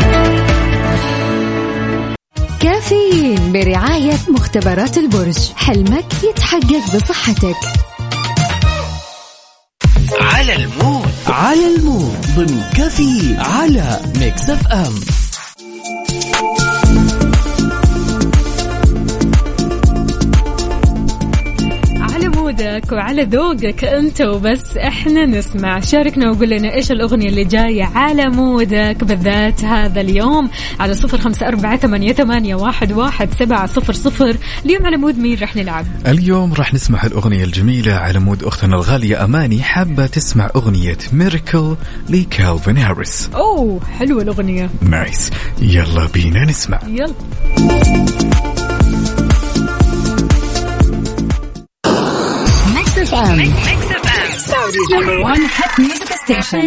كافيين برعاية مختبرات البرج، حلمك يتحقق بصحتك. على المود على المود ضمن كافيين على ميكس اف ام. وعلى ذوقك انت وبس، احنا نسمع. شاركنا وقول لنا ايش الاغنيه اللي جايه على مودك بالذات هذا اليوم على صفر خمسة أربعة ثمانية ثمانية واحد واحد سبعة صفر صفر. اليوم على مود مين رح نلعب؟ اليوم رح نسمع الأغنية الجميلة على مود أختنا الغالية أماني، حابة تسمع أغنية ميراكل لكالفين هاريس. أوه حلوة الأغنية. نايس، يلا بينا نسمع. يلا. Mix F M. Mix F M. Saudi's number one hit music station.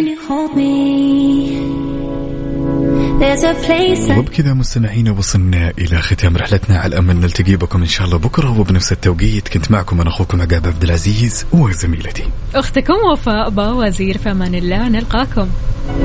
وبكذا مستمعين وصلنا إلى ختام رحلتنا، على أمل نلتقي بكم إن شاء الله بكرة وبنفس التوقيت. كنت معكم أنا أخوكم عقاب عبد العزيز وزميلتي أختكم وفاء باوزير. في أمان الله، نلقاكم.